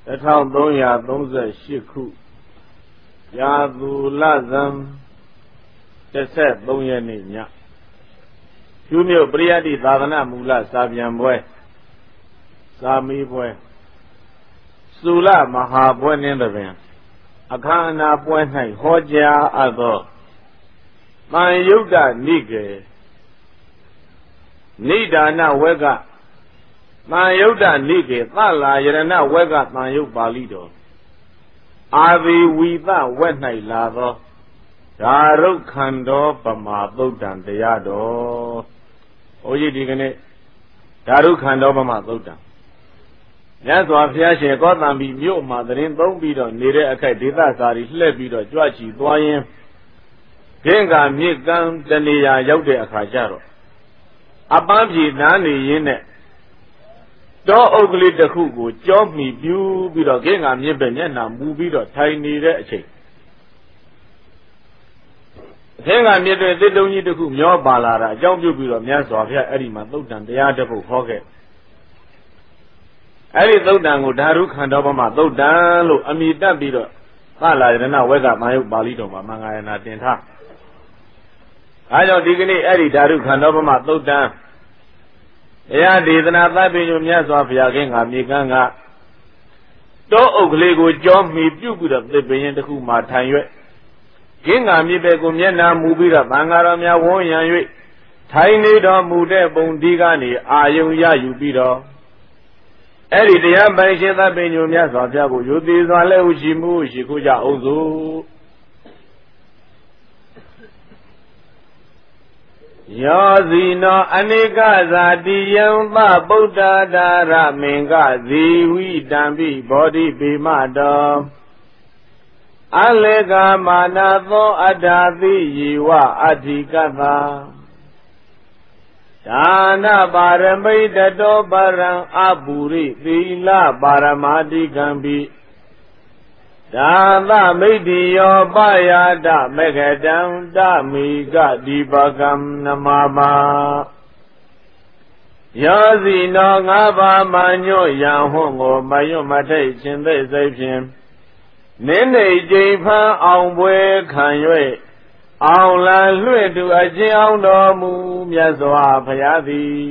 1338ခုရာသူလဇံ13ရက်နေ့ညကျူးမြို့ပရိယတ္တိသာသနာမူလစာပြန်ပွဲစာမီးပွဲသုလမဟာပွဲနှင်းတွင်အခမ်းအနားပွဲ၌ဟောကြားအပ်သောတန်ယုတ်တနိကေနိဒါနဝေကတန်ယုတ်တနိကေသလာယရဏဝေကတန်ယုတ်ပါဠိတော်အာဝီဝီသဝက်၌လာသောဓာရုခန္တောပမာသုတ်တံတရားတော်ဘုန်းကြီးဒီကနေ့ဓာရုခန္တောပမာသုတ်တံမြတ်စွာဘုရားရှင်ကောသံဘီမြို့မှာသတင်းသုံးပြီးတော့နေတဲ့အခိုက်ဒေသစာရီလှည့်ပြီးတော့ကြွချီသွားရင်းခင်းကမြစ်ကမ်းတနေရာရောက်တဲ့အခါကျတော့အပန်းဖြေနားနေရင်းနဲ့တောအုပ်ကလေးတစ်ခုကိုကြောမှီပြူးပြီးတော့ခင်းကမြစ်ပဲမျက်နှာမူပြီးတော့ထိုင်နေတဲ့အချိန်ခင်းကမြစ်တွေတစ်တုံးကြီးတစ်ခုမျောပါလာတာအကြောင်းပြုပြီးတော့မြတ်စွာဘုရားအဲ့ဒီမှာသုတ်တံတရားတစ်ပုဒ်ဟောခဲ့အဲ့ဒီသုတ်တံကိုဓာရုခန္တောပမသုတ်တံလို့အမည်တက်ပြီးတော့သလာယရဏဝေကမာယုတ်ပါဠိတော်မှာမင်္ဂယနာတင်ထားအဲကြောင့်ဒီကနေ့အဲ့ဒီဓာရုခန္တောပမသုတ်တံတရားဒေသနာသဗ္ဗညုမြတ်စွာဘုရားခင်ကမြေကမ်းကတောအုပ်ကလေးကိုကြောမှီပြုတ်ပြီးတော့သစ်ပင်ရင်တစ်ခုမှာထိုင်ရွက်ခင်းကမြေပဲကိုမျက်နှာမူပြီးတော့သံဃာတော်များဝန်းရံ၍ထိုင်နေတော်မူတဲ့ပုံဒီကနေအာယုံရယူပြီးတော့အဲ့ဒီတရားပိုင်ရှင်သဗ္ဗညုမြတ်စွာဘုရားကိုယုတိစွာလက်ဥရှိမှုရှိခိုးကြအောင်စို့ယောဇီနောအနိကဇာတိယံသဗုဒ္ဓဒါရမင်္ဂဇီဝိတံပိဘောဓိပေမတောအလေကမာနသောအတ္ထာတိယေဝအဋ္ဌိကသဒါနပါရမိတတောပရံအပုရိသီလပါရမတိကံပိဒါသမိတ္တိယောပယာဒမေဃတံတမိကဒီပကံနမမယောဇီနောငါးပါးမညွတ်ရန်ဟွန်းကိုမယွတ်မထိတ်ခြင်းသိစိတ်ဖြင့်နင်းနေကြိမ်ဖန်းအောင်ပွဲခံ၍အောင်လံလွှင့်သူအချင်းအောင်တော်မူမြတ်စွာဘုရားသည်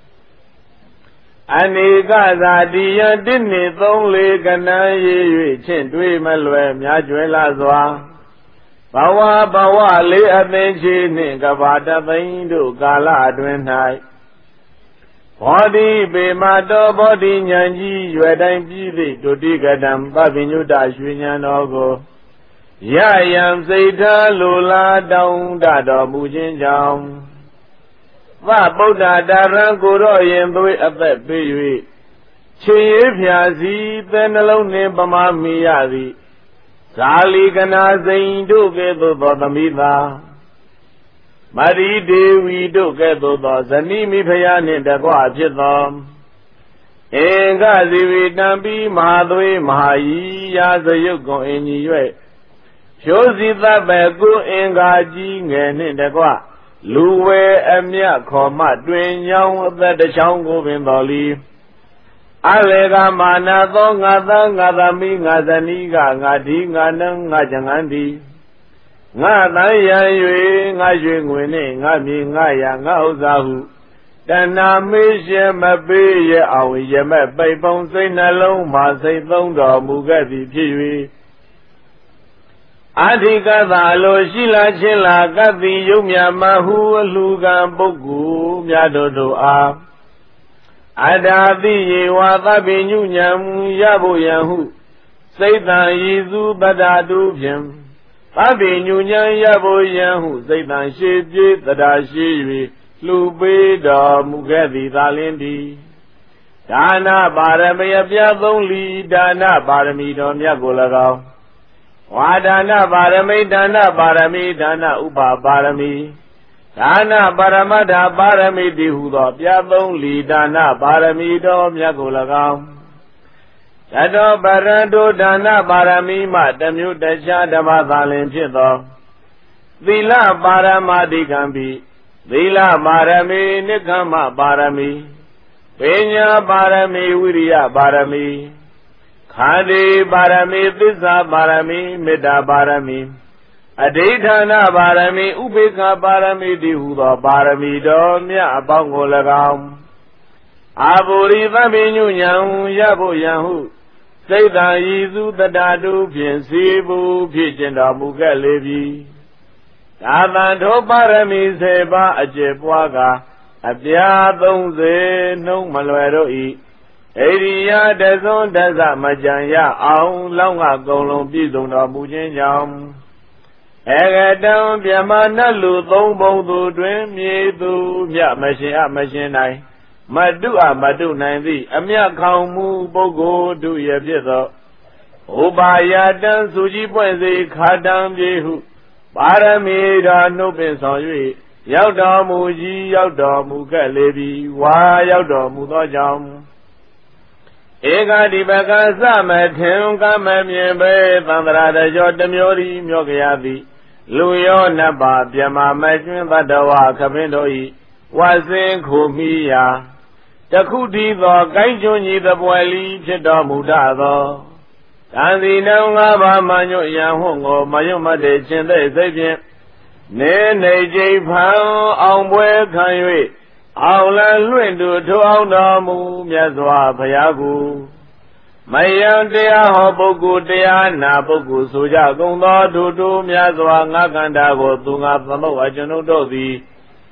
အနိကဇာတိယတိနေ3-4ကဏ္ဍရေ၍ချင်းတွေးမလွယ်များကျွဲလာစွာဘဝလေးအသင်ချေနှင့်ကဘာတသိန်းတို့ကာလအတွင်း၌ဘောဓိပေမတောဘောဓိဉာဏ်ကြီးရွယ်တိုင်းပြည့်သည့်ဒုတိကတံပပညုတရွှေဉာဏ်တော်ကိုရယံစိတ်ထားလိုလားတောင်းတတော်မူခြင်းကြောင့်သဗုဒ္ဓဒါရံကိုရောရင်သွေးအသက်ပေး၍ခြေရည်ဖြာစီသဲနှလုံးနှင့်ပမာမိရသည်ဇာလီကနာစိန်တို့ကဲ့သို့သောသမီးသာမရိဒေဝီတို့ကဲ့သို့သောဇနီးမိဖုရားနှင့်တကွဖြစ်သောအင်္ဂဇီဝီတံပိမဟာသွေးမဟာယီရာဇယုတ်ကွန်အင်ကြီး၍ဖြိုးစီသဗ္ဗေကုအင်္ဂါကြီးငယ်နှင့်တကွလူဝဲအမြတ်ခေါ်မှတွင်ညောင်းအသက်တစ်ချောင်းကိုပင်တော်လီအလေကမာနသောငါသားငါသမီးငါဇနီးကငါဒီငါနံငါကြံငန်းဒီငါတန်ရန်၍ငါရွှေငွေနှင့်ငါမြေငါရငါဥစ္စာဟုတဏှာမေးရှမပေးရအောင်ရမက်ပိတ်ပုံစိတ်နှလုံးမှာစိတ်သုံးတော်မူခဲ့သည်ဖြစ်၍အဓိကသာလိုရှိလာခြင်းလာကတိယုံမြမဟုအလှကံပုဂ္ဂိုလ်များတို့အားအတ္တာတိယေဝသဗ္ဗညုညံရဖို့ယံဟုစိတ်တံယေစုပတ္တာတုဖြင့်သဗ္ဗညုညံရဖို့ယံဟုစိတ်တံရှိပြေတတ္တာရှိ၍လှူပေးတော်မူခဲ့သည်သာလင်းသည်ဒါနပါရမီအပြည့်သုံးလီဒါနပါရမီတော်မြတ်ကို၎င်းဝါဒါနပါရမိဒါနပါရမီဒါနဥပပါရမီဒါနပါရမတ္ထပါရမီတိဟုသောပြ3လီဒါနပါရမီတော်မြတ်ကို၎င်းတတောပရန္တောဒါနပါရမီမှတမျိုးတခြားဓမ္မသာလင်ဖြစ်သောသီလပါရမတိကံပိသီလပါရမီနိက္ခမပါရမီပညာပါရမီဝိရိယပါရမီ Khadi Barami, Tissa Barami, Metta Barami, Aditana Barami, Ubeka Barami, Dihuda Barami, Domya Abangolagam, Aburi Vaminu Yang, Yabu Yahu, Satan Yizu, the Dadu, Piensibu, Pichenda Mugalevi, Avanto Barami, Seba, Ajepwaga, Abia Donze, no Malwero. Area Dazon Daza Majanya, Aung Longa Golon Bizon of Mujinjam. Egadam Biamana Luthon Bodu Dream Yedu, Mia Machine, Madua Madu 90, Amia Kaumu Bogo, do ye Pietho. Obaya Dan Suji Poise, Kadam Jehu, Paramida no Penson, Yauda Muji, Yauda Muka Levi, Why Yauda Mudajam. Ega di baka Samatim Kamambe, Tandrada Jotamori, Myogayavi, Luyo Naba, Biama Majin Badawa, Kabindoi, Wazin Kumia, Takuti, the Gaijuni, the Boili, Cheda Mudado, and the Nanga Manyo Yahongo, Mayoma de Chende, Sabian, Nene J. Pao, Amwe Kaywe. Aulan Luendu to Audamu, Yazwa Payagu. Mayan dea Hobogu dea Nabogu Suja Gunda Dudu Myazwa Nagandago Tunga Pamo Ajano Dozi.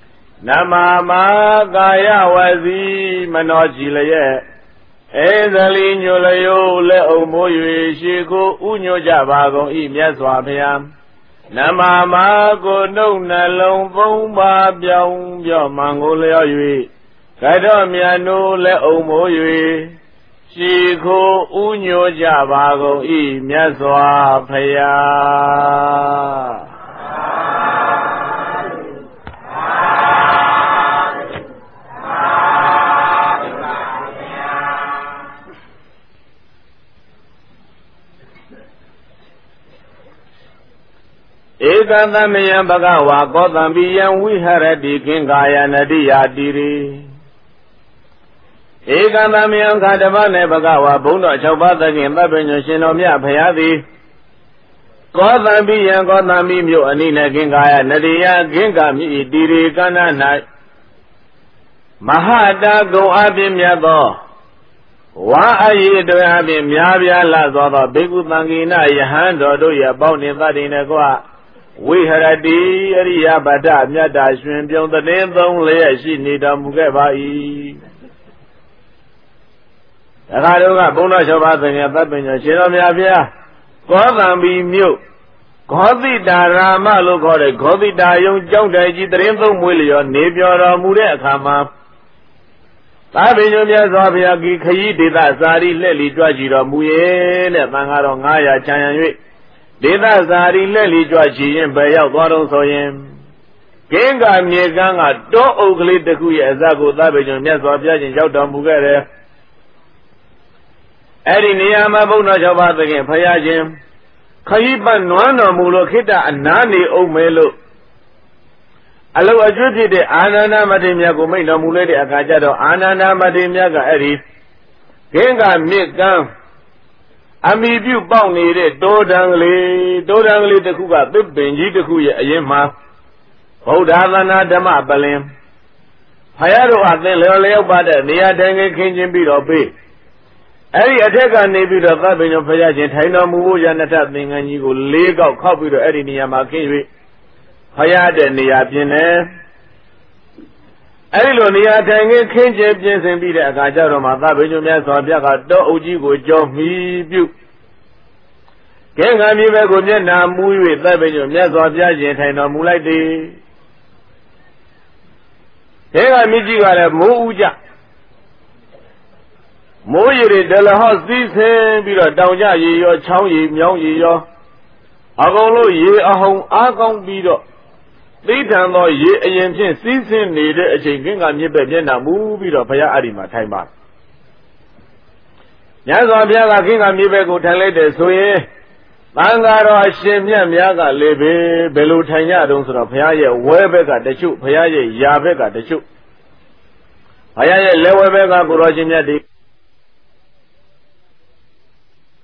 Nama Gaya Wazi Manoji Laye. Ezali Nyulayo Le Omoyu Shiku Unyo Javago I Myazwa Payam. Nama Mago no Nalong Bomba Biao Bio Mangolia Yui Kadomiano Le Omo Yui Shiko Unyo Javago I Myazwa Paya Ekadamiya Bhagawa Gautambiyan Viharati Kingaya Nadiya Diri Ekadamiyan Kadavane Bhagawa Buddha Chaubatakin Babinyo Shinomya Bhayadi Gautambiyan Gautami Myo Anina Kingaya Nadiya Kingami Diri Kananai Mahada Go Abimyado Wa Ayi Do Abim Yabya Lazoda Bigu Tangina Yahando Do Yaboni Vadinagua Viharati Ariya Bada Myada Shwin Byong the name Dong Lea Shi Nida Mugebai Agaruga Bona Shabatanya Tapina Shiramya Gautambi Myo Gauti Darama Lokore Gauti Dayong Jongdaji Trendong Mulio Nebia Mure Kama Tabino Yazabia Kayi Dida Zari Leli Dwajira Muye Mangaro Ngaya Chayan Dida Zari Leli Dwaji and Bayao Gordon Soyem Genga Mieganga Do Ugly the Kuya Zago Tabino Yazabia in Jauda Mugere Eri Niyama Bona Jabat again Payajim Kayiban Nuano Mulokita and Nani Omelo Allo Ajuti de Anana Madimiago made a muleti Akajado Anana Madimiaga Eri Genga Miegam Ami view bound it, Dodangli the Kuga, the Benji the Kuya, Yema, Hodavana Dama Balim. Hayado at the Leo Bada, near Danga Kinjin Beat or Bay. Any attacker Navy the Babin of Payajin, Haino Muja Natabing, and you will leak out copy to Eddie Niyamaki. Hayada Niyabine. Ello Nia Tanga Kinjin Jensen Beat at Kajaro Matabin, Yasabiaka, Do Ujigo, Joe Me. Kenga miwe gonya na muwe tabenyo myazwa pyajin thaina mulai de Kenga miji ga le mo uja Mo yire dala ho si sin pi do taung ja ye yo chawng ye myaung ye yo Akong lo ye ahong a kaung pi do Ti than tho ye ayin phin si sin nede achain kenga miwe myana mu pi do phaya ari ma thain ba Myazwa pya ga kenga miwe ko than lai de so yin Mangaro Shimya Miaga Lebe, Belutanya don't sort of Paya, Webega the Chu, Paya, Yabega the Chu. Paya, Lewebega, Gurajimia.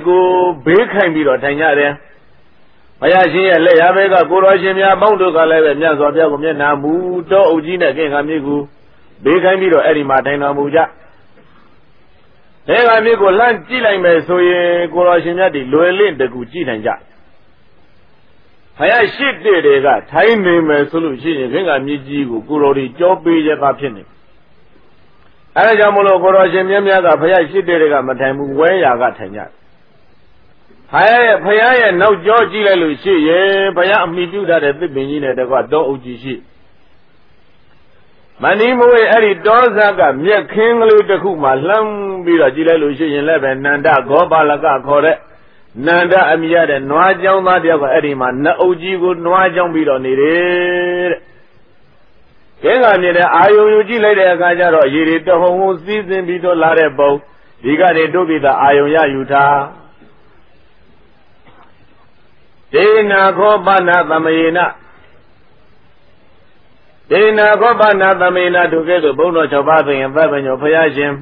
ကိုဘေးခိုင်ပြီးတော့ထိုင်ကြတယ်ဘုရားရှင်ရဲ့လက်ရဘဲကကိုတော်ရှင်များပေါင်းတို့ကလည်းပဲမြတ်စွာဘုရားကိုမျက်နှာမူတောအုပ်ကြီးနဲ့ကင်္ဂါမြစ်ကိုဘေးခိုင်ပြီးတော့အဲ့ဒီမှာထိုင်တော်မူကြကင်္ဂါမြစ်ကိုလှမ်းကြည့်လိုက်မယ်ဆိုရင်ကိုတော်ရှင်မြတ်ဒီလွယ်လင့်တကူကြည့်နိုင်ကြဘုရားရှိတဲ့တွေကထိုင်နေမယ်ဆိုလို့ရှိရင်ကင်္ဂါမြစ်ကြီးကိုကိုတော်ဒီကြောပေးရတာဖြစ်နေအဲဒါကြောင့်မလို့ကိုတော်ရှင်မြတ်များကဘုရားရှိတဲ့တွေကမထိုင်ဘူးဝဲရာကထိုင်ကြဘုရားရဲ့နောက်ကျောကြည့်လိုက်လို့ရှိရင်ဘုရားအမိပြုထားတဲ့သစ်ပင်ကြီးနဲ့တကွတောအုပ်ကြီးရှိမဏိမဝေအဲ့ဒီတောဇကမြက်ခင်းကလေးတစ်ခုမှလှမ်းပြီးတော့ကြည့်လိုက်လို့ရှိရင်လည်းပဲနန္ဒဂောပါလကခေါ်တဲ့နန္ဒအမိရတဲ့နွားကြောင်းသားတယောက်ကအဲ့ဒီမှာနတ်အုပ်ကြီးကိုနွားကြောင်းပြီးတော့နေတယ်တဲ့ကဲကမြင်တဲ့အာယုံယူကြည့်လိုက်တဲ့အခါကျတော့ရေတွေတဟုံဟုံစီးစင်းပြီးတော့လာတဲ့ပုံဒီကနေတို့ပြီးသားအာယုံရယူထားဒေနာခောပနာသမယေနဒေနာခောပနာသမယေနဒုကဲ့သို့ဘုန်းတော်၆ပါးဆိုရင်သဗ္ဗညောဘုရားရှင်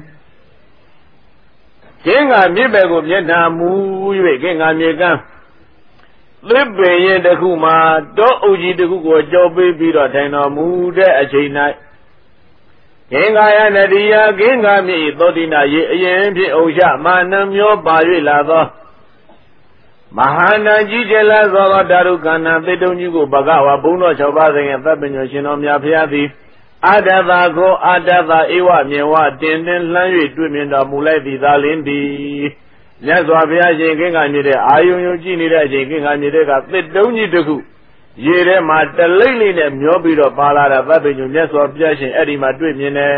ကင်းကမြစ်ပဲကိုမျက်နှာမူ၍ကင်းကမြေကမ်းသစ်ပင်ရင်တစ်ခုမှာတောအုပ်ကြီးတစ်ခုကိုကြောပေးပြီးတော့ထိုင်တော်မူတဲ့အချိန်၌ကင်းကာယနတိယကင်းကမြေသောတိနာရေအရင်ဖြင့်အုံရှမာနမျောပါ၍လာသောမဟာနာကြီးကျယ်လာသောတာရုကဏသေတုံကြီးကိုဘဂဝါဘုန်းတော်၆ပါးစဉ်သဗ္ဗညောရှင်တော်မြတ်ဖျားသည်အာတသာကိုအာတသာဧဝမြေဝတင်တင်လှမ်း၍တွေ့မြင်တော်မူလိုက်သည်သာလင်းသည်မြတ်စွာဘုရားရှင်ကင်းကမြည်တဲ့အာယုံယုံကြည့်နေတဲ့အချိန်ကင်းကမြည်တဲ့ကသစ်တုံးကြီးတစ်ခုရေထဲမှာတလိမ့်လေးနဲ့မျောပြီးတော့ပါလာတာသဗ္ဗညောမြတ်စွာဘုရားရှင်အဲ့ဒီမှာတွေ့မြင်တယ်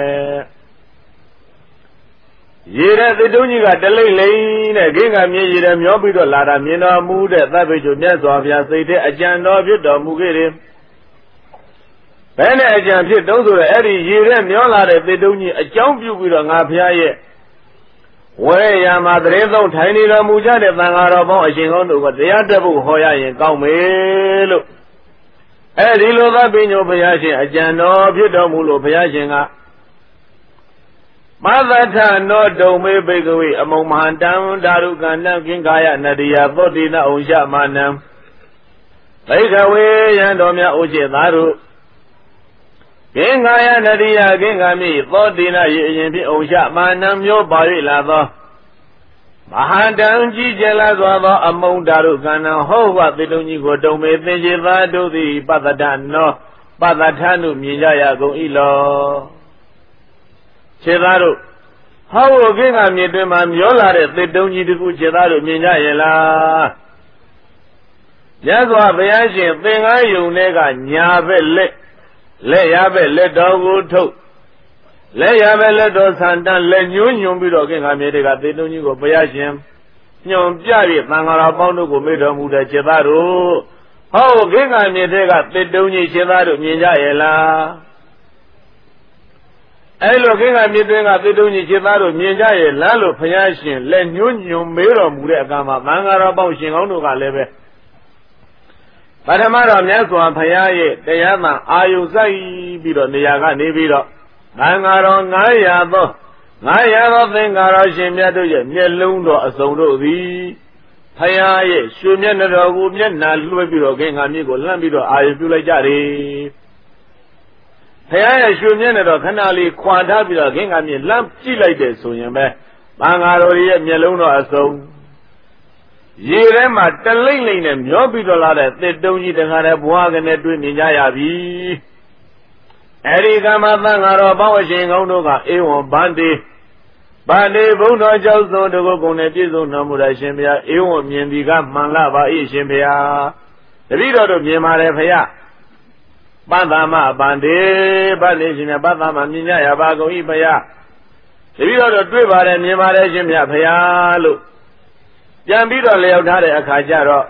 ရေတဲ့သစ်တုံးကြီးကတလိမ့်လိမ့်နဲ့ကင်းကမြည်ရေထဲမျောပြီးတော့လာတာမြင်တော်မူတဲ့သဗ္ဗညောမြတ်စွာဘုရားစိတ်ထဲအကြံတော်ဖြစ်တော်မူခဲ့တယ်ဘယ်နဲ့အကြံဖြစ်တုံးဆိုတော့အဲ့ဒီရေထဲမျောလာတဲ့သစ်တုံးကြီးအကြောင်းပြုပြီးတော့ငါဘုရားရဲ့ဝဲရမှာတရင်သုံးထိုင်နေတော်မူကြတဲ့သံဃာတော်ပေါင်းအရှင်ကောင်းတို့ကတရားတက်ဖို့ဟောရရင်ကောင်းမယ်လို့အဲဒီလိုသဗ္ဗညောဘုရားရှင်အကြံတော်ဖြစ်တော်မူလို့ဘုရားရှင်ကမသထနောဒုံမေဘိကဝေအမုံမဟန္တံဒါရုကဏံကင်္ကာယနတိယသောတိနဩရှမာနံဘိကဝေယံတော်များဥจิตသားတို့ကင်္ကာယနတိယကင်္ကာမိသောတိနရေအရင်ဖြင့်ဩရှမာနံမျိုးပါ၍လာသောမဟာတံကြီးကျယ်လာစွာသောအမုံဒါရုကဏံဟောဝသေတုံကြီးကိုတုံမေသင်္ကေသာတို့သည်ပတ္တထနောပတ္တထနုမြင်ကြရကုန်၏လောခြေသားတို့ဟောဝကင်္ကာမြေတွင်မှာမျောလာတဲ့သေတုံကြီးတစ်ခုခြေသားတို့မြင်ကြရဲ့လားမြတ်စွာဘုရားရှင်သင်္ကားယုံတွေကညာဘက်လက်ရဘက်လက်တော်ကိုထုတ်လက်ရဘက်လက်တော်ဆန်တန်းလက်ညှိုးညွန်ပြီးတော့ကင်္ဂါမြေတွေကသေတုံကြီးကိုဘုရားရှင်ညွန်ပြ၍သံဃာတော်ပေါင်းတို့ကိုမေ့တော်မူတဲ့ခြေသားတို့ဟောကင်္ဂါမြေတွေကသေတုံကြီးခြေသားတို့မြင်ကြရဲ့လားအဲ့လိုကင်္ဂါမြေတွေကသေတုံကြီးခြေသားတို့မြင်ကြရဲ့လားလို့ဘုရားရှင်လက်ညှိုးညွန်မေးတော်မူတဲ့အခါမှာသံဃာတော်ပေါင်းရှင်ကောင်းတို့ကလည်းပဲပထမတော့မြတ်စွာဘုရားရဲ့တရားမှအာယုစိုက်ပြီးတော့နေရာကနေပြီးတော့သံဃာတော်900သောသင်္ဃာတော်ရှင်မြတ်တို့ရဲ့မျက်လုံးတော်အစုံတို့သည်ဘုရားရဲ့ရွှေမျက်နှာတော်ကိုမျက်နှာလွှဲပြီးတော့ကင်္ဂါမြစ်ကိုလှမ်းပြီးတော့အာယုပြုလိုက်ကြတယ်ဘုရားရဲ့ရွှေမျက်နှာတော်ခဏလေးခွာထားပြီးတော့ကင်္ဂါမြစ်လှမ်းကြည့်လိုက်တယ်ဆိုရင်ပဲသံဃာတော်ရဲ့မျက်လုံးတော်အစုံရေထဲမှာတလိမ့်လိမ့်နဲ့မျောပြီးတော့လာတဲ့သစ်တုံးကြီးတခါတည်းဘွားကနေတွေ့မြင်ကြရပြီအဲဒီကမှသံဃာတော်ပေါင်းအရှင်ကောင်းတို့ကဧဝံဗန္တိဘုန်းတော်ကြောင့်သုံးတကုတ်ကုန်နဲ့ပြည့်စုံတော်မူတဲ့ရှင်ဘုရားဧဝံမြင်ဒီကမှန်လာပါ၏ရှင်ဘုရားတပည့်တော်တို့မြင်ပါတယ်ဖရာပတ္တမဗန္တိဗန္တိရှင်မြတ်ပတ္တမမြင်ကြရပါကုန်၏ဖရာတပည့်တော်တို့တွေ့ပါတယ်မြင်ပါတယ်ရှင်မြတ်ဖရာလို့ပြန်ပြီးတော့လျောက်ထားတဲ့အခါကျတော့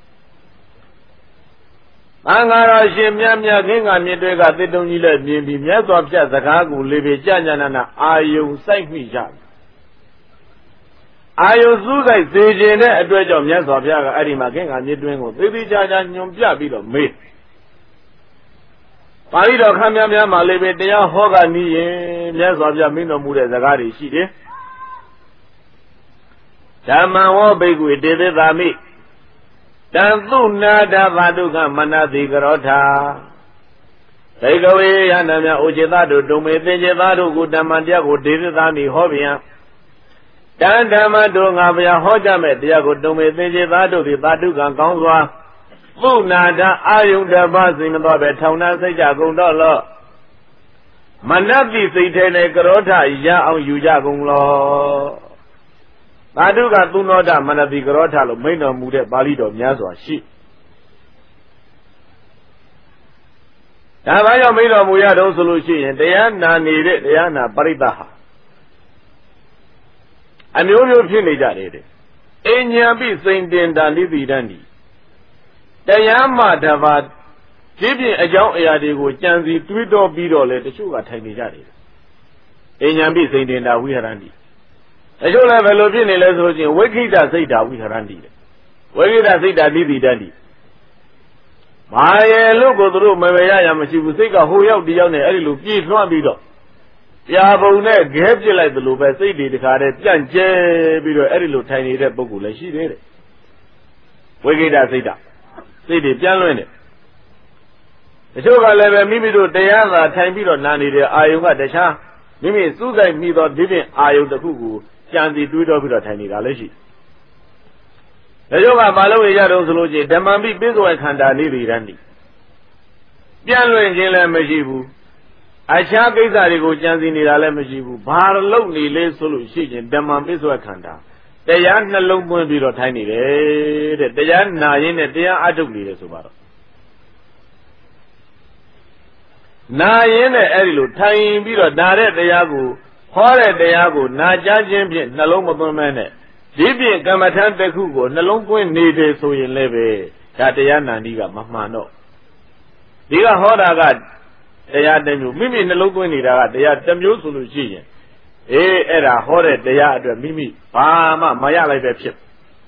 သံဃာတော်ရှင်မြတ်ကင်္ဂါမြစ်တွေကသစ်တုံးကြီးလည်းမြင်ပြီးမြတ်စွာဘုရားစကားကိုလေးပြီးကြာညာနာအာယုံစိုက်မိကြတယ်အာယုံစူးစိုက်စေခြင်းတဲ့အတွက်ကြောင့်မြတ်စွာဘုရားကအဲ့ဒီမှာကင်္ဂါမြစ်တွင်းကိုသေသေးချာချာညွန်ပြပြီးတော့မေးပါဠိတော်ခမ်းများမှာလေးပြီးတရားဟောကနီးရင်မြတ်စွာဘုရားမင်းတော်မူတဲ့စကားတွေရှိတယ်ဒ Dhamma bhikkhave devithami Tantu nada vaduka manati karotha Bhikkhave yanamya ujitadu dume tejitadu kudamandyaku devithami hobya Dandama dungabya hojame dyaku dume tejitadu di taduka kaungswa Punada ayunda basimadhabe thauna saija kundolo Manati saitene karotha ya ang yuja kunglo Taduka tunoda manati karotha lo maino mude bali do myaswa shi Dava yaw maino mu ya do so lo shi yinတရားနာနေတဲ့တရားနာပရိသတ်ဟာအမျိုးမျိုးဖြစ်နေကြတယ်တဲ့အဉ္ဉံပိစိန်တင်တာနိတိတန်ဒီတရားမှတပါဒီပြင်အကြောင်းအရာတွေကိုကြံစီတွေးတောပြီးတော့လေတချို့ကထိုင်နေကြတယ်အဉ္ဉံပိစိန်တင်တာဝိဟရန္တိတချို့လည်းဘယ်လိုဖြစ်နေလဲဆိုလို့ချင်းဝိခိတစိတ်တာဝိဟရန္တိဝိခိတစိတ်တာနိတိတန်ဒီမာယေလို့ကိုသူတို့မမေရရမရှိဘူးစိတ်ကဟိုရောက်ဒီရောက်နေအဲ့ဒီလိုပြေးလွှမ်းပြီးတော့ပြာပုံနဲ့ခဲပြစ်လိုက်သလိုပဲစိတ်တွေတခါတည်းပြန့်ကျဲပြီးတော့အဲ့ဒီလိုထိုင်နေတဲ့ပုဂ္ဂိုလ်လည်းရှိသေးတယ်ဝိခိတစိတ်တာစိတ်တွေပြန့်လွင့်တယ်တချို့ကလည်းပဲမိမိတို့တရားသာထိုင်ပြီးတော့နာနေတဲ့အာယုံကတခြားမိမိစူးစိုက်မိသောဒီပြင်အာယုံတစ်ခုကိုကြံစီတွေးတော့ပြီးတော့ထိုင်နေတာလည်းရှိတချို့ကမလုပ်ရတော့ဆိုလို့ချင်းဓမ္မပိပိဿဝေခန္ဓာနေတိရန်တိပြန့်လွင့်ခြင်းလည်းမရှိဘူးအခြားကိစ္စတွေကိုကြံစီနေတာလည်းမရှိဘူးဘာလို့နေလဲဆိုလို့ရှိရင်ဓမ္မပိဿဝေခန္ဓာတရားနှလုံးသွင်းပြီးတော့ထိုင်နေတယ်တဲ့တရားနာရင်းနဲ့တရားအထုတ်နေတယ်ဆိုပါတော့နာရင်နဲ့အဲ့ဒီလိုထိုင်ပြီးတော့နာတဲ့တရားကိုဟောတဲ့တရားကိုနာကြားခြင်းဖြင့်နှလုံးမသွင်းမဲနဲ့ဒီပြင်ကမ္မထံတစ်ခုကိုနှလုံးသွင်းနေတယ်ဆိုရင်လည်းပဲဒါတရားနာနည်းကမမှန်တော့ဒီကဟောတာကတရားတစ်မျိုးမိမိနှလုံးသွင်းနေတာကတရားတစ်မျိုးဆိုလို့ရှိရင်အဲ့ဒါဟောတဲ့တရားအတွက်မိမိဘာမှမရလိုက်ပဲဖြစ်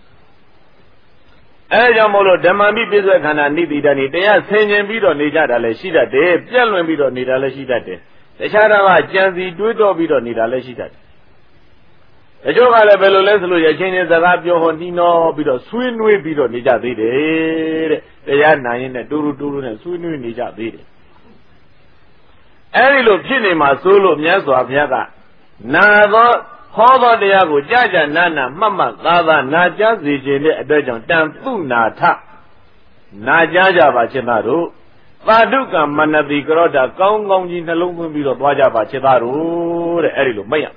အဲကြောင့်မို့လို့ဓမ္မမိပိဿဝေခန္ဓာနိတိတန်တရားဆင်ခြင်ပြီးတော့နေကြတာလည်းရှိတတ်တယ်ပြက်လွင်ပြီးတော့နေတာလည်းရှိတတ်တယ်တခြားတော့ကြံစီတွေးတောပြီးတော့နေတာလည်းရှိတတ်တယ်တချို့ကလည်းဘယ်လိုလဲဆိုလို့ရချင်းချင်းစကားပြောဟောနှီးနှောပြီးတော့ဆွေးနွေးပြီးတော့နေကြသေးတယ်တဲ့တရားနာရင်နဲ့တူတူနဲ့ဆွေးနွေးနေကြသေးတယ်အဲဒီလိုဖြစ်နေမှာစိုးလို့မြတ်စွာဘုရားကနာသောဟောသောတရားကိုကြာကြာနာနာမှတ်မှတ်သာသာနာကြားစေခြင်းတဲ့အတွက်ကြောင့်တန်သူနာထနာကြားကြပါခြင်းသားတို့သာဓုကမနတိကရောတာကောင်းကောင်းကြီးနှလုံးသွင်းပြီးတော့သွားကြပါခြင်းသားတို့တဲ့အဲဒီလိုမရ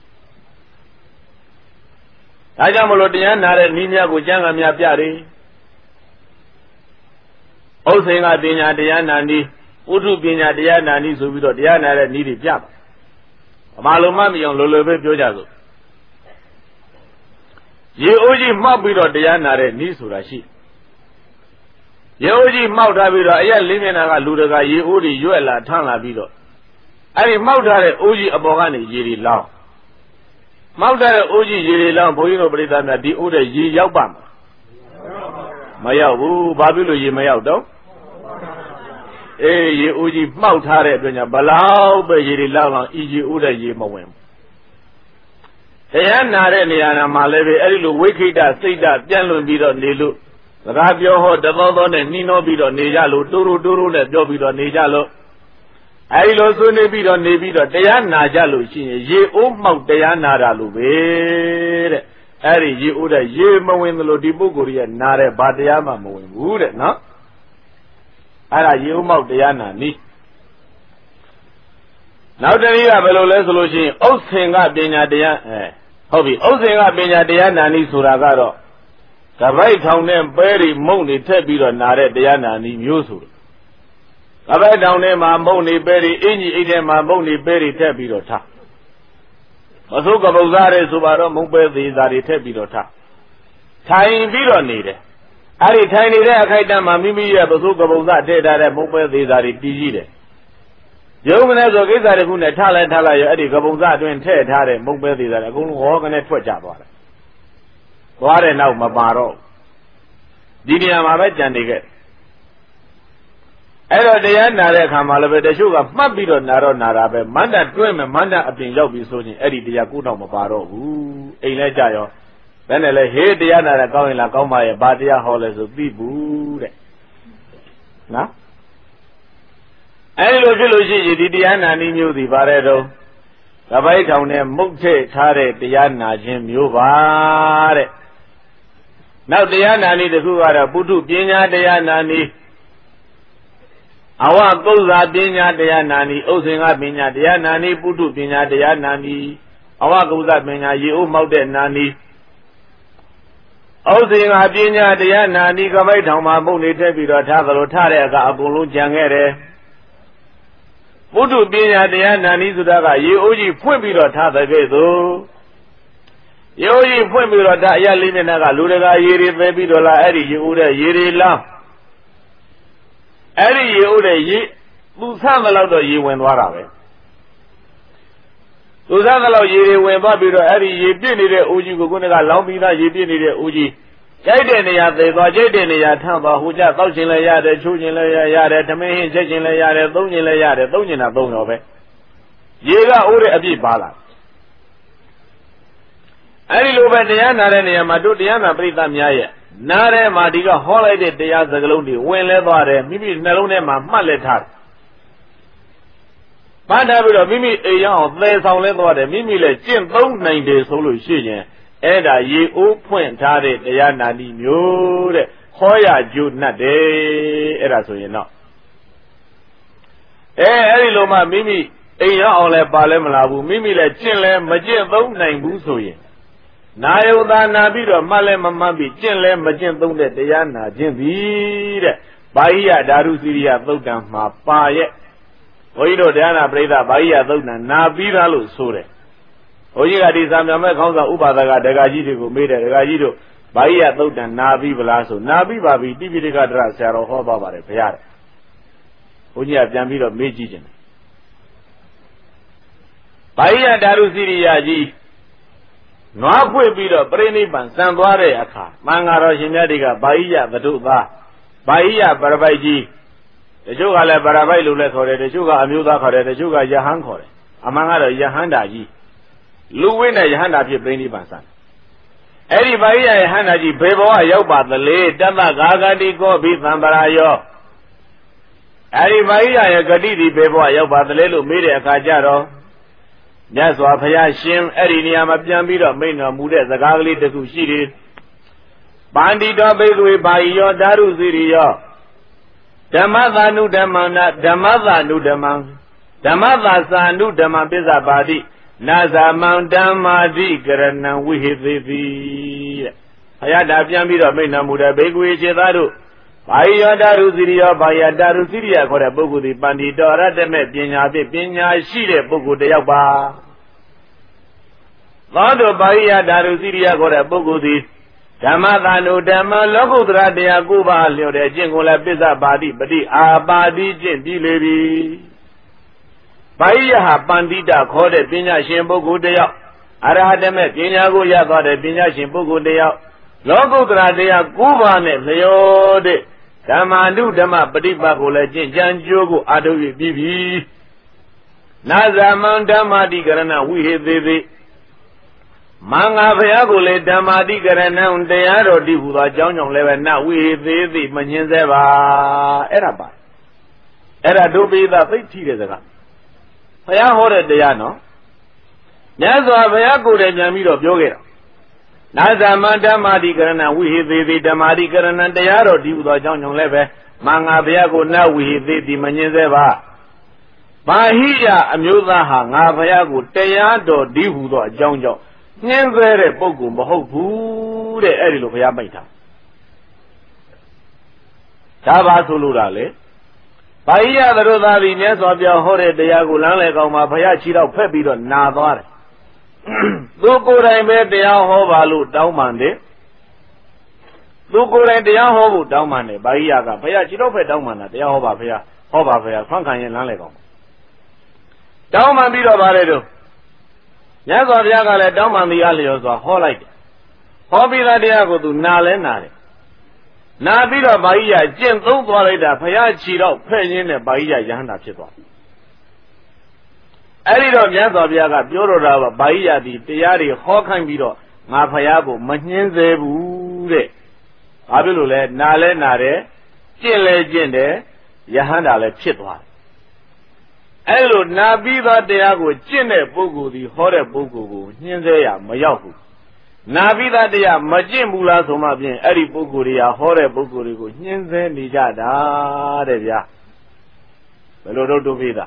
ဒါကြောင့်မလို့တရားနာတဲ့နည်းများကိုကျမ်းဂန်များပြတယ်ဥစ္စေကပညာတရားနာနည်းဥထုပညာတရားနာနည်းဆိုပြီးတော့တရားနာတဲ့နည်းတွေပြပါအမှန်လုံးမမအောင်လိုလိုပဲပြောကြစို့ရေအိုးကြီးမှောက်ပြီးတော့တရားနာတဲ့နည်းဆိုတာရှိရေအိုးကြီးမှောက်ထားပြီးတော့အရက်လေးမျက်နှာကလူတကာရေအိုးတွေရွက်လာထမ်းလာပြီးတော့အဲ့ဒီမှောက်ထားတဲ့အိုးကြီးအပေါ်ကနေရေတွေလောင်းမှောက်ထားတဲ့အိုးကြီးရေတွေလောင်းဘုန်းကြီးတို့ပြိဿများဒီအိုးတဲ့ရေရောက်ပါမရောက်ဘူးဘာဖြစ်လို့ရေမရောက်တော့ရေအိုးကြီးမှောက်ထားတဲ့အတွက်ညာဘလောက်ပဲရေတွေလောက်အောင်ဤကြီးအိုးတဲ့ရေမဝင်ဘူးတရားနာတဲ့နေရာမှာလည်းပဲအဲ့ဒီလိုဝိခိတစိတ်ဓာတ်ပြန့်လွင့်ပြီးတော့နေလို့စကားပြောဟောတသောသောနဲ့နှီးနှောပြီးတော့နေကြလို့တိုးတိုးနဲ့ပြောပြီးတော့နေကြလို့အဲ့ဒီလိုဆွေးနွေးပြီးတော့နေပြီးတော့တရားနာကြလို့ရှိရင်ရေအိုးမှောက်တရားနာတာလို့ပဲတဲ့အဲ့ဒီရေအိုးတဲ့ရေမဝင်သလိုဒီပုဂ္ဂိုလ်ရဲ့နာတဲ့ဘာတရားမှမဝင်ဘူးတဲ့နော်အဲ့ဒါရေဥမောက်တရားနာနည်းနောက်တနည်းကဘယ်လိုလဲဆိုလို့ရှိရင်ဥစ္စေကပညာတရားဟုတ်ပြီဥစ္စေကပညာတရားနာနည်းဆိုတာကတော့ကပိုက်ထောင်နဲ့ပဲတွေမုံတွေထက်ပြီးတော့နာတဲ့တရားနာနည်းမျိုးဆိုတယ်ကပိုက်ထောင်ထဲမှာမုံတွေပဲတွေအင်းကြီးအိတ်ထဲမှာမုံတွေပဲတွေထက်ပြီးတော့ထားမဆိုးကပုဇ္ဇာတွေဆိုပါတော့မုံပဲသေးသားတွေထက်ပြီးတော့ထားထိုင်ပြီးတော့နေတယ်အဲ့ဒီထိုင်နေတဲ့အခိုက်အတန့်မှာမိမိရဲ့ပစိုးကပုံစထည့်ထားတဲ့မုံပဲသေးသားတွေတည်ကြည့်တယ်ရုံမနဲ့ဆိုကိစ္စတခုနဲ့ထားလိုက်ရအဲ့ဒီကပုံစအတွင်းထည့်ထားတဲ့မုံပဲသေးသားတွေအကုန်လုံးဟောကနေထွက်ကြသွားတယ်သွားတဲ့နောက်မပါတော့ဒီနေရာမှာပဲကြံနေခဲ့အဲ့တော့တရားနာတဲ့အခါမှာလည်းပဲတချို့ကမှတ်ပြီးတော့နာတော့နာတာပဲမန္တတွဲမယ်မန္တအပြင်ရောက်ပြီးဆိုရင်အဲ့ဒီတရားကိုတော့မပါတော့ဘူးအိမ်လဲကြရောဘယ်နဲ့လဲဟေးတရားနာတဲ့ကောင်းရင်လားကောင်းပါရဲ့ဘာတရားဟောလဲဆိုသိဘူးတဲ့နော်အဲဒီလိုဖြစ်လို့ရှိရင်ဒီတရားနာနည်းမျိုးစီပါတဲ့တော့ကပိုက်ထောင်နဲ့မုတ်ထည့်ထားတဲ့တရားနာခြင်းမျိုးပါတဲ့နောက်တရားနာနည်းတစ်ခုကတော့ပုထုပညာတရားနာနည်းအဝကုသပညာတရားနာနည်းဥစ္စေငါပညာတရားနာနည်းပုထုပညာတရားနာနည်းအဝကုသပညာရေအိုးမောက်တဲ့နာနည်းဥစ္စေငါပညာတရားနာနည်းကပိုက်ထောင်မှာမုတ်နေထည့်ပြီးတော့ထားသလိုထားတဲ့အခါအကုန်လုံးကြံခဲ့တယ်ပုထုပညာတရားနာနည်းဆိုတာကရေအိုးကြီးဖွင့်ပြီးတော့ထားတဲ့ကဲ့သို့ရေအိုးကြီးဖွင့်ပြီးတော့ဒါအရာလေးမျက်နှာကလူတကာရေတွေပဲပြီးတော့လာအဲ့ဒီရေအိုးတဲ့ရေတွေလောင်းအဲ့ဒီရေအိုးတဲ့ရေသူဆမ်းမလို့တော့ရေဝင်သွားတာပဲသူဆမ်းမလို့ရေတွေဝင်သွားပြီးတော့အဲ့ဒီရေပြည့်နေတဲ့အိုးကြီးကိုခုနကလောင်းပြီးသားရေပြည့်နေတဲ့အိုးကြီးကြိုက်တဲ့နေရာသေသွားကြိုက်တဲ့နေရာထမ်းသွားဟိုကြတောက်ခြင်းလည်းရတယ်ချိုးခြင်းလည်းရတယ်ဓမင်းဟင်းချက်ခြင်းလည်းရတယ်သုံးခြင်းလည်းရတယ်သုံးခြင်းတာသုံးတော့ပဲရေကအိုးတဲ့အပြည့်ပါလာအဲ့ဒီလိုပဲတရားနာတဲ့နေရာမှာတို့တရားနာပရိသတ်များရဲ့နားထဲမှာဒီကဟောလိုက်တဲ့တရားစကားလုံးတွေဝင်လဲသွားတယ်မိမိနှလုံးထဲမှာမှတ်လက်ထားတယ်မှတ်ထားပြီးတော့မိမိအိမ်ရောက်အောင်သယ်ဆောင်လဲသွားတယ်မိမိလည်းကျင့်သုံးနိုင်တယ်ဆိုလို့ရှိရင်အဲ့ဒါရေအိုးဖွင့်ထားတဲ့တရားနာနည်းမျိုးတဲ့ဟောရကျိုးနှက်တယ်အဲ့ဒါဆိုရင်တော့အဲ့ဒီလိုမှမိမိအိမ်ရောက်အောင်လဲပါလဲမလာဘူးမိမိလည်းကျင့်လဲမကျင့်သုံးနိုင်ဘူးဆိုရင်နာယုသာနာပြီးတော့မှတ်လဲမမှတ်ပြီးကျင့်လဲမကျင့်သုံးတဲ့တရားနာခြင်းသည်တဲ့ဘာဟိယဓာတုစီရိယသုတ်တံမှာပါရဲ့ဘုန်းကြီးတို့တရားနာပရိသတ်ဘာဟိယသုတ်တံနာပြီးသားလို့ဆိုတယ်ဘုန်းကြီးကဒီသာမြတ်မဲ့ခေါင်းဆောင်ဥပါဒကဒကာကြီးတွေကိုမေးတယ်ဒကာကြီးတို့ဘာဟိယသုတ်တံနာပြီးဗလားဆိုနာပြီးပါပြီတိပိဋကတရဆရာတော်ဟောသွားပါတယ်ဘုရားတဲ့ဘုန်းကြီးကပြန်ပြီးတော့မေးကြည့်ခြင်းဘာဟိယဓာတုစီရိယကြီးနွားဖွင့်ပြီးတော့ပြိဋိဘံစံသွားတဲ့အခါမင်္ဂလာတော်ရှင်မြတ်တွေကဘာဟိယသတုသားဘာဟိယပရပိုက်ကြီးတချို့ကလည်းပရပိုက်လို့လည်းခေါ်တယ်တချို့ကအမျိုးသားခေါ်တယ်တချို့ကယဟန်ခေါ်တယ်အမှန်ကတော့ယဟန်တာကြီးလူဝိနဲ့ယဟန်တာဖြစ်ပြိဋိဘံစံအဲ့ဒီဘာဟိယယဟန်တာကြီးဘယ်ဘဝရောက်ပါသလဲတတ္တဂါဂတိကောဘိသံပရာယောအဲ့ဒီဘာဟိယရဲ့ဂတိဒီဘယ်ဘဝရောက်ပါသလဲလို့မေးတဲ့အခါကျတော့မြတ်စွာဘုရားရှင်အဲ့ဒီနေရာမှာပြန်ပြီးတော့မိန့်တော်မူတဲ့စကားကလေးတစ်ခုရှိတယ်ပန္တိတောဘိက္ခွေဘာဟိယောဓာတုစီရိယောဓမ္မသာနုဓမ္မနာဓမ္မသာနုဓမ္မံဓမ္မသာသာနုဓမ္မပစ္စပါတိနာဇာမံဓမ္မာတိကရဏံဝိဟိသေတိတဲ့ဘုရားဒါပြန်ပြီးတော့မိန့်တော်မူတဲ့ဘိက္ခွေခြေသားတို့ဘာဟိယောဓာတုစီရိယောဘာဟိယဓာတုစီရိယခေါ်တဲ့ပုဂ္ဂိုလ်ဒီပန္တိတောရတ္တမေပညာဖြင့်ပညာရှိတဲ့ပုဂ္ဂိုလ်တစ်ယောက်ပါသောတောဘာဟိယဓာတုစီရိယခေါ်တဲ့ပုဂ္ဂိုလ်သည်ဓမ္မသာနုဓမ္မလောကုတ္တရာတရားကိုပါလျော့တဲ့အကျင့်ကိုလည်းပစ္စပါတိပတိအာပါတိကျင့်ပြီးလေပြီဘာဟိယဟာပန္တိတခေါ်တဲ့ပညာရှင်ပုဂ္ဂိုလ်တစ်ယောက်အရဟတမေပညာကိုရသွားတဲ့ပညာရှင်ပုဂ္ဂိုလ်တစ်ယောက်လောကုတ္တရာတရားကိုပါနဲ့လျော့တဲ့ဓမ္မာနုဓမ္မပฏิပတ်ကိုလည်းကျင့်ကြံကြိုးကိုအာထုပ်ပြီးပြီနာဇာမံဓမ္မာတိကရဏဝိဟိသေတိမင်္ဂဘုရားကိုလည်းဓမ္မာတိကရဏံတရားတော်တည်ဟူသောအကြောင်းကြောင့်လည်းပဲနဝိဟိသေတိမငြင်းစေပါအဲ့ဒါပါအဲ့ဒါဒုပိသသိထီတဲ့စကားဘုရားဟောတဲ့တရားနော်မြတ်စွာဘုရားကိုယ်တိုင်ပြန်ပြီးတော့ပြောခဲ့တာနာဇာမံဓမ္မာတိကရဏဝိဟိသေတိဓမ္မာတိကရဏံတရားတော်တည်ဟူသောအကြောင်းကြောင့်လည်းပဲမင်္ဂဘုရားကိုနဝိဟိသေတိမငြင်းစေပါဘာဟိယအမျိုးသားဟာငါဘုရားကိုတရားတော်တည်ဟူသောအကြောင်းကြောင့်ညှင်းဆဲတဲ့ပုဂ္ဂိုလ်မဟုတ်ဘူးတဲ့အဲ့ဒီလိုဘုရားမိန့်တာဒါပါဆိုလို့တာလေဘာဟိယသရောသားပြီးမြတ်စွာဘုရားဟောတဲ့တရားကိုလမ်းလေကောင်းမှာဘုရားခြေတော့ဖက်ပြီးတော့နာသွားတယ်သူကိုယ်တိုင်ပဲတရားဟောပါလို့တောင်းပန်တယ်သူကိုယ်တိုင်တရားဟောဖို့တောင်းပန်တယ်ဘာဟိယကဘုရားခြေတော့ဖက်တောင်းပန်တာတရားဟောပါဘုရားဟောပါဘုရားဆွမ်းခံရင်လမ်းလေကောင်းတောင်းပန်ပြီးတော့ပါတယ်တို့မြတ်စွာဘုရားကလည်းတောင်းပန်သည်အလျော်စွာဟောလိုက်တယ်ဟောပြီးသားတရားကိုသူနာလဲနာတယ်နာပြီးတော့ဘာဟိယကျင့်သုံးသွားလိုက်တာဘုရားခြေတော့ဖဲ့ရင်းနဲ့ဘာဟိယယဟန္တာဖြစ်သွားအဲ့ဒီတော့မြတ်စွာဘုရားကပြောတော်တာကဘာဟိယသည်တရားတွေဟောခိုင်းပြီးတော့ငါဖယားကိုမညှင်းသေးဘူးတဲ့ဘာဖြစ်လို့လဲနာလဲနာတယ်ကျင့်လဲကျင့်တယ်ယဟန္တာလည်းဖြစ်သွားတယ်အဲ့လိုနာပြီးသောတရားကိုကျင့်တဲ့ပုဂ္ဂိုလ်ဒီဟောတဲ့ပုဂ္ဂိုလ်ကိုညှင်းသေးရမရောက်ဘူးနာပြီးသားတရားမကျင့်ဘူးလားဆိုမှဖြင့်အဲ့ဒီပုဂ္ဂိုလ်တွေကဟောတဲ့ပုဂ္ဂိုလ်တွေကိုညှင်းသေးနေကြတာတဲ့ဗျာဘယ်လိုတော့တို့ပြတာ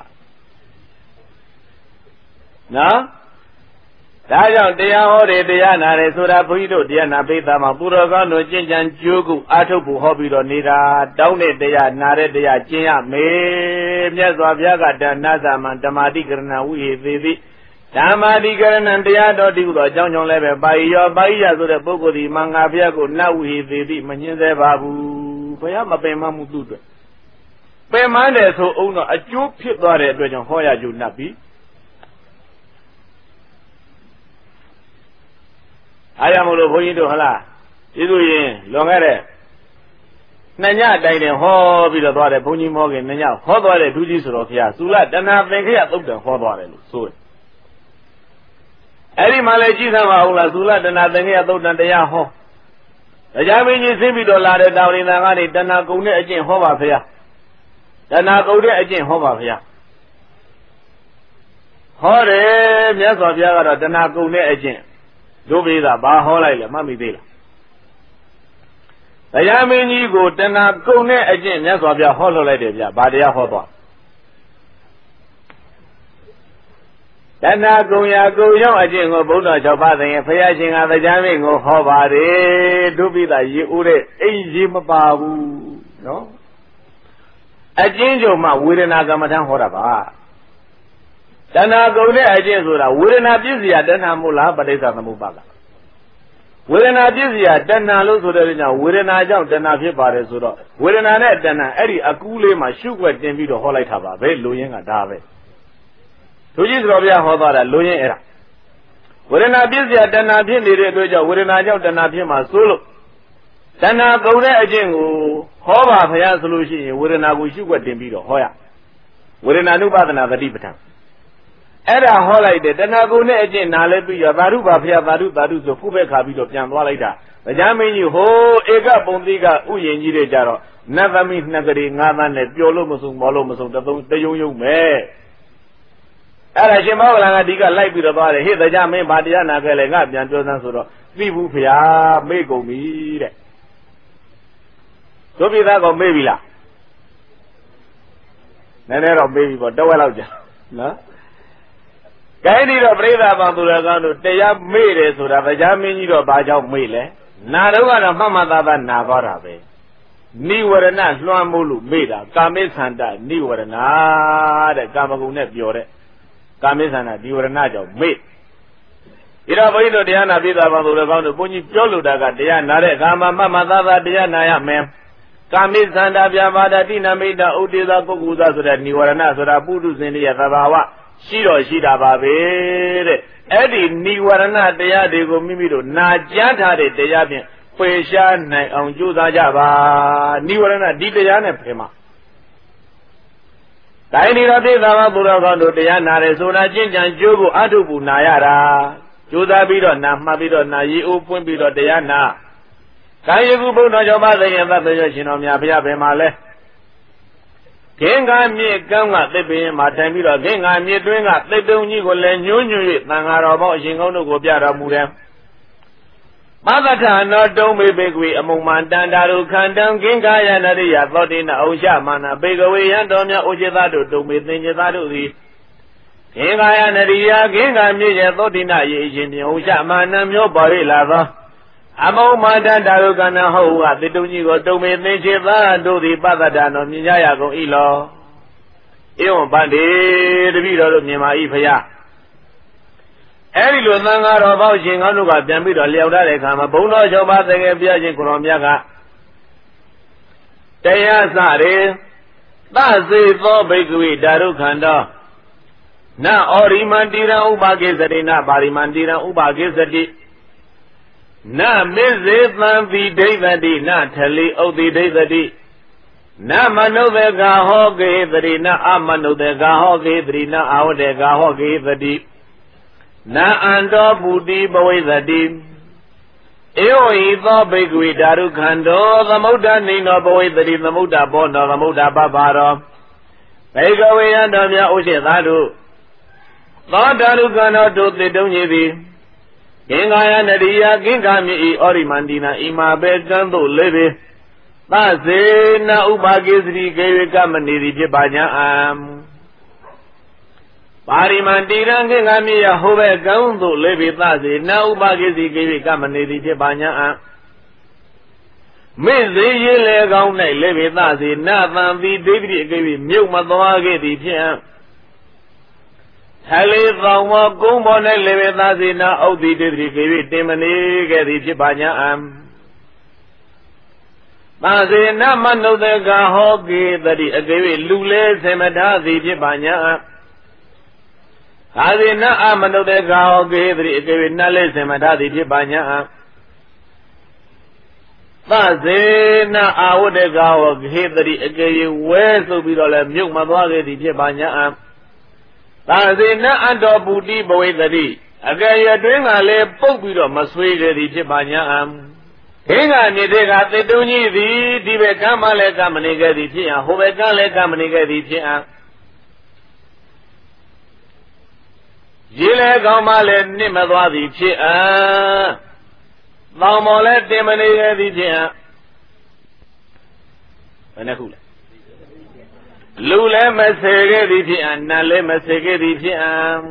နော်ဒါကြောင့်တရားဟောတယ်တရားနာတယ်ဆိုတာဘုန်းကြီးတို့တရားနာပိသမှာပုရောကောင်းတို့ကျင့်ကြံကြိုးကုအားထုတ်ဖို့ဟောပြီးတော့နေတာတောင်းတဲ့တရားနာတဲ့တရားကျင့်ရမယ်မြတ်စွာဘုရားကဒါနသမံဓမ္မာတိကရဏဝိဟေသေတိဓမ္မာတိကရဏံတရားတော်ဒီဟုသောအကြောင်းကြောင့်လည်းပဲပါဠိရောပါဠိရဆိုတဲ့ပုဂ္ဂိုလ်ဒီမင်္ဂဘုရားကိုနတ်ဝိဟေသေတိမညှင်းသေးပါဘူးဘုရားမပင်မမှုသူ့အတွက်ပင်မတယ်ဆိုအောင်တော့အကျိုးဖြစ်သွားတဲ့အတွက်ကြောင့်ဟောရကြုံ납ပြီအားရမလို့ဘုန်းကြီးတို့ဟလားကျေးဇူးရင်လွန်ခဲ့တဲ့နှစ်ညတိုင်တယ်ဟောပြီးတော့သွားတယ်ဘုန်းကြီးမောခင်နှစ်ညဟောသွားတဲ့ဒုကြီးဆိုတော်ဘုရားသုလတဏ္ဍသင်္ခရသုတ်တံဟောသွားတယ်လို့ဆိုတယ်အဲ့ဒီမှာလည်းကြည့်သမ်းပါဦးလားသုလတဏ္ဍသင်္ခရသုတ်တံတရားဟောတရားမင်းကြီးဆင်းပြီးတော့လာတဲ့တာဝရိန္ဒာကနေတဏ္ဍကုံတဲ့အကျင့်ဟောပါဘုရားတဏ္ဍကုံတဲ့အကျင့်ဟောပါဘုရားဟောတယ်မြတ်စွာဘုရားကတော့တဏ္ဍကုံတဲ့အကျင့်တို့ပေးတာဘာဟောလိုက်လဲမှတ်မိသေးလားတရားမင်းကြီးကိုတဏှာကုန်တဲ့အကျင့်မြတ်စွာဘုရားဟောလို့လိုက်တယ်ဗျဘာတရားဟောသွားတဏှာကုန်ရာကုန်ရောက်အကျင့်ကိုဘုန်းတော်၆ပါးသင်ရဲ့ဘုရားရှင်ကတရားမင်းကိုဟောပါတယ်တို့ပေးတာရေဦးတဲ့အိမ်ရေမပါဘူးနော်အကျဉ်းချုပ်မှဝေဒနာကမ္မထံဟောတာပါတဏှာကုန်တဲ့အကျင့်ဆိုတာဝေဒနာပြည့်စရာတဏှာမို့လားပဋိစ္စသမုပ္ပါဒ်ဝေဒနာပြည့်စရာတဏှာလို့ဆိုတဲ့ကြောင့်ဝေဒနာကြောင့်တဏှာဖြစ်ပါတယ်ဆိုတော့ဝေဒနာနဲ့တဏှာအဲ့ဒီအကူးလေးမှာရှုွက်တင်ပြီးတော့ဟောလိုက်တာပါပဲလူရင်းကဒါပဲသူကြီးဆိုတော်ဘုရားဟောသွားတာလူရင်းအဲ့ဒါဝေဒနာပြည့်စရာတဏှာဖြစ်နေတဲ့အတွက်ကြောင့်ဝေဒနာကြောင့်တဏှာဖြစ်မှာဆိုလို့တဏှာကုန်တဲ့အကျင့်ကိုဟောပါဘုရားဆိုလို့ရှိရင်ဝေဒနာကိုရှုွက်တင်ပြီးတော့ဟောရဝေဒနာနုပါဒနာသတိပဋ္ဌာန်အဲ့ဒါဟောလိုက်တယ်တဏှာကုန်တဲ့အကျင့်နာလဲပြီးတော့သာဓုပါဖျားသာဓုဆိုခုပဲခါပြီးတော့ပြန်သွားလိုက်တာတရားမင်းကြီးဟိုဧကပုံတိကဥယျင်ကြီးတွေကြတော့နတ်သမီးနှစ်ကလေးငါးသန်းနဲ့ပျော်လို့မဆုံးမောလို့မဆုံးတယုံယုံပဲအဲ့ဒါရှင်မောဂလန်ကဒီကလိုက်ပြီးတော့သွားတယ်ဟေ့တရားမင်းဗာတရားနာခဲ့လေငါပြန်ပြောစမ်းဆိုတော့သိဘူးဖျားမေ့ကုန်ပြီတဲ့တို့ပြည်သားကမေ့ပြီလားနည်းနည်းတော့မေ့ပြီပေါ့တဝက်လောက်ကြာနော်ကိုင်းဒီတော့ပြိဿပေါင်းသူတော်ကောင်းတို့တရားမေ့တယ်ဆိုတာတရားမင်းကြီးတော့ဘာကြောင့်မေ့လဲနာတော့ကတော့မှတ်မှတ်သားသားနာသွားတာပဲနိဝရဏလွှမ်းမိုးလို့မေ့တာကာမိသန္တနိဝရဏတဲ့ကာမဂုဏ်နဲ့ပြောတဲ့ကာမိသန္တနိဝရဏကြောင့်မေ့ဒီတော့ဘုန်းကြီးတို့တရားနာပြိဿပေါင်းသူတော်ကောင်းတို့ဘုန်းကြီးပြောလို့တာကတရားနာတဲ့အခါမှာမှတ်မှတ်သားသားတရားနာရမယ်ကာမိသန္တပြပါဒတိနမိတ္တဥဒေသာကုက္ကုသဆိုတဲ့နိဝရဏဆိုတာပုထုဇဉ်ရဲ့သဘာဝရှိတော့ရှိတာပါပဲတဲ့အဲ့ဒီနိဝရဏတရားတွေကိုမိမိတို့နာကြားထားတဲ့တရားဖြင့်ပယ်ရှားနိုင်အောင်ကြိုးစားကြပါနိဝရဏဒီတရားနဲ့ဖယ်မှာတိုင်းဒီတော့သိသာပါဘုရားကောင်းတို့တရားနာတယ်ဆိုတာကျင့်ကြံကြိုးကိုအထုပ်ပူနာရတာကြိုးစားပြီးတော့နာမှတ်ပြီးတော့နာရီအိုးပွင့်ပြီးတော့တရားနာကာယကုဘုဒ္ဓကြောင့်ပါသိရင်သဗ္ဗယောရှင်တော်များဘုရားဘယ်မှာလဲဂင်္ဂမြေကမ်းကသစ်ပင်မှာထိုင်ပြီးတော့ဂင်္ဂမြေတွင်းကသစ်တုံကြီးကိုလည်းညှိုးညွှ၍သံဃာတော်ပေါင်းအရှင်ကောင်းတို့ကိုပြတော်မူတယ်ပသထနောတုံးမေဘေကွေအမုံမှန်တန်တာတို့ခန္တံဂင်္ဂယနရိယသောတိနဩရှမာနဘေကဝေယံတော်များဩจิตတို့တုံမေသင်္จิตတို့သည်ဂင်္ဂယနရိယဂင်္ဂမြေရဲ့သောတိနရေအရှင်မြဩရှမာနမျိုးပေါ်ရလာသောအမုံမှန်တန်တာတို့ကဏဟောကသစ်တုံကြီးကိုတုံမေသင်္จิตတို့သည်ပသထနောမြင်ကြရကုန်၏လောဧဝံဗန္တိတပည့်တော်တို့မြင်ပါ၏ဖယားအဲ့ဒီလိုသံဃာတော်ပေါင်းရှင်ကောင်းတို့ကပြန်ပြီးတော့လျှောက်ထားတဲ့အခါမှာဘုံတော်၆ပါးတကယ်ဘုရားရှင်ကိုရောမြတ်ကတရားစရေသစေသောဘိက္ခဝေဓာရုခန္တောနဩရိမန္တိရံဥပါကိသတိနပါရိမန္တိရံဥပါကိသတိနမေဇေသံတိဒိဋ္ဌတိနထလိဥဒ္ဓိဒိဋ္ဌတိနမနုသေကာဟောကေသတိနအမနုသေကာဟောကေသတိနအာဝတေကာဟောကေသတိနအန္တောပုတိဘဝိသတိ Eo tho bhikkhave darukhando thamutta nino bhavitati thamutta bono thamutta pabbaro bhikkhave yanta mya uche thadu tho darukhando do tittonyi thi Kingaya nadiya kingami orimandina ima bekanto lebe Tase na upakesri kewe kamaniri jibanya am Parimandira kingami ya hove kanto lebe tase na upakesri kewe kamaniri jibanya am Mizi yile kaunai lebe tase na thambi devri kewe myuk matwage di pya Thale thawma kumbone lebe tase na audi devri kewe temani ke di jibanya am Tase na manudeka hoki tadi akewe lule semata di jibanya Tase na amanudeka hoki tadi akewe nale semata di jibanya Tase na awudeka hoki tadi akewe wesu bidole myuk matwage di jibanya Tase na ando puti bawe tadi akewe tuinga le pok bido maswege di jibanya Hinga nidega titunyi di dibe kama le kamaniga di pia hobe kale kamaniga di pia Jile kama le nimadwa di pia Thamo le timaniga di pia Panakula Lule masege di pia nale masege di pia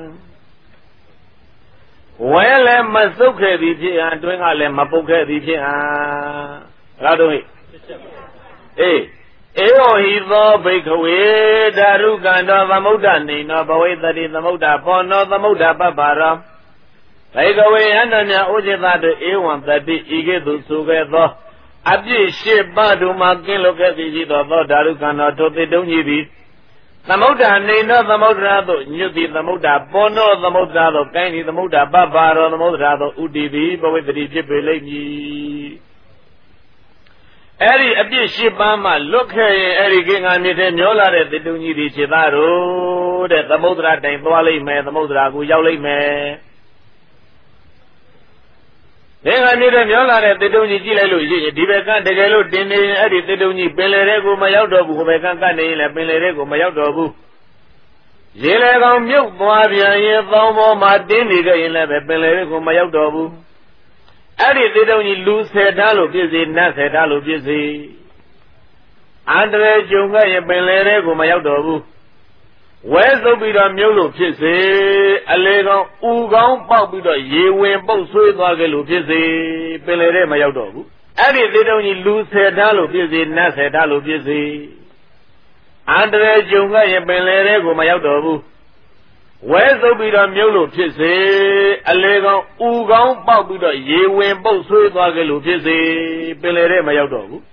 Wele masukhe di pia tuinga le mapukhe di pia Radoi Eo hitho bhikkhave darukhando thamutta nino bhavitati thamutta bono thamutta pabbaro Bhikkhave yanamya ujithatu ewan tati ikethu suketho Apyi shibba dhuma kinloketi jito tho darukhando thotittonyi thi Thamutta nino thamutta tho nyuthi thamutta bono thamutta tho kaini thamutta pabbaro thamutta tho udditi bhavitati phitpe laimyi Eri apyi shibba ma lukhe eri kinga mithe myo la de tittonyi thi chitharo de thamutta tain thwa laimme thamutta ko yauk laimme Kinga mithe myo la de tittonyi ji lai lo yin di bekan teke lo tin ne eri tittonyi pinle re ko ma yauk do bu ho bekan kat ne yin le pinle re ko ma yauk do bu Yin le kaung myuk thwa pyan yin thong pho ma tin ne ke yin le be pinle re ko ma yauk do bu Eri tittonyi lu seta lo phitse nat seta lo phitse Andre chunga yin pinle re ko ma yauk do bu Wé suk pi do myuk lo phitse ale kaung u kaung pauk pi do ye win pauk sway thwa ke lo phitse pinle re ma yauk do bu Eri tittonyi lu seta lo phitse nat seta lo phitse Andre chunga yin pinle re ko ma yauk do bu Wé suk pi do myuk lo phitse ale kaung u kaung pauk pi do ye win pauk sway thwa ke lo phitse pinle re ma yauk do bu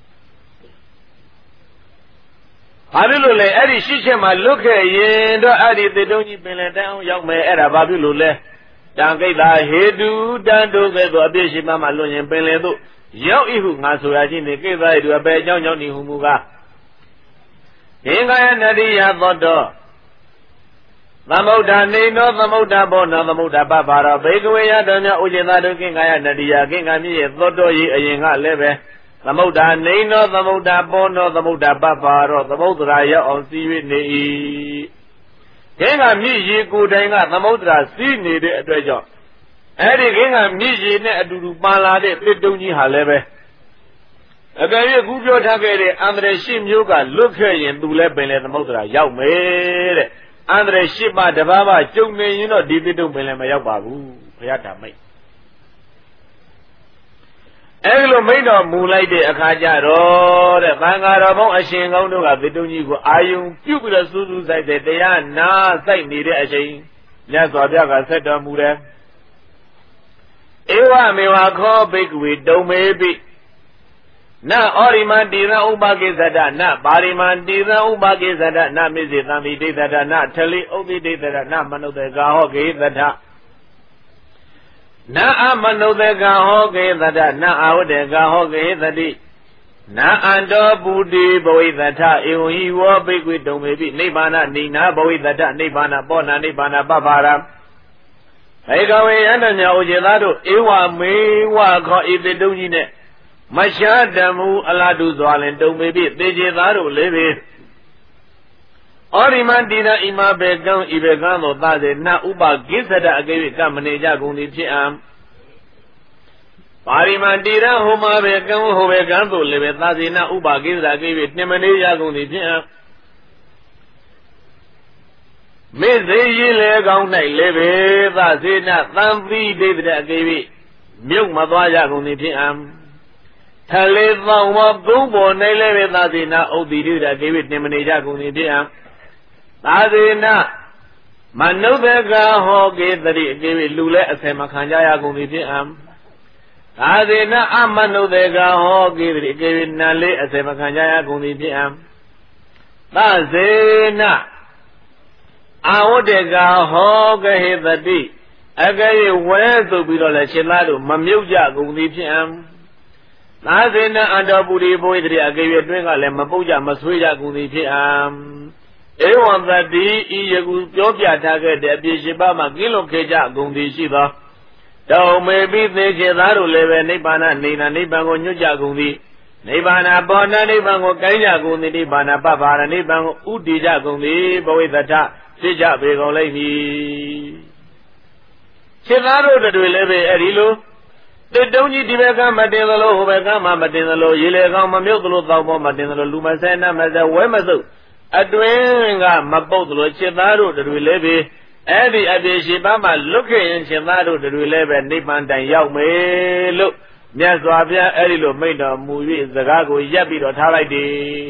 Babi lo le eri shishe ma lukhe yin do eri tittonyi pinle tai aung yauk me era babi lo le Tankaita hetu tanto ke do apye shibba ma lwat yin pinle tho yauk ihu nga soya chin ne kaita hetu ape ajaung yauk ni hu mu ka Kingaya nadiya thoto Thamutta nino thamutta bono thamutta pabbaro Bhikkhave yanta mya uche thadu kingaya nadiya kingami ye thoto ye ayin ka lebe Thamutta nino thamutta bono thamutta pabbaro thamutta yauk aung si yue ne i Kinga mi ye ko tain ka thamutta si nede atwet jaung Eri kinga mi ye ne aတူpa la de tittonyi ha le be Akaya ku pyo tha ke de andre shi myo ka lukhe yin tu le pinle thamutta yauk me de Andre shibba taba ba chung ne yin do di tittung pinle ma yauk pa bu Phaya ta miat Eri lo miat do mu lai de akha ja do de Thangka ro bong ashin kaung do ka tittonyi ko ayung pyu pi do su su sai de taya na sai nede achain Nyat Swa Phaya ka set do mu de Ewa mewa kho bhikkhave dumme pi Na orimandira upakesata na parimandira upakesata na misi thami dethata na thali uti dethata na manudeka hoke thata Na amanudeka hoke thata na awudeka hoke thati Na ando puti bhavithata eho hi wo bhikkhave dumme pi nibbana nina bhavithata nibbana bona nibbana pabbara ဘေကဝေယန္တညာဥจิตသားတို့ဧဝမေဝခောဤတေတုံကြီးနဲ့မရှားတမှုအလားတူစွာလင်တုံပေပြီသေจิตသားတို့လေးပေဩရိမန္တိရဣမဘေကံဤဘေကံသောသစေနဥပကိစ္စတအကေဝိကမနေကြကုန်သည်ဖြစ်အံပါရိမန္တိရဟောမဘေကံဟောဘေကံတို့လေးပေသစေနဥပကိစ္စတအကေဝိနှမနေကြကုန်သည်ဖြစ်အံမေဇေရီလေကောင်း၌လေးပေသစေနသံပိဒိဋ္ဌအကေဝိမြုပ်မသွားကြကုန်သည်ဖြစ်အံထလေသောဝကုန်းပေါ်၌လည်းပဲသာသေနာဥဒ္ဓိရိတကေဝိတင်မနေကြကုန်သည်ဖြစ်အံသာသေနာမနုဿကဟောကေတရိအကေဝိလူလည်းအဆယ်မခံကြရကုန်သည်ဖြစ်အံသာသေနာအမနုဿကဟောကေတရိအကေဝိနတ်လည်းအဆယ်မခံကြရကုန်သည်ဖြစ်အံသာသေနာအာဝတ္တကဟောကဟေတတိအကေဝဲဆိုပြီးတော့လည်းရှင်သားတို့မမြုပ်ကြကုန်သည်ဖြစ်အံသာသေနအတ္တပုရိဘဝိတ္တိအကေဝအတွင်းကလည်းမပုတ်ကြမဆွေးကြကုန်သည်ဖြစ်အံဧဝံတတိဤယခုပြောပြထားခဲ့တဲ့အပြည့်ရှိပါမှကင်းလွတ်ခဲ့ကြကုန်သည်ရှိသောတောမေပိသေခြေသားတို့လည်းပဲနိဗ္ဗာန်နေနာနိဗ္ဗာန်ကိုညွတ်ကြကုန်သည်နိဗ္ဗာန်ပေါ်နာနိဗ္ဗာန်ကိုကိုင်းကြကုန်သည်နိဗ္ဗာန်ပပ္ပါရနိဗ္ဗာန်ကိုဥတည်ကြကုန်သည်ဘဝိတ္တဖြစ်ကြပေကုန်လိမ့်မည်ခြေသားတို့တွေလည်းပဲအဲ့ဒီလိုတေတုံကြီးဒီဘက်ကမတင်သလိုဟိုဘက်ကမှမတင်သလိုရေလေကောင်မမြုပ်သလိုတောက်ပေါ်မတင်သလိုလူမဆဲနတ်မဆဲဝဲမစုပ်အတွင်းကမပုတ်သလိုခြေသားတို့တွေလည်းပဲအဲ့ဒီအပြည့်ရှိပါမှလွတ်ခဲ့ရင်ခြေသားတို့တွေလည်းပဲနိဗ္ဗာန်တိုင်ရောက်မယ်လို့မြတ်စွာဘုရားအဲ့ဒီလိုမိန့်တော်မူ၍စကားကိုရပ်ပြီးတော့ထားလိုက်တယ်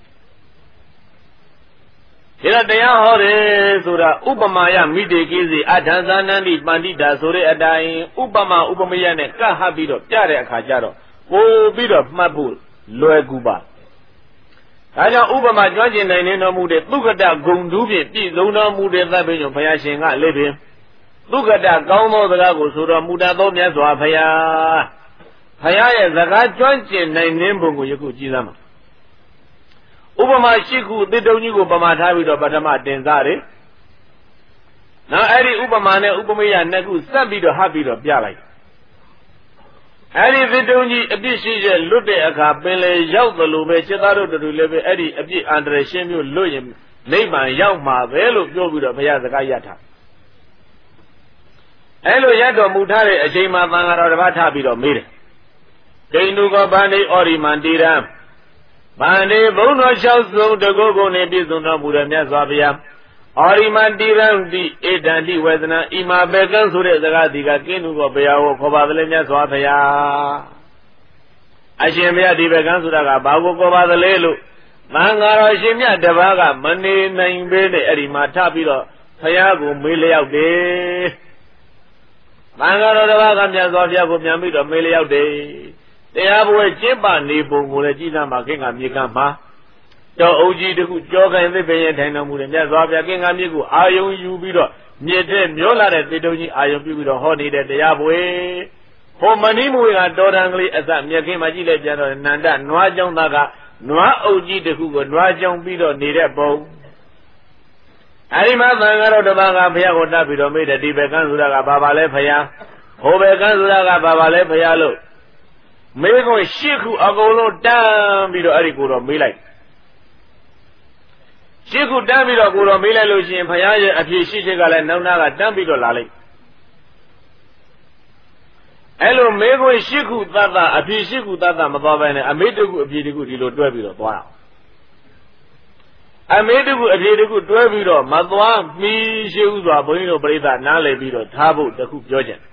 ဒါတရားဟောတယ်ဆိုတာဥပမာယမိတေကိစီအထာသနန္တိပန္တိတာဆိုတဲ့အတိုင်းဥပမာဥပမယနဲ့ကဟပ်ပြီးတော့ပြတဲ့အခါကျတော့ပို့ပြီးတော့မှတ်ဖို့လွယ်ကူပါဒါကြောင့်ဥပမာကြွကျင်နိုင်နေတော်မူတဲ့သုခတဂုံတူးဖြင့်ပြည့်စုံတော်မူတဲ့သဗ္ဗညုဘုရားရှင်ကလည်းပင်သုခတကောင်းသောစကားကိုဆိုတော်မူတတ်သောမြတ်စွာဘုရားဘုရားရဲ့စကားကြွကျင်နိုင်နေပုံကိုယခုကြည်စမ်းပါဥပမာရှိခုသစ်တုံကြီးကိုပမာထားပြီးတော့ပထမတင်စားတယ်။နောက်အဲ့ဒီဥပမာနဲ့ဥပမေယနှစ်ခုစပ်ပြီးတော့ဟပ်ပြီးတော့ပြလိုက်။အဲ့ဒီသစ်တုံကြီးအပြစ်ရှိချက်လွတ်တဲ့အခါပင်လေရောက်သလိုပဲစိတ်သားတို့တို့လည်းပဲအဲ့ဒီအပြစ်အန္တရာယ်ရှင်းမျိုးလွတ်ရင်နိဗ္ဗာန်ရောက်မှာပဲလို့ပြောပြီးတော့ဘုရားစကားရထား။အဲ့လိုရတော်မူထားတဲ့အချိန်မှာသံဃာတော်တစ်ပါးထားပြီးတော့မေးတယ်။ဒိဋ္ဌုကောဗန္တိဩရိမန္တိရံဗန္တိဘုံတော်လျှောက်ဆုံးတကုတ်ကုန်နေပြည့်စုံတော်မူတဲ့မြတ်စွာဘုရားဩရိမန္တိရံတိဧတံတိဝေဒနာဣမာဘေကံဆိုတဲ့စကားဒီကကင်းသူကဘုရားကိုခေါ်ပါသလဲမြတ်စွာဘုရားအရှင်ဘုရားဒီဘေကံဆိုတာကဘာကိုခေါ်ပါသလဲလို့သံဃာတော်ရှင်မြတ်တပါးကမနေနိုင်ပဲနဲ့အဲ့ဒီမှာထပြီးတော့ဘုရားကိုမေးလျောက်တယ်သံဃာတော်တပါးကမြတ်စွာဘုရားကိုပြန်ပြီးတော့မေးလျောက်တယ်တရားပွဲကျင့်ပနေပုံကိုလည်းကြည်စမ်းပါခင်ကမြေကမှာတော်အုပ်ကြီးတခုကြောခိုင်သစ်ပင်ရဲ့ထိုင်တော်မူတဲ့မြတ်စွာဘုရားခင်ကမြေကိုအာယုံယူပြီးတော့မြေတဲ့မျောလာတဲ့သေတုံကြီးအာယုံပြုပြီးတော့ဟောနေတဲ့တရားပွဲဟောမဏိမူကတော်တန်ကလေးအစမြက်ခင်မှာကြည့်လိုက်ပြန်တော့နန္ဒနွားကြောင့်သားကနွားအုပ်ကြီးတခုကိုနွားကြောင့်ပြီးတော့နေတဲ့ပုံအဲဒီမှာသံဃာတော်တစ်ပါးကဘုရားကိုတတ်ပြီးတော့မေးတယ်ဒီဘက်ကန်းဆိုတာကဘာပါလဲဘုရားဟိုဘက်ကန်းဆိုတာကဘာပါလဲဘုရားလို့မေးခွန်းရှစ်ခုအကုန်လုံးတန်းပြီးတော့အဲ့ဒီကိုတော့မေးလိုက်ရှစ်ခုတန်းပြီးတော့ကိုတော့မေးလိုက်လို့ရှိရင်ဘုရားရဲ့အဖြေရှိချက်ကလည်းနောက်နာကတန်းပြီးတော့လာလိုက်အဲ့လိုမေးခွန်းရှစ်ခုသတ်တာအဖြေရှစ်ခုသတ်တာမသွားဘဲနဲ့အမေးတစ်ခုအဖြေတစ်ခုဒီလိုတွဲပြီးတော့သွားတာအမေးတစ်ခုအဖြေတစ်ခုတွဲပြီးတော့မသွားမီးရှိဥစွာဘုန်းကြီးတို့ပြိဿနားလည်ပြီးတော့ထားဖို့တစ်ခုပြောကြတယ်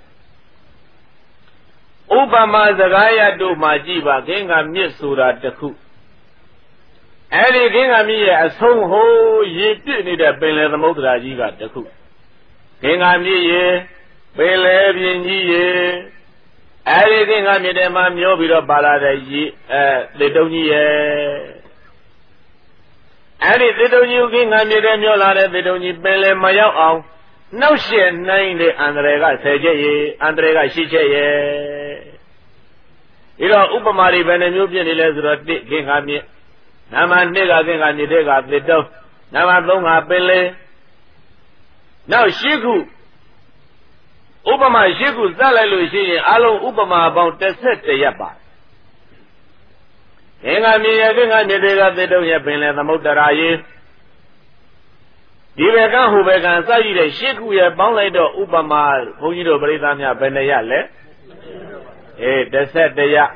ဥပမာစကားရတို့မှကြည့်ပါခင်းကမြစ်ဆိုတာတခုအဲ့ဒီခင်းကမြစ်ရဲ့အဆုံးဟိုးရေပြည့်နေတဲ့ပင်လယ်သမုဒ္ဒရာကြီးကတခုခင်းကမြစ်ရေပင်လယ်ပြင်ကြီးရေအဲ့ဒီခင်းကမြစ်ထဲမှာမျောပြီးတော့ပါလာတဲ့ရေသေတုံကြီးရဲ့အဲ့ဒီသေတုံကြီးခင်းကမြစ်ထဲမျောလာတဲ့သေတုံကြီးပင်လယ်မရောက်အောင်နှောက်ရှက်နိုင်တဲ့အန္တရာယ်က10ချက်ရေအန္တရာယ်က10ချက်ရေဒီတော့ဥပမာတွေဘယ်နှမျိုးဖြစ်နေလဲဆိုတော့1ခင်းခါမြစ်နံပါတ်2ကခင်းခါမြစ်တဲ့ကသစ်တုံးနံပါတ်3ကပင်လေနောက်10ခုဥပမာ၈ခုစလိုက်လို့ရှိရင်အလုံးဥပမာပေါင်း11ရပ်ပါအင်္ဂါမြေရကင်္ဂါမြေတွေကသေတုံရဲ့ပင်လေသမုဒ္ဒရာရေဒီဘက်ကဟိုဘက်ကစရှိတဲ့၈ခုရဲ့ပေါင်းလိုက်တော့ဥပမာဘုန်းကြီးတို့ပရိသတ်များဘယ်နှရလဲ11ရ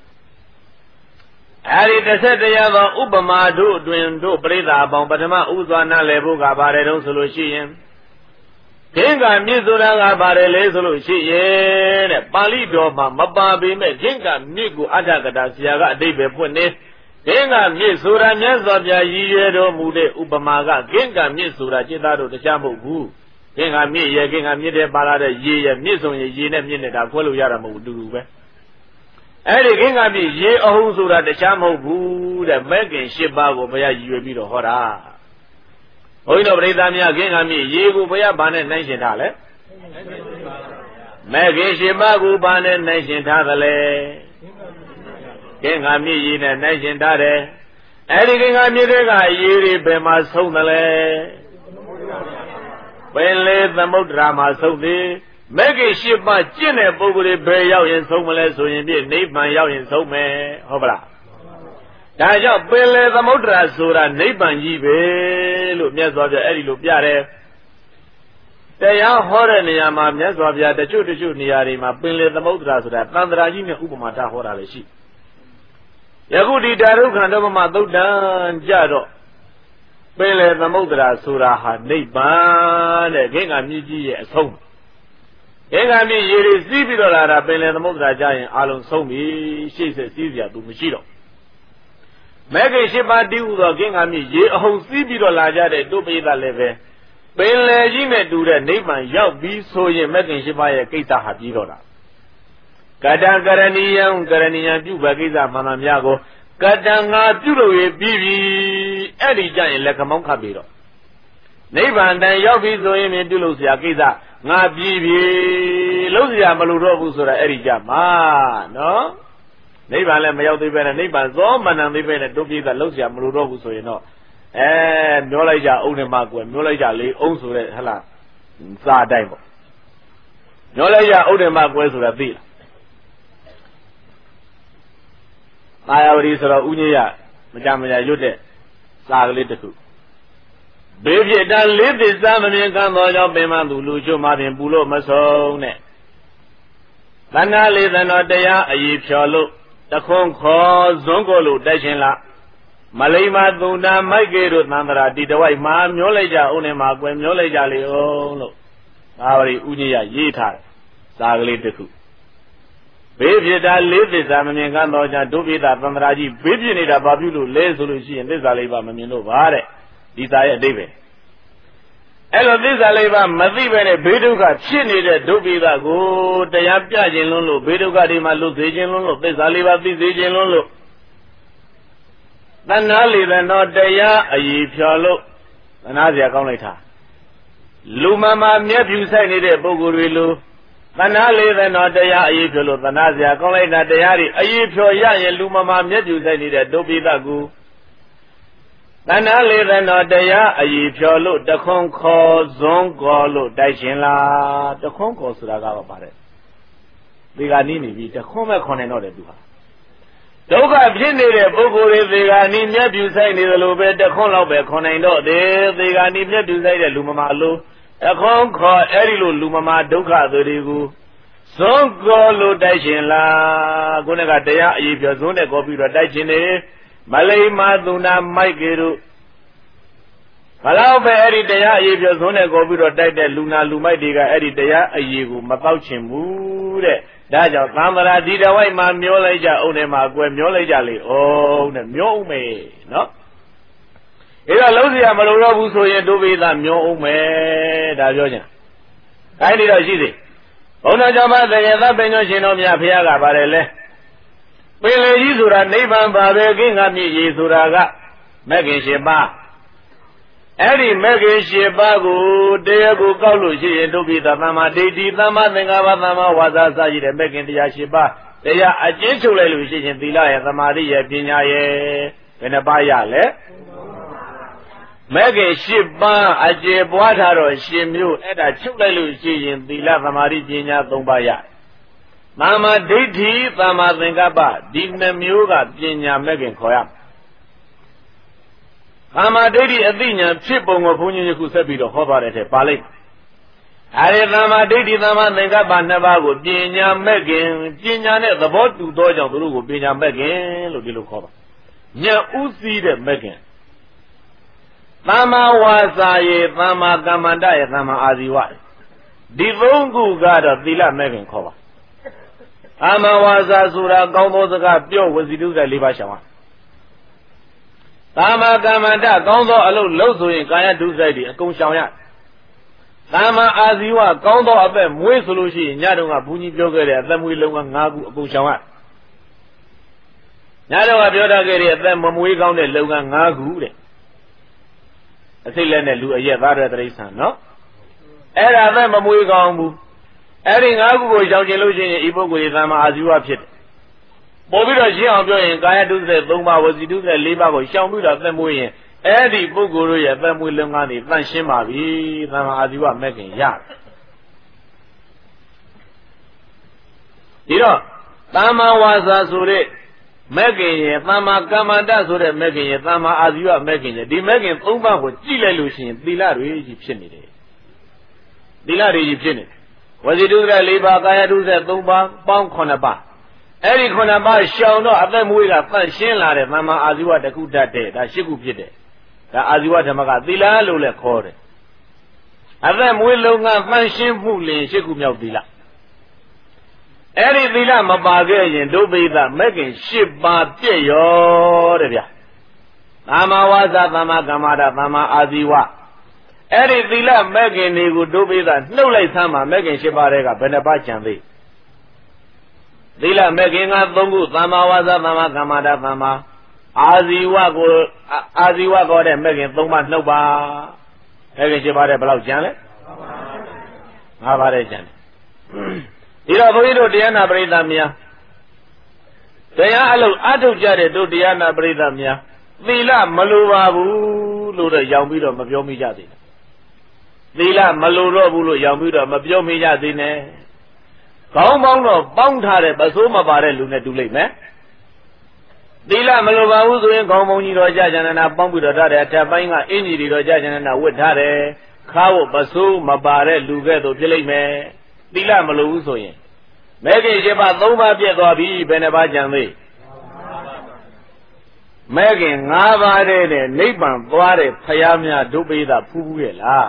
အဲဒီ11ရသောဥပမာတို့အတွင်တို့ပရိသတ်အပေါင်းပထမဥစွာနာလည်ဖို့ကပါတယ်တုံးဆိုလို့ရှိရင်ဂင်္ဂမြစ်ဆိုတာကပါတယ်လေဆိုလို့ရှိရင်တဲ့ပါဠိတော်မှာမပါပေမဲ့ဂင်္ဂမြစ်ကိုအဋ္ဌကတာဆရာကအဓိပ္ပာယ်ဖွင့်နေဂင်္ဂမြစ်ဆိုတာမြတ်စွာဘုရားရည်ရွယ်တော်မူတဲ့ဥပမာကဂင်္ဂမြစ်ဆိုတာจิตသားတို့တရားမဟုတ်ဘူးဂင်္ဂမြစ်ရဲ့ဂင်္ဂမြစ်တဲ့ပါလာတဲ့ရေရဲ့မြစ်ဆိုရင်ရေနဲ့မြစ်နဲ့ဒါခွဲလို့ရတာမဟုတ်ဘူးတူတူပဲအဲ့ဒီဂင်္ဂမြစ်ရေအဟုံးဆိုတာတရားမဟုတ်ဘူးတဲ့မဲ့ခင်၈ပါးကိုဘုရားရည်ရွယ်ပြီးတော့ဟောတာဘုန်းကြီးတို့ပရိသတ်များဂင်္ဂမြစ်ရေကိုဘုရားဘာနဲ့နှိုင်းရှင်ထားလဲမဲ့ခင်၈ပါးကိုဘာနဲ့နှိုင်းရှင်ထားသလဲဂင်္ဂမြစ်ရေနဲ့နှိုင်းရှင်ထားတယ်အဲ့ဒီဂင်္ဂမြစ်တွေကရေတွေဘယ်မှာဆုံးသလဲပင်လေသမုဒ္ဒရာမှာဆုံးသည်မဲ့ခင်၈ပါးကျင့်တဲ့ပုဂ္ဂိုလ်တွေဘယ်ရောက်ရင်ဆုံးမလဲဆိုရင်ပြည့်နိဗ္ဗာန်ရောက်ရင်ဆုံးမယ်ဟုတ်ပလားဒါကြောင့်ပင်လေသမုဒ္ဒရာဆိုတာနိဗ္ဗာန်ကြီးပဲလို့မြတ်စွာဘုရားအဲ့ဒီလိုပြတယ်တရားဟောတဲ့နေရာမှာမြတ်စွာဘုရားတချို့နေရာတွေမှာပင်လေသမုဒ္ဒရာဆိုတာတန်ត្រာကြီးနဲ့ဥပမာထားဟောတာလည်းရှိယခုဒီတာရုခန္ဓမမသုတ်တံကြတော့ပင်လေသမုဒ္ဒရာဆိုတာဟာနိဗ္ဗာန်တဲ့ဂင်္ဂမြစ်ကြီးရဲ့အဆုံးဂင်္ဂမြစ်ရေတွေစီးပြီးတော့လာတာပင်လေသမုဒ္ဒရာကြရင်အလုံးဆုံးပြီရှေ့ဆက်စီးစရာသူမရှိတော့မဲ့ခင်၈ပါးတည်ဟူသောဂင်္ဂမြစ်ရေအဟုန်စီးပြီးတော့လာကြတဲ့တို့ပိသလည်းပဲပင်လေကြီးနဲ့တူတဲ့နိဗ္ဗာန်ရောက်ပြီးဆိုရင်မဲ့ခင်၈ပါးရဲ့ကိစ္စဟာပြီးတော့တာကတံကရဏီယံပြုဘကိစ္စမှန်မှန်များကိုကတံငါပြုလို့ရပြီးပြီအဲ့ဒီကြရင်လက်ခမောင်းခတ်ပြီးတော့နိဗ္ဗာန်တန်ရောက်ပြီဆိုရင်ပြုလို့စရာကိစ္စငါပြီးပြီလုံးစရာမလိုတော့ဘူးဆိုတာအဲ့ဒီကြမှာနော်နိဗ္ဗာန်လည်းမရောက်သေးပဲနဲ့နိဗ္ဗာန်သောမနံသေးပဲနဲ့တို့ပြိဿလုံးစရာမလိုတော့ဘူးဆိုရင်တော့မျောလိုက်ကြအုံနဲ့မှကွယ်မျောလိုက်ကြလေအုံဆိုတဲ့ဟလားစာအတိုင်းပေါ့မျောလိုက်ကြအုံနဲ့မှကွယ်ဆိုတာသိလားသာယာဝတီဆိုတော့ဥညရမကြရွတ်တဲ့စာကလေးတစ်ခုဘေးဖြစ်တာလေးသစ္စာမမြင်ကံသောကြောင့်ပင်မသူလူချို့မှပင်ပူလို့မဆုံးနဲ့သဏ္ဍာလေးသဏ္ဍောတရားအည်ဖြော်လို့တခွန်းခေါ်ဇွန်းကိုလို့တိုက်ရှင်လားမလိမ္မာသူနာမိုက်ကေတို့သံဃာဒီတဝိုက်မှာမျောလိုက်ကြဦးနေမှာကွယ်မျောလိုက်ကြလေအောင်လို့သာဝရီဥညရရေးထားတယ်စာကလေးတစ်ခုဘေးဖြစ်တာလေးသစ္စာမမြင်ကံသောကြောင့်ဒုပိသသံဃာကြီးဘေးဖြစ်နေတာဘာပြုလို့လဲဆိုလို့ရှိရင်သစ္စာလေးပါမမြင်လို့ပါတဲ့ဒီသားရဲ့အဓိပ္ပာယ်အဲ့လိုသစ္စာလေးပါမသိပဲနဲ့ဘေးဒုက္ခဖြစ်နေတဲ့ဒုပိသကိုတရားပြခြင်းလွန်းလို့ဘေးဒုက္ခတွေမှာလွတ်စေခြင်းလွန်းလို့သစ္စာလေးပါသိစေခြင်းလွန်းလို့တဏှာလေးသောတရားအည်ဖြော်လို့တဏှာစရာကောင်းလိုက်တာလူမမာမျက်ဖြူဆိုင်နေတဲ့ပုဂ္ဂိုလ်တွေလိုတဏှာလေးသောတရားအည်ဖြော်လို့တဏှာစရာကောင်းလိုက်တာတရားတွေအည်ဖြော်ရရင်လူမမာမျက်ဖြူဆိုင်နေတဲ့ဒုပိသကိုတဏှာလေးသောတရားအည်ဖြော်လို့တခွန်းခေါ်ဇွန်းခေါ်လို့တိုက်ရှင်လားတခွန်းခေါ်ဆိုတာကတော့ပါတယ်ဒီကနီးနေပြီတခွန်းမဲ့ခေါ်နေတော့တယ်သူဟာဒုက္ခဖြစ်နေတဲ့ပုဂ္ဂိုလ်တွေသေဂာနီမျက်ဖြူဆိုင်နေသလိုပဲတခွန်းလောက်ပဲခေါ်နိုင်တော့တယ်သေဂာနီမျက်ဖြူဆိုင်တဲ့လူမမာလို့တခွန်းခေါ်အဲ့ဒီလိုလူမမာဒုက္ခတွေကိုဇွန်းခေါ်လို့တိုက်ရှင်လားခုနကတရားအည်ဖြော်ဇွန်းနဲ့ခေါ်ပြီးတော့တိုက်ရှင်နေမလိမ္မာသူနာမိုက်ကေတို့ဘလောက်ပဲအဲ့ဒီတရားအည်ဖြော်ဇွန်းနဲ့ခေါ်ပြီးတော့တိုက်တဲ့လူနာလူမိုက်တွေကအဲ့ဒီတရားအည်ကိုမပေါက်ချင်ဘူးတဲ့ဒါကြောင့်သံဃာဒီတဝိုက်မှာမျောလိုက်ကြအုံနဲ့မှာကွယ်မျောလိုက်ကြလေအောင်တဲ့မျောဦးမယ်နော်အဲ့တော့လုံးစရာမလိုတော့ဘူးဆိုရင်ဒုပိသမျောဦးမယ်ဒါပြောချင်ခိုင်းနေတော့ရှိသေးဘုန်းတော်ကြောင့်ပါတကယ်သဗ္ဗညောရှင်တော်မြတ်ဖရာကပါတယ်လေပင်လေကြီးဆိုတာနိဗ္ဗာန်ပါပဲကိင္ကမြည်ကြီးဆိုတာကမဂ္ဂင်၈ပါးအဲ့ဒီမဂ္ဂင်၈ပါးကိုတရားကိုကောက်လို့ရှိရင်ဒုပိသသမ္မာဒိဋ္ဌိသမ္မာသင်္ကပ္ပသမ္မာဝါစာစရှိတဲ့မဂ္ဂင်တရား၈ပါးတရားအကျဉ်းချုပ်လိုက်လို့ရှိရင်သီလရဲ့သမာဓိရဲ့ပညာရဲ့ဘယ်နှပါးရလဲမဲ့ခင်၈ပါးအကျေပွားထားတော့ရှင်မျိုးအဲ့ဒါချုပ်လိုက်လို့ရှိရင်သီလသမာဓိပညာ၃ပါးရသမ္မာဒိဋ္ဌိသမ္မာသင်္ကပ္ပဒီနှမျိုးကပညာမဲ့ခင်ခေါ်ရသမ္မာဒိဋ္ဌိအသိဉာဏ်ဖြစ်ပုံကိုဘုန်းကြီးယခုဆက်ပြီးတော့ဟောသွားတဲ့ထဲပါလိုက်အဲဒီသမ္မာဒိဋ္ဌိသမ္မာသင်္ကပ္ပနှစ်ပါးကိုပညာမဲ့ခင်ပညာနဲ့သဘောတူသောကြောင့်သူတို့ကိုပညာမဲ့ခင်လို့ဒီလိုခေါ်ပါဉာဏ်ဥသိတဲ့မဲ့ခင်သမ္မာဝါစာယေသမ္မာကမ္မန္တယေသမ္မာအာဇီဝဒီသုံးခုကတော့သီလမဲ့ခင်ခေါ်ပါသမ္မာဝါစာဆိုတာကောင်းသောစကားပြောဝစီတုတဲ့၄ပါးရှောင်ပါသမ္မာကမ္မန္တကောင်းသောအလုပ်လုပ်ဆိုရင်ကာယဒုစရိုက်တွေအကုန်ရှောင်ရသမ္မာအာဇီဝကောင်းသောအသက်မွေးဆိုလို့ရှိရင်ညတုန်းကဘုန်းကြီးပြောခဲ့တဲ့အသက်မွေးလုံးက၅ခုအကုန်ရှောင်ရညတုန်းကပြောထားခဲ့တဲ့အသက်မမွေးကောင်းတဲ့လုံက၅ခုတဲ့အစိတ်လက်နဲ့လူအရက်သားတဲ့တိရစ္ဆာန်နော်အဲ့ဒါသက်မမွေးကောင်းဘူးအဲ့ဒီ၅ခုကိုရှောင်ကျင်လို့ရှိရင်ဤပုဂ္ဂိုလ်ရဲ့သမ္မာအာဇီဝဖြစ်တယ်ပို့ပြီးတော့ရှင်းအောင်ပြောရင်ကာယဒုစရိုက်၃ပါးဝစီဒုစရိုက်၄ပါးကိုရှောင်ပြီးတော့သက်မွေးရင်အဲ့ဒီပုဂ္ဂိုလ်တို့ရဲ့သက်မွေးလုံကနေတန့်ရှင်းပါပြီသမ္မာအာဇီဝမဲ့ခင်ရတယ်ဒီတော့သမ္မာဝါစာဆိုတဲ့မဲ့ခင်ရဲ့သမ္မာကမ္မန္တဆိုတဲ့မဲ့ခင်ရဲ့သမ္မာအာဇီဝမဲ့ခင်ရဲ့ဒီမဲ့ခင်၃ပါးကိုကြည့်လိုက်လို့ရှိရင်သီလတွေကြီးဖြစ်နေတယ်သီလတွေကြီးဖြစ်နေဝစီဒုစရိုက်၄ပါးကာယဒုစရိုက်၃ပါးပေါင်း9ပါးအဲ့ဒီ9ပါးရှောင်တော့အသက်မွေးကတန့်ရှင်းလာတဲ့သမ္မာအာဇီဝတစ်ခုတတ်တယ်ဒါ၈ခုဖြစ်တယ်ဒါအာဇီဝဓမ္မကသီလလို့လည်းခေါ်တယ်အသက်မွေးလုံးကတန့်ရှင်းမှုလင်၈ခုမြောက်သီလအဲ့ဒီသီလမပါခဲ့ရင်ဒုပိသမဲ့ခင်၈ပါးပြည့်ရောတဲ့ဗျာသမ္မာဝါစာသမ္မာကမ္မန္တသမ္မာအာဇီဝအဲ့ဒီသီလမဲ့ခင်တွေကိုဒုပိသနှုတ်လိုက်သမ်းမှာမဲ့ခင်၈ပါးတွေကဘယ်နှပါးကျန်သေးသီလမဲ့ခင်က၃ခုသမ္မာဝါစာသမ္မာကမ္မန္တသမ္မာအာဇီဝကိုအာဇီဝခေါ်တဲ့မဲ့ခင်၃ပါးနှုတ်ပါမဲ့ခင်၈ပါးတဲ့ဘယ်လောက်ကျန်လဲ၅ပါးတဲ့ကျန်တယ်ဒီတော့ဘုန်းကြီးတို့တရားနာပရိသတ်များတရားအလုပ်အထုတ်ကြတဲ့တို့တရားနာပရိသတ်များသီလမလိုပါဘူးလို့တော့ရောင်ပြီးတော့မပြောမိကြသေးနဲ့သီလမလိုတော့ဘူးလို့ရောင်ပြီးတော့မပြောမိကြသေးနဲ့ခေါင်းပေါင်းတော့ပေါင်းထားတဲ့ပစိုးမပါတဲ့လူနဲ့တူလိမ့်မယ်သီလမလိုပါဘူးဆိုရင်ခေါင်းပေါင်းကြီးတော့ကြာကျန်နာပေါင်းပြီးတော့ထားတယ်အထက်ပိုင်းကအင်ကြီးတွေတော့ကြာကျန်နာဝတ်ထားတယ်ခါဖို့ပစိုးမပါတဲ့လူကဲ့သို့ဖြစ်လိမ့်မယ်သီလမလိုဘူးဆိုရင်မဲ့ခင်၈ပါး၃ပါးပြည့်သွားပြီဘယ်နှပါးကျန်သေးမဲ့ခင်၅ပါးတဲ့နိဗ္ဗာန်သွားတဲ့ဖယားများဒုပိသဖူးဖူးရဲ့လား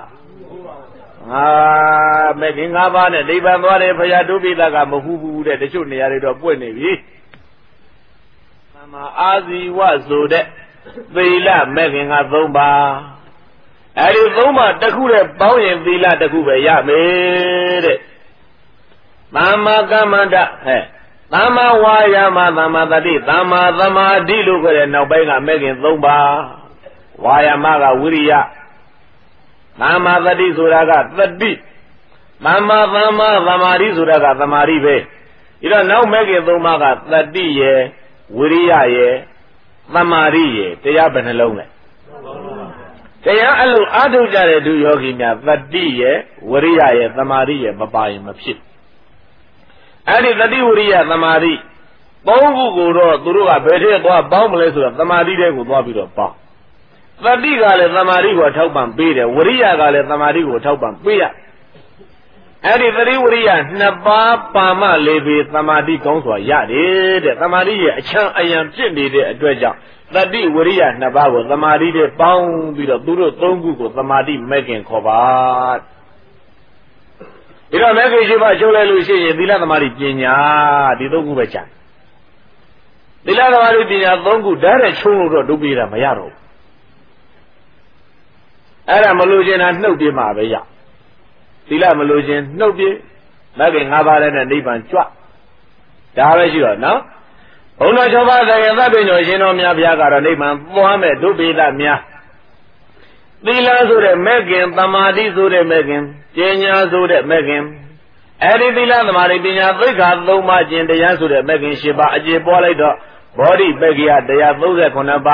မဲ့ခင်၅ပါးနဲ့နိဗ္ဗာန်သွားတဲ့ဖယားဒုပိသကမဖူးဘူးတဲ့တချို့နေရာတွေတော့ပွင့်နေပြီသမ္မာအာဇီဝဆိုတဲ့သီလမဲ့ခင်က၃ပါးအဲဒီ၃ပါးတစ်ခုနဲ့ပေါင်းရင်သီလတစ်ခုပဲရမယ်တဲ့သမ္မာကမ္မန္တသမ္မာဝါယာမသမ္မာတတိသမ္မာသမာဓိလို့ခေါ်တဲ့နောက်ပိုင်းကမဲ့ခင်၃ပါးဝါယာမကဝိရိယသမ္မာတတိဆိုတာကသတိသမ္မာသမာဓိဆိုတာကသမာဓိပဲဒီတော့နောက်မဲ့ခင်၃ပါးကသတိရယ်ဝိရိယရယ်သမာဓိရယ်တရားဘယ်နှလုံးလဲတရားအလုံးအားထုတ်ကြတဲ့သူယောဂီများသတိရယ်ဝိရိယရယ်သမာဓိရယ်မပါရင်မဖြစ်အဲ့ဒီသတိဝိရိယသမာဓိ၃ခုကိုတော့သူတို့ကဘယ်ထဲသွားပေါင်းမလဲဆိုတော့သမာဓိတဲ့ကိုသွားပြီးတော့ပေါင်းသတိကလည်းသမာဓိကိုထောက်ပံ့ပေးတယ်ဝိရိယကလည်းသမာဓိကိုထောက်ပံ့ပေးရအဲ့ဒီသတိဝိရိယနှစ်ပါးပါမလေးပြီးသမာဓိကောင်းစွာရတယ်တဲ့သမာဓိရဲ့အချမ်းအယံဖြစ်နေတဲ့အတွက်ကြောင့်သတိဝိရိယနှစ်ပါးကိုသမာဓိနဲ့ပေါင်းပြီးတော့သူတို့၃ခုကိုသမာဓိမဲ့ခင်ခေါ်ပါဒီတော့မဲ့ခင်ရှိပါရှုံးလိုက်လို့ရှိရင်သီလသမာဓိပညာဒီ၃ခုပဲကျန်သီလသမာဓိပညာ၃ခုဓာတ်နဲ့ချုံးလို့တော့ဒုပိတာမရတော့ဘူးအဲ့ဒါမလို့ခြင်းတာနှုတ်ပြမှာပဲရသီလမလို့ခြင်းနှုတ်ပြမဲ့ခင်၅ပါးနဲ့နိဗ္ဗာန်ကြွဒါပဲရှိတော့နော်ဘုံတော်၆ပါးသခင်သဗ္ဗညောရှင်တော်များဘုရားကတော့နိဗ္ဗာန်သွားမဲ့ဒုပိတာများသီလဆိုတဲ့မဲ့ခင်သမာဓိဆိုတဲ့မဲ့ခင်ပညာဆိုတဲ့မဲ့ခင်အဲ့ဒီသီလသမာဓိပညာသိက္ခာ၃ပါးကျင့်တရားဆိုတဲ့မဲ့ခင်၈ပါးအကျေပွားလိုက်တော့ဘောဓိပက္ခိယတရား39ပါး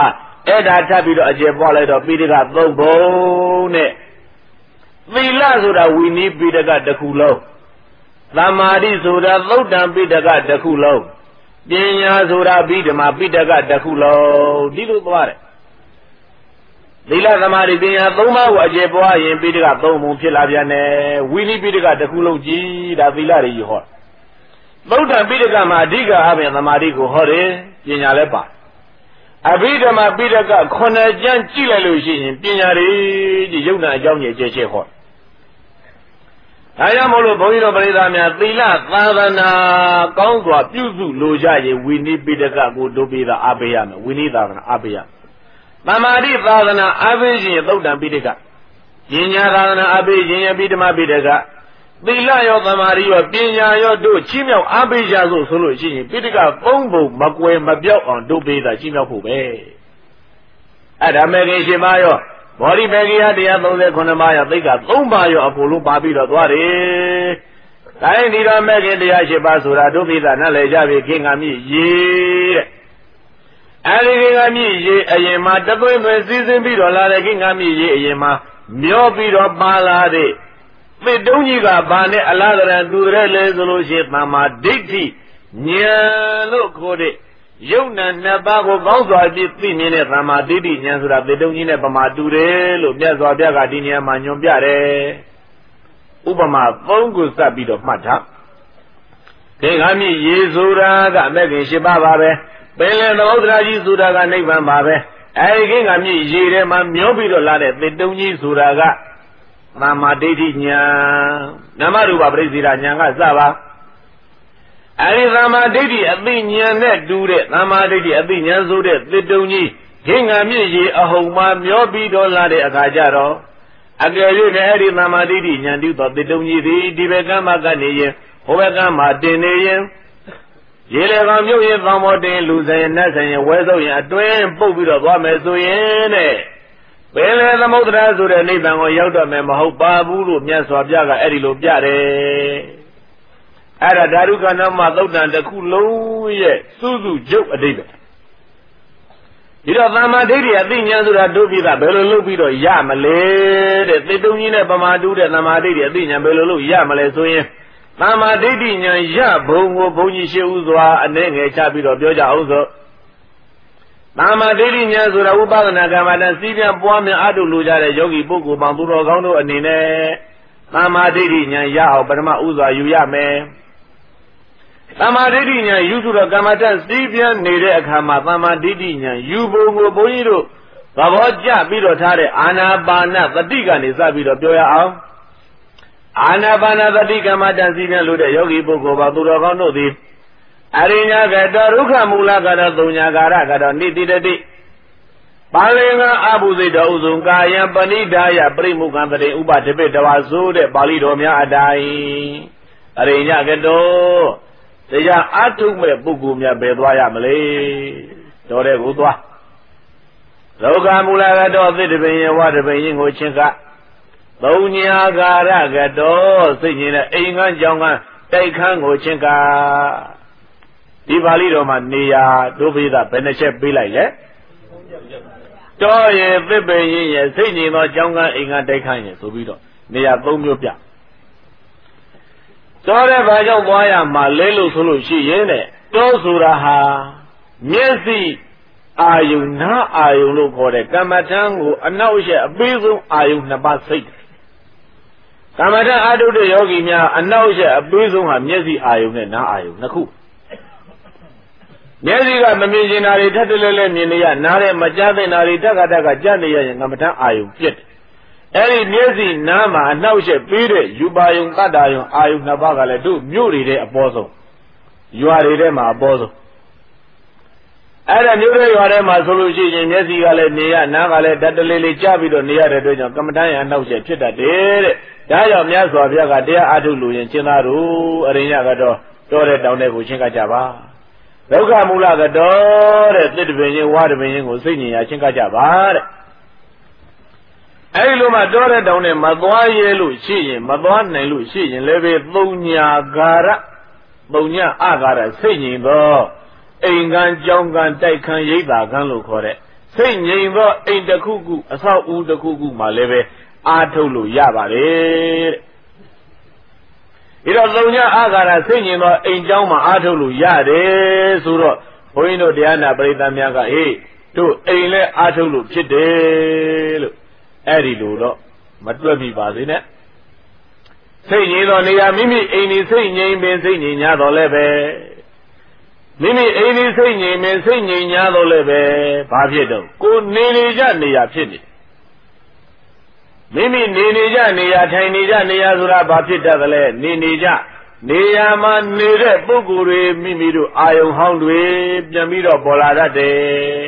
အဲ့ဒါထပ်ပြီးတော့အကျေပွားလိုက်တော့ပိဋကသုံးပုံနဲ့သီလဆိုတာဝိနည်းပိဋကတစ်ခုလုံးသမာဓိဆိုတာသုတ်တံပိဋကတစ်ခုလုံးပညာဆိုတာဘိဓမ္မာပိဋကတစ်ခုလုံးဒီလိုသွားတယ်သီလသမာဓိပညာသုံးပါးကိုအကျေပွားရင်ပိဋကသုံးပုံဖြစ်လာပြန်တယ်ဝိနည်းပိဋကတစ်ခုလုံးကြည်ဒါသီလတွေကြီးဟောသုတ်တံပိဋကမှာအဓိကအပြင်သမာဓိကိုဟောတယ်ပညာလည်းပါအဘိဓမ္မာပိဋကခုနှစ်ကျမ်းကြည့်လိုက်လို့ရှိရင်ပညာတွေကြီးယုံနာအကြောင်းကြီးကျဲကျဲဟောဒါကြောင့်မို့လို့ဘုန်းကြီးတို့ပရိသတ်များသီလသာသနာကောင်းစွာပြုစုလိုကြရင်ဝိနည်းပိဋကကိုတို့ပေးတာအားပေးရမယ်ဝိနည်းသာသနာအားပေးရသမာဓိသာသနာအားပေးရင်သုတ်တံပိဋကပညာသာသနာအားပေးရင်အဘိဓမ္မာပိဋကသီလရောသမာဓိရောပညာရောတို့ချီးမြှောက်အားပေးကြစို့ဆိုလို့ရှိရင်ပိဋကသုံးပုံမကွယ်မပြောက်အောင်တို့ပေးတာချီးမြှောက်ဖို့ပဲအဲ့ဒါမဲ့ခင်ရှင်မရောဘောဓိမေဂိယ139ပါးရောသိက္ခာ3ပါးရောအကုန်လုံးပါပြီးတော့သွားတယ်။ဒါရင်ဒီတော့မဲ့ခင်တရား8ပါးဆိုတာတို့ပိသနားလည်ကြပြီခင်္ဃမြည်ရေးတဲ့။အဲဒီခင်္ဃမြည်ရေးအရင်မှာတသွင်းသွင်းစီးစင်းပြီးတော့လာတဲ့ခင်္ဃမြည်ရေးအရင်မှာမျောပြီးတော့ပါလာတဲ့သစ်တုံးကြီးကဘာနဲ့အလားတရံတူတဲ့လဲဆိုလို့ရှိရင်သမ္မာဒိဋ္ဌိဉာဏ်လို့ခေါ်တဲ့ယုံနာနှစ်ပါးကိုကောင်းစွာသိမြင်တဲ့သမ္မာဒိဋ္ဌိဉာဏ်ဆိုတာသေတုံးကြီးနဲ့ပမာတူတယ်လို့မြတ်စွာဘုရားကဒီနေရာမှာညွှန်ပြတယ်။ဥပမာ3ခုစပ်ပြီးတော့မှတ်ထား။ခေခါမြည်ရေဆိုတာကအမဲ့ခင်8ပါးပါပဲ။ပင်လယ်သမုဒ္ဒရာကြီးဆိုတာကနိဗ္ဗာန်ပါပဲ။အဲဒီခေခါမြည်ရေထဲမှာမျောပြီးတော့လာတဲ့သေတုံးကြီးဆိုတာကသမ္မာဒိဋ္ဌိဉာဏ်နမရူပပရိစ္ဆေဒဉာဏ်ကစပါအဲဒီသမ္မာဒိဋ္ဌိအသိဉာဏ်နဲ့တူတဲ့သမ္မာဒိဋ္ဌိအသိဉာဏ်ဆိုတဲ့သစ်တုံကြီးခင်္ဃမြင့်ရေအဟုန်မှာမျောပြီးတော့လာတဲ့အခါကျတော့အကယ်၍နဲ့အဲဒီသမ္မာဒိဋ္ဌိဉာဏ်တူသောသစ်တုံကြီးသည်ဒီဘက်ကမှကနေရင်ဟိုဘက်ကမှတင်နေရင်ရေလေကောင်မြုပ်ရင်သောင်းမောတင်လူဆိုင်နတ်ဆိုင်ဝဲဆုံးရင်အတွင်းပုတ်ပြီးတော့သွားမယ်ဆိုရင်တဲ့ပင်လေသမုဒ္ဒရာဆိုတဲ့နိဗ္ဗာန်ကိုရောက်တော့မယ်မဟုတ်ပါဘူးလို့မြတ်စွာဘုရားကအဲ့ဒီလိုပြတယ်အဲ့ဒါဓာတုကဏမသုတ်တန်တစ်ခုလုံးရဲ့စုစုကျုပ်အတိတ်ပဲဒီတော့သမ္မာဒိဋ္ဌိအသိဉာဏ်ဆိုတာတို့ပြည်သားဘယ်လိုလုပ်ပြီးတော့ရမလဲတဲ့သေတုံကြီးနဲ့ပမာတူးတဲ့သမ္မာဒိဋ္ဌိအသိဉာဏ်ဘယ်လိုလုပ်ရမလဲဆိုရင်သမ္မာဒိဋ္ဌိဉာဏ်ရဘုံကိုဘုန်းကြီးရှင်းဥစွာအနေငယ်ချပြီးတော့ပြောကြအောင်ဆိုသမ္မာဒိဋ္ဌိဉာဏ်ဆိုတာဥပဒနာကမ္မတန်စီးပြန်ပွားများအတုလိုကြတဲ့ယောဂီပုဂ္ဂိုလ်ပေါင်းသူတော်ကောင်းတို့အနေနဲ့သမ္မာဒိဋ္ဌိဉာဏ်ရအောင်ပထမဥစွာယူရမယ်သမ္မာဒိဋ္ဌိဉာဏ်ယူဆိုတော့ကမ္မတန်စီးပြန်နေတဲ့အခါမှာသမ္မာဒိဋ္ဌိဉာဏ်ယူဖို့ကိုဘုန်းကြီးတို့သဘောကျပြီးတော့ထားတဲ့အာနာပါနသတိကနေစပြီးတော့ပြောရအောင်အာနာပါနသတိကမ္မတန်စီးပြန်လို့တဲ့ယောဂီပုဂ္ဂိုလ်ပေါင်းသူတော်ကောင်းတို့သည်အရိညာကတောဒုက္ခမူလကတော့သုံးညာကာရကတော့နိတိတတိပါဠိကအဘုဇိတောဥဇုံကာယံပဏိဒါယပရိမုခံတရေဥပတိပိတဝါဆိုတဲ့ပါဠိတော်များအတိုင်းအရိညာကတောတရားအထုမဲ့ပုဂ္ဂိုလ်များပဲသွားရမလဲတော်တဲ့ကိုသွားဒုက္ခမူလကတော့သစ်တပင်ယဝတပင်ရင်ကိုချင်းကသုံးညာကာရကတော့စိတ်ညင်တဲ့အိမ်ကန်းကြောင်းကတိုက်ခန်းကိုချင်းကဒီပါဠိတော်မှာနေရာတို့ပိသဘယ်နှချက်ပေးလိုက်လဲတောရဲ့သစ်ပင်ရင်ရဲ့စိတ်ညင်သောကြောင်းကအိမ်ကတိုက်ခန်းရဲ့ဆိုပြီးတော့နေရာ၃မျိုးပြတောတဲ့ဘာကြောင့်သွားရမှာလဲလို့ဆိုလို့ရှိရင်တဲ့တောဆိုတာဟာမျက်စိအာယုံနားအာယုံလို့ခေါ်တဲ့ကမ္မထံကိုအနောက်ရှက်အပေးဆုံးအာယုံနှစ်ပါးစိတ်ကမ္မထံအာထုတဲ့ယောဂီများအနောက်ရှက်အပေးဆုံးဟာမျက်စိအာယုံနဲ့နားအာယုံနှစ်ခုမျက်စိကမမြင်ကျင်တာတွေထပ်တလဲလဲမြင်နေရနားထဲမကြားတဲ့နားတွေတက်ကကြားနေရရင်ကမ္မထံအာယုံပြည့်တယ်အဲ့ဒီမျက်စိနားမှာအနှောက်အယှက်ပေးတဲ့ယူပါယုံတတ္တာယုံအာယုံနှစ်ပါးကလည်းတို့မြို့တွေတဲ့အပေါ်ဆုံးရွာတွေထဲမှာအပေါ်ဆုံးအဲ့ဒါမြို့တွေရွာထဲမှာဆိုလို့ရှိရင်မျက်စိကလည်းနေရနားကလည်းဓာတ်တလေးလေးကြားပြီးတော့နေရတဲ့အတွက်ကြောင့်ကမ္မဋ္ဌာန်းရအနှောက်အယှက်ဖြစ်တတ်တယ်တဲ့ဒါကြောင့်မြတ်စွာဘုရားကတရားအားထုတ်လို့ရင်ရှင်သားတို့အရိညာကတော့တောတဲ့တောင်တဲ့ကိုချင်းကကြပါဒုက္ခမူလကတော့တဲ့သစ်တပင်ရင်ဝါတပင်ရင်ကိုစိတ်ညင်ရချင်းကကြပါတဲ့အဲဒီလိုမှတောတဲ့တောင်နဲ့မသွားရဲလို့ရှိရင်မသွားနိုင်လို့ရှိရင်လည်းပဲသုံးညာကာရသုံးညာအကာရစိတ်ညင်သောအိမ်ကန်းကြောင်းကန်းတိုက်ခန်းရိပ်သာကန်းလို့ခေါ်တဲ့စိတ်ငြိမ်သောအိမ်တစ်ခုခုအဆောက်အဦတစ်ခုခုမှလည်းပဲအားထုတ်လို့ရပါတယ်တဲ့ဒါတော့သုံးညအာဃာရစိတ်ငြိမ်သောအိမ်ကျောင်းမှာအားထုတ်လို့ရတယ်ဆိုတော့ဘုန်းကြီးတို့တရားနာပရိသတ်များကဟေးတို့အိမ်လဲအားထုတ်လို့ဖြစ်တယ်လို့အဲ့ဒီလိုတော့မတွက်မိပါစေနဲ့စိတ်ငြိမ်သောနေရာမိမိအိမ်ဒီစိတ်ငြိမ်ပင်စိတ်ငြိမ်냐တော့လည်းပဲမိမိအိမ်ဒီစိတ်ငြိမ်ပင်စိတ်ငြိမ်냐တော့လည်းပဲဘာဖြစ်တော့ကိုနေနေကြနေရာဖြစ်နေမိမိနေနေကြနေရာထိုင်နေကြနေရာဆိုတာဘာဖြစ်တတ်သလဲနေနေကြနေရာမှာနေတဲ့ပုဂ္ဂိုလ်တွေမိမိတို့အာယုံဟောင်းတွေပြန်ပြီးတော့ပေါ်လာတတ်တယ်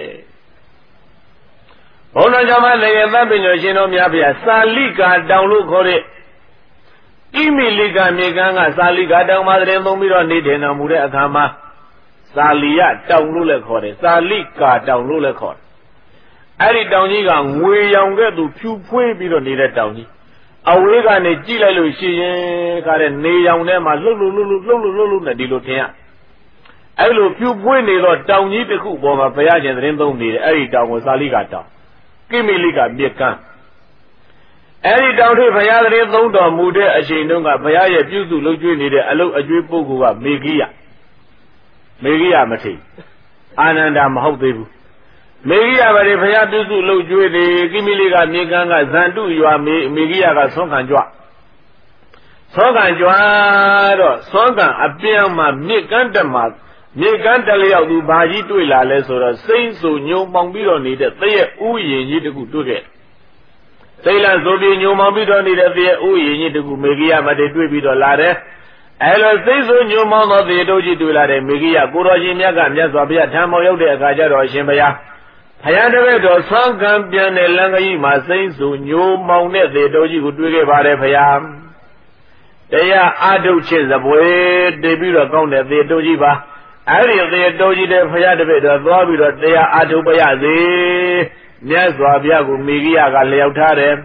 ဘုန်းတော်ကြောင့်မလည်းသဗ္ဗညောရှင်တော်များဗျာစာလိကာတောင်လို့ခေါ်တဲ့ဣမိလိကာမြေကမ်းကစာလိကာတောင်မှာတဲ့သုံးပြီးတော့နေတယ်တော်မူတဲ့အခါမှာစာလီယတောင်လို့လည်းခေါ်တယ်စာလိကာတောင်လို့လည်းခေါ်တယ်အဲ့ဒီတောင်ကြီးကငွေရောင်ကဲ့သို့ဖြူဖွေးပြီးတော့နေတဲ့တောင်ကြီးအဝေးကနေကြည့်လိုက်လို့ရှိရင်ခါတဲ့နေရောင်ထဲမှာလှုပ်လှုပ်နဲ့ဒီလိုထင်ရအဲ့လိုဖြူဖွေးနေတော့တောင်ကြီးတစ်ခုပေါ်မှာဘုရားရှင်သတင်းသုံးနေတယ်အဲ့ဒီတောင်ကိုစာလိကာတောင်ကိမိလိကမြေကမ်းအဲ့ဒီတောင်ထိပ်ဘုရားသတင်းသုံးတော်မူတဲ့အချိန်တုန်းကဘုရားရဲ့ပြုစုလုပ်ကျွေးနေတဲ့အလုပ်အကျွေးပုဂ္ဂိုလ်ကမေဂိယမထေရအာနန္ဒာမဟုတ်သေးဘူးမေဂိယဗရေဘုရားပြုစုလုပ်ကျွေးနေကိမိလိကမြေကမ်းကဇန္တုရွာမေဂိယကဆွမ်းခံကြွတော့ဆွမ်းခံအပြန်မှာမြေကမ်းတက်မှာမြေကမ်းတက်လျောက်သူဘာကြီးတွေ့လာလဲဆိုတော့စိမ့်ဆူညုံမောင်ပြီးတော့နေတဲ့သရဲ့ဥယျင်ကြီးတခုတွေ့ခဲ့စိတ်လန့်ဆိုပြီးညုံမောင်ပြီးတော့နေတဲ့သရဲ့ဥယျင်ကြီးတခုမေဂိယမတေတွေ့ပြီးတော့လာတယ်အဲ့လိုစိတ်ဆူညုံမောင်သောသရဲ့တို့ကြီးတွေ့လာတယ်မေဂိယကိုတော်ရှင်မြတ်ကမြတ်စွာဘုရားထံမောရောက်တဲ့အခါကျတော့ရှင်ဘုရားဘုရားတပည့်တော်ဆွမ်းခံပြန်တဲ့လမ်းကြီးမှာစိမ့်ဆူညုံမောင်တဲ့သရဲ့တို့ကြီးကိုတွေ့ခဲ့ပါတယ်ဘုရားတရားအာထုတ်ခြင်းစပွဲတည်ပြီးတော့ကောင်းတဲ့သရဲ့တို့ကြီးပါအဲ့ဒီသေတော်ကြီးတဲ့ဘုရားတပည့်တော်သွားပြီးတော့တရားအားထုတ်ပါရစေမြတ်စွာဘုရားကိုမေဂိယကလျှောက်ထားတယ်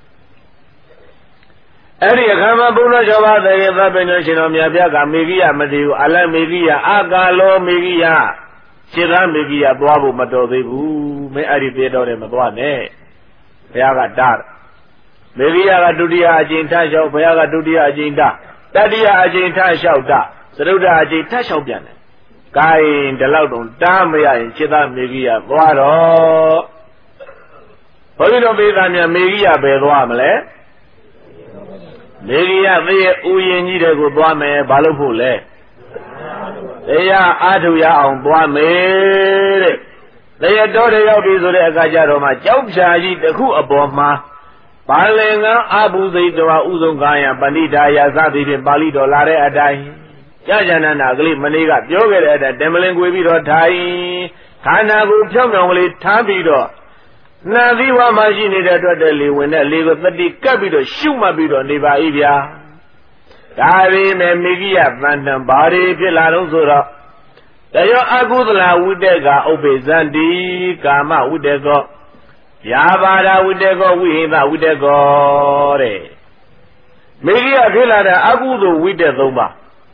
အဲ့ဒီအခါမှာဘုရားကျော်ပါတဲ့သဗ္ဗညောရှင်တော်မြတ်ဘုရားကမေဂိယမတည်ဘူးအလမေဂိယအာကာလောမေဂိယရှင်သာမေဂိယသွားဖို့မတော်သေးဘူးမင်းအဲ့ဒီသေတော်တယ်မသွားနဲ့ဘုရားကတားမေဂိယကဒုတိယအကျင့်ထလျှောက်ဘုရားကဒုတိယအကျင့်တတိယအကျင့်ထလျှောက်တာသရုဒ္ဓအကျင့်ထလျှောက်ပြန်တယ်ကိုင်းဒီလောက်တော့တားမရရင်จิตမေဂိယသွားတော့ဘုန်းကြီးတို့ပိဿာများမေဂိယပဲသွားမလဲမေဂိယသေရဲ့ဥယျင်ကြီးတွေကိုသွားမယ်ဘာလို့ဖို့လဲတရားအားထုတ်ရအောင်သွားမယ်တဲ့သေတော်တွေရောက်ပြီဆိုတဲ့အခါကျတော့မှကြောက်ဖြာကြီးတစ်ခုအပေါ်မှာပါလင်္ဂံအဘုဇိတဝဥဆုံးကာယပဏိဒါယစသည်ဖြင့်ပါဠိတော်လာတဲ့အတိုင်းကြာကြာနာကလေးမနေ့ကပြောခဲ့တဲ့အတိုင်းတမလင်ကိုပြီးတော့ထိုင်ခန္ဓာကိုဖြောင်းဖြောင်းကလေးထားပြီးတော့နှာသီးဝါမှာရှိနေတဲ့အတွက်တည်းလေဝင်တဲ့လေကိုတတိကပ်ပြီးတော့ရှုမှတ်ပြီးတော့နေပါ၏ဗျာဒါပေမဲ့မေဂိယတန်တံဘာတွေဖြစ်လာတော့ဆိုတော့တယောအကုသလဝိတေကဥပ္ပေဇန္တိကာမဝိတေကောယာဘာဒဝိတေကောဝိဟိတဝိတေကောတဲ့မေဂိယဖြစ်လာတဲ့အကုသိုလ်ဝိတေ၃ပါး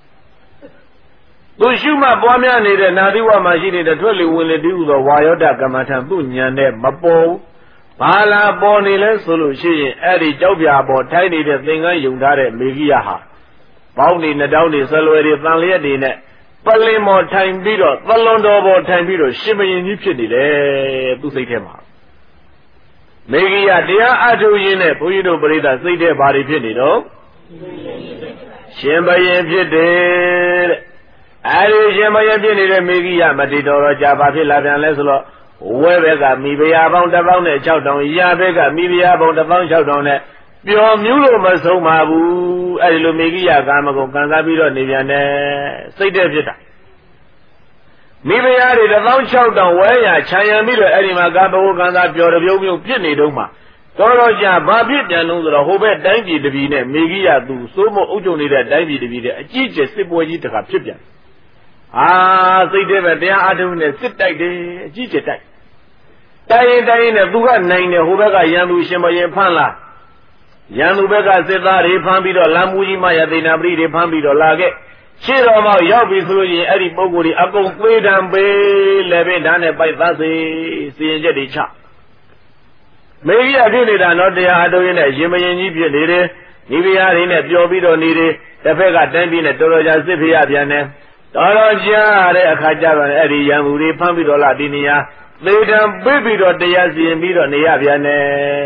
သူရှုမှတ်ပွားများနေတဲ့နာသီဝမှာရှိနေတဲ့ထွက်လေဝင်လေတည်းဟူသောဝါယောဒကမ္မထံသူ့ဉာဏ်နဲ့မပေါ်ဘာလာပေါ်နေလဲဆိုလို့ရှိရင်အဲ့ဒီကြောက်ပြာပေါ်ထိုင်းနေတဲ့သင်္ကန်းယုံထားတဲ့မေဂိယဟာပေါင်းနေနှတောင်းနေဆလွယ်တွေတန်လျက်တွေနဲ့ပလင်မော်ထိုင်ပြီးတော့သလွန်တော်ပေါ်ထိုင်ပြီးတော့ရှင်မရင်ကြီးဖြစ်နေတယ်သူစိတ်ထဲမှာမေဂိယတရားအထုတ်ရင်းနဲ့ဘုန်းကြီးတို့ပရိသတ်စိတ်ထဲဘာတွေဖြစ်နေတော့ရှင်ဘရင်ဖြစ်တယ်တဲ့အဲဒီရှင်မယဖြစ်နေတဲ့မေဂိယမတိတော်တော့ကြာပါဖြစ်လာပြန်လဲဆိုတော့ဝဲဘက်ကမိဖုရားပေါင်း1,600ရာဘက်ကမိဖုရားပေါင်း1,600နဲ့ပျော်မြူးလို့မဆုံးပါဘူးအဲဒီလိုမေဂိယကာမဂုဏ်ခံစားပြီးတော့နေပြန်တယ်စိတ်တဲ့ဖြစ်တာမိဖုရားတွေ1,600ဝဲရခြံရံပြီးတော့အဲဒီမှာကာမဂုဏ်ခံစားပျော်တပြုံးပြုံးဖြစ်နေတော့မှတော်တော်ကြာဘာဖြစ်ပြန်လို့ဆိုတော့ဟိုဘက်တိုင်းပြည်တပြည်နဲ့မေဂိယသူစိုးမို့အုပ်ချုပ်နေတဲ့တိုင်းပြည်တပြည်တဲ့အကြီးကျယ်စစ်ပွဲကြီးတခါဖြစ်ပြန်စိတ်ထဲပဲတရားအထုံးနဲ့စစ်တိုက်တယ်အကြီးကျယ်တိုက်ရင်နဲ့သူကနိုင်တယ်ဟိုဘက်ကရန်သူရှင်ဘရင်ဖမ်းလာရန်သူဘက်ကစစ်သားတွေဖမ်းပြီးတော့လမ်းမူကြီးမရသေနာပရိတွေဖမ်းပြီးတော့လာခဲ့ရှေ့တော်မှာရောက်ပြီဆိုရင်အဲ့ဒီပုဂ္ဂိုလ်ဒီအကုန်ပေးတံပေးလည်းပဲဓာတ်နဲ့ပိုက်သစေစီရင်ချက်တွေချမေကြီးအဖြစ်နေတာတော့တရားအထုတ်ရင်းနဲ့ရှင်မရင်ကြီးဖြစ်နေတယ်မိဖုရားတွေနဲ့ပျော်ပြီးတော့နေတယ်တစ်ဖက်ကတိုင်းပြည်နဲ့တော်တော်ကြာစစ်ဖရပြန်တယ်တော်တော်ကြာတဲ့အခါကျတော့အဲ့ဒီရံသူတွေဖမ်းပြီးတော့လာဒီနေရာသေတံပေးပြီးတော့တရားစီရင်ပြီးတော့နေရပြန်တယ်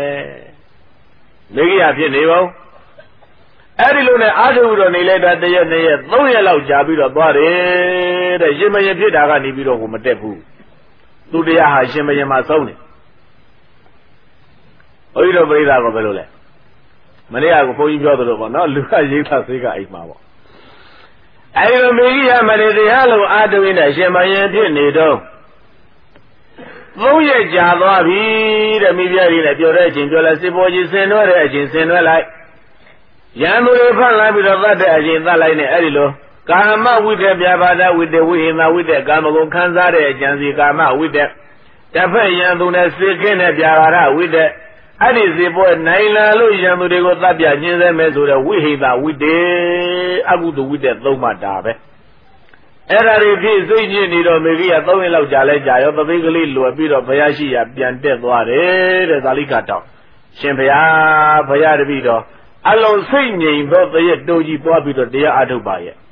မေကြီးအဖြစ်နေပါအဲ့ဒီလိုနဲ့အာထုတော်နေလိုက်တာတရက်နဲ့ရက်3ရက်လောက်ကြာပြီးတော့သွားတယ်တဲ့ရှင်မရင်ဖြစ်တာကနေပြီးတော့ကိုမတက်ဘူးသူတရားဟာရှင်မရင်မှာဆုံးတယ်ဘုန်းကြီးတို့ပြိဿကဘယ်လိုလဲမနေ့ကဘုန်းကြီးပြောသလိုပေါ့နော်လူကရိတ်သစိတ်ကအိမ်မှာပေါ့အဲ့ဒီလိုမေကြီးရမနေ့တရားလုံးအာထုရင်းနဲ့ရှင်မရင်ဖြစ်နေတော့3ရက်ကြာသွားပြီတဲ့မိဖုရားကြီးနဲ့ပြောတဲ့အချိန်ပြောလဲစစ်ဘောကြီးဆင်နွှဲတဲ့အချိန်ဆင်နွှဲလိုက်ရံသူတွေဖတ်လာပြီးတော့သတ်တဲ့အချိန်သတ်လိုက်နဲ့အဲ့ဒီလိုကာမဝိတ္တပြဘာဒဝိတ္တဝိဟိနာဝိတ္တကာမဂုဏ်ခံစားတဲ့အကျံစီကာမဝိတ္တတစ်ဖက်ရံသူနဲ့စေခင်းတဲ့ပြဘာဒဝိတ္တအဲ့ဒီစေပွဲနိုင်လာလို့ရံသူတွေကိုသတ်ပြညှင်းဆဲမယ်ဆိုတဲ့ဝိဟိတာဝိတ္တအကုသိုလ်ဝိတ္တသုံးပါတာပဲအဲ့ဒါတွေဖြစ်စိတ်ညစ်နေတော့မေကြီးက3ရက်လောက်ကြာလဲကြာရောသသိကလေးလွယ်ပြီးတော့ဘုရားရှိရာပြန်တက်သွားတယ်တဲ့ဇာလိကတောင်းရှင်ဘုရားတပည့်တော်အလုံးစိတ်ငြိမ်သောတရက်တိုးကြီးသွားပြီးတော့တရားအထုတ်ပါရဲ့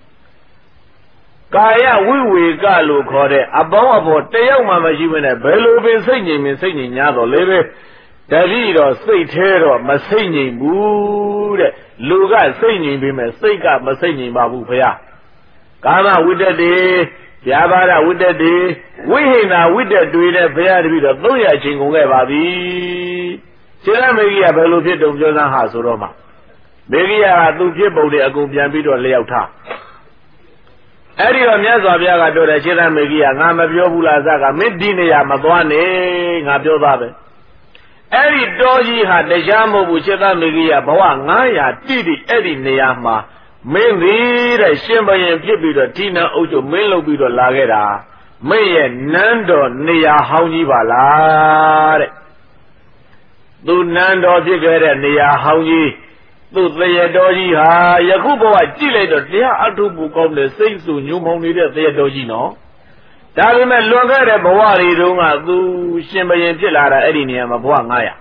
ကာယဝိဝေကလို့ခေါ်တဲ့အပေါင်းအဘောတယောက်မှမရှိဘဲနဲ့ဘယ်လိုပင်စိတ်ငြိမ်မင်းစိတ်ငြိမ်냐တော့လေပဲတတိတော့စိတ်แท้တော့မစိတ်ငြိမ်ဘူးတဲ့လူကစိတ်ငြိမ်ပြီးမဲ့စိတ်ကမစိတ်ငြိမ်ပါဘူးဘုရားကာမဝိတ္တတေဗျာပါဒဝိတ္တတေဝိဟိနာဝိတ္တတွေတဲ့ဘုရားတပည့်တော့300အချိန်ကုန်ခဲ့ပါပြီခြေရမေကြီးကဘယ်လိုဖြစ်တုံပြောစမ်းဟာဆိုတော့မှမေကြီးကသူဖြစ်ပုံတွေအကုန်ပြန်ပြီးတော့လျောက်ထားအဲ့ဒီတော့မြတ်စွာဘုရားကပြောတယ်ခြေရမေကြီးကငါမပြောဘူးလားစကမင်းဒီနေရာမသွားနဲ့ငါပြောသားပဲအဲ့ဒီတော်ကြီးဟာတရားမဟုတ်ဘူးခြေရမေကြီးကဘဝ900တိတိအဲ့ဒီနေရာမှာမင်းသည်တဲ့ရှင်ဘရင်ဖြစ်ပြီးတော့ဒီနံအုပ်ချုပ်မင်းလုပ်ပြီးတော့လာခဲ့တာမင်းရဲ့နန်းတော်နေရာဟောင်းကြီးပါလားတဲ့သူနန်းတော်ဖြစ်ခဲ့တဲ့နေရာဟောင်းကြီးသူ့သရတော်ကြီးဟာယခုဘဝကြည့်လိုက်တော့တရားအထုပူကောင်းတဲ့စိတ်ဆူညှိုးမောင်းနေတဲ့သရတော်ကြီးနော်ဒါပေမဲ့လွန်ခဲ့တဲ့ဘဝတွေတုန်းကသူရှင်ဘရင်ဖြစ်လာတာအဲ့ဒီနေရာမှာဘဝ900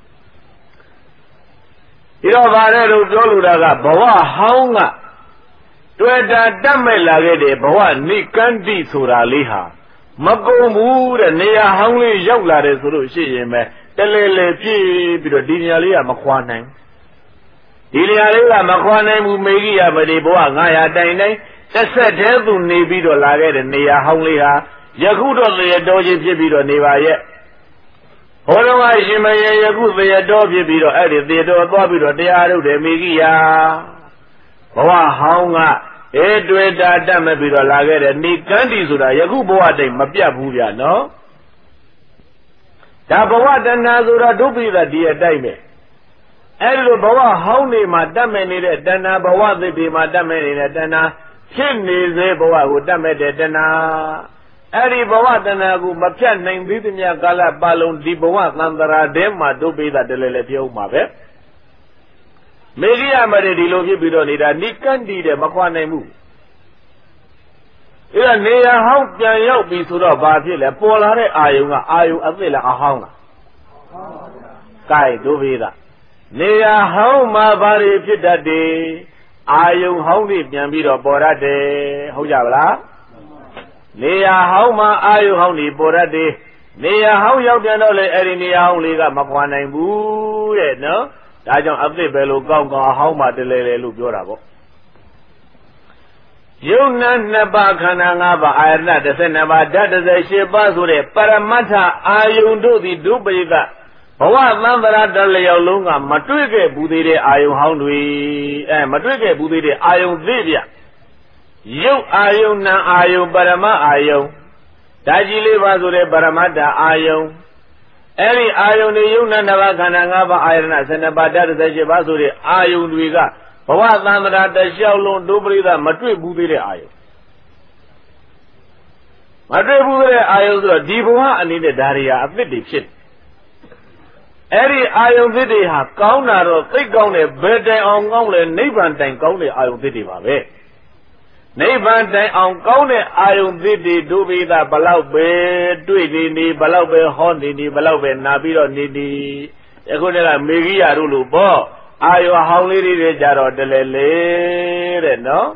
ဒီတော့ဗါတဲ့တို့ပြောလိုတာကဘဝဟောင်းကတွေ့တာတတ်မဲ့လာခဲ့တဲ့ဘဝနိကန္တိဆိုတာလေးဟာမကုန်ဘူးတဲ့နေရာဟောင်းလေးရောက်လာတယ်ဆိုလို့ရှိရင်ပဲတလဲလဲပြည့်ပြီးတော့ဒီနေရာလေးကမခွာနိုင်ဒီနေရာလေးကမခွာနိုင်ဘူးမေကြီးရမဒီဘဝ900တိုင်တိုင်းတစ်ဆက်တည်းသူနေပြီးတော့လာခဲ့တဲ့နေရာဟောင်းလေးဟာယခုတော့သေရတော်ကြီးဖြစ်ပြီးတော့နေပါရဲ့ဟောတော်ကရှင်မယေယခုသေရတော်ဖြစ်ပြီးတော့အဲ့ဒီသေတော်သွားပြီးတော့တရားထုတ်တယ်မေကြီးရာဘဝဟောင်းကတွေ့တာတတ်မဲ့ပြီးတော့လာခဲ့တဲ့နိကန္တိဆိုတာယခုဘဝတိုင်မပြတ်ဘူးဗျာနော်ဒါဘဝတဏှာဆိုတာဒုပိသဒီအတိုက်ပဲအဲ့လိုဘဝဟောင်းနေမှာတတ်မဲ့နေတဲ့တဏှာဘဝသစ်တွေမှာတတ်မဲ့နေတဲ့တဏှာဖြစ်နေစေဘဝကိုတတ်မဲ့တဲ့တဏှာအဲ့ဒီဘဝတဏှာကိုမဖြတ်နိုင်သေးသမျှကာလပတ်လုံးဒီဘဝသံတရာထဲမှာဒုပိသတလဲလဲပြုံးမှာပဲမေဂိယမရေဒီလိုဖြစ်ပြီးတော့နေတာနိကန္တိတဲ့မခွာနိုင်ဘူးအဲ့ဒါနေရာဟောင်းပြန်ရောက်ပြီဆိုတော့ဘာဖြစ်လဲပေါ်လာတဲ့အာယုံကအာယုံအသစ်လားအဟောင်းလားကဲဒုပိသနေရာဟောင်းမှာဘာတွေဖြစ်တတ်တယ်အာယုံဟောင်းတွေပြန်ပြီးတော့ပေါ်တတ်တယ်ဟုတ်ကြပါလားနေရာဟောင်းမှာအာယုံဟောင်းတွေပေါ်တတ်တယ်နေရာဟောင်းရောက်ပြန်တော့လေအဲ့ဒီနေရာဟောင်းလေးကမခွာနိုင်ဘူးတဲ့နော်ဒါကြောင့်အသစ်ပဲလို့ကောင်းကောင်းအဟောင်းမှာတလဲလဲလို့ပြောတာပေါ့ယုံနာ2ပါးခန္ဓာ5ပါးအာယတนะ12ပါးဓာတ်18ပါးဆိုတဲ့ပရမတ္ထအာယုန်တို့သည်ဒုပိသဘဝသံသရာတလျောက်လုံးကမတွေ့ခဲ့ဘူးသေးတဲ့အာယုန်ဟောင်းတွေမတွေ့ခဲ့ဘူးသေးတဲ့အာယုန်သေးဗျယုတ်အာယုန်နာအာယုန်ပရမအာယုန်ဓာတ်ကြီးလေးပါဆိုတဲ့ပရမတ္ထအာယုန်အဲ့ဒီအာယုန်တွေယုံနာ2ပါးခန္ဓာ5ပါးအာယတนะ12ပါးဓာတ်18ပါးဆိုတဲ့အာယုန်တွေကဘဝသံသရာတလျှောက်လုံးဒုပရိသမတွေ့ဘူးသေးတဲ့အာယုန်မတွေ့ဘူးသေးတဲ့အာယုန်ဆိုတော့ဒီဘဝအနေနဲ့ဒါတွေဟာအသစ်တွေဖြစ်အဲ့ဒီအာယုန်သစ်တွေဟာကောင်းတာတော့သိကောင်းတယ်ဘယ်တိုင်အောင်ကောင်းလဲနိဗ္ဗာန်တိုင်ကောင်းတဲ့အာယုန်သစ်တွေပါပဲနိဗ္ဗာန်တိုင်အောင်ကောင်းတဲ့အာယုန်သစ်တွေဒုပိသဘလောက်ပဲတွေ့နေဘလောက်ပဲဟောနေဘလောက်ပဲနာပြီးတော့နေအခုတည်းကမေဂိယတို့လို့ပေါ့အာယုန်ဟောင်းလေးတွေကြတော့တလဲလေတဲ့နော်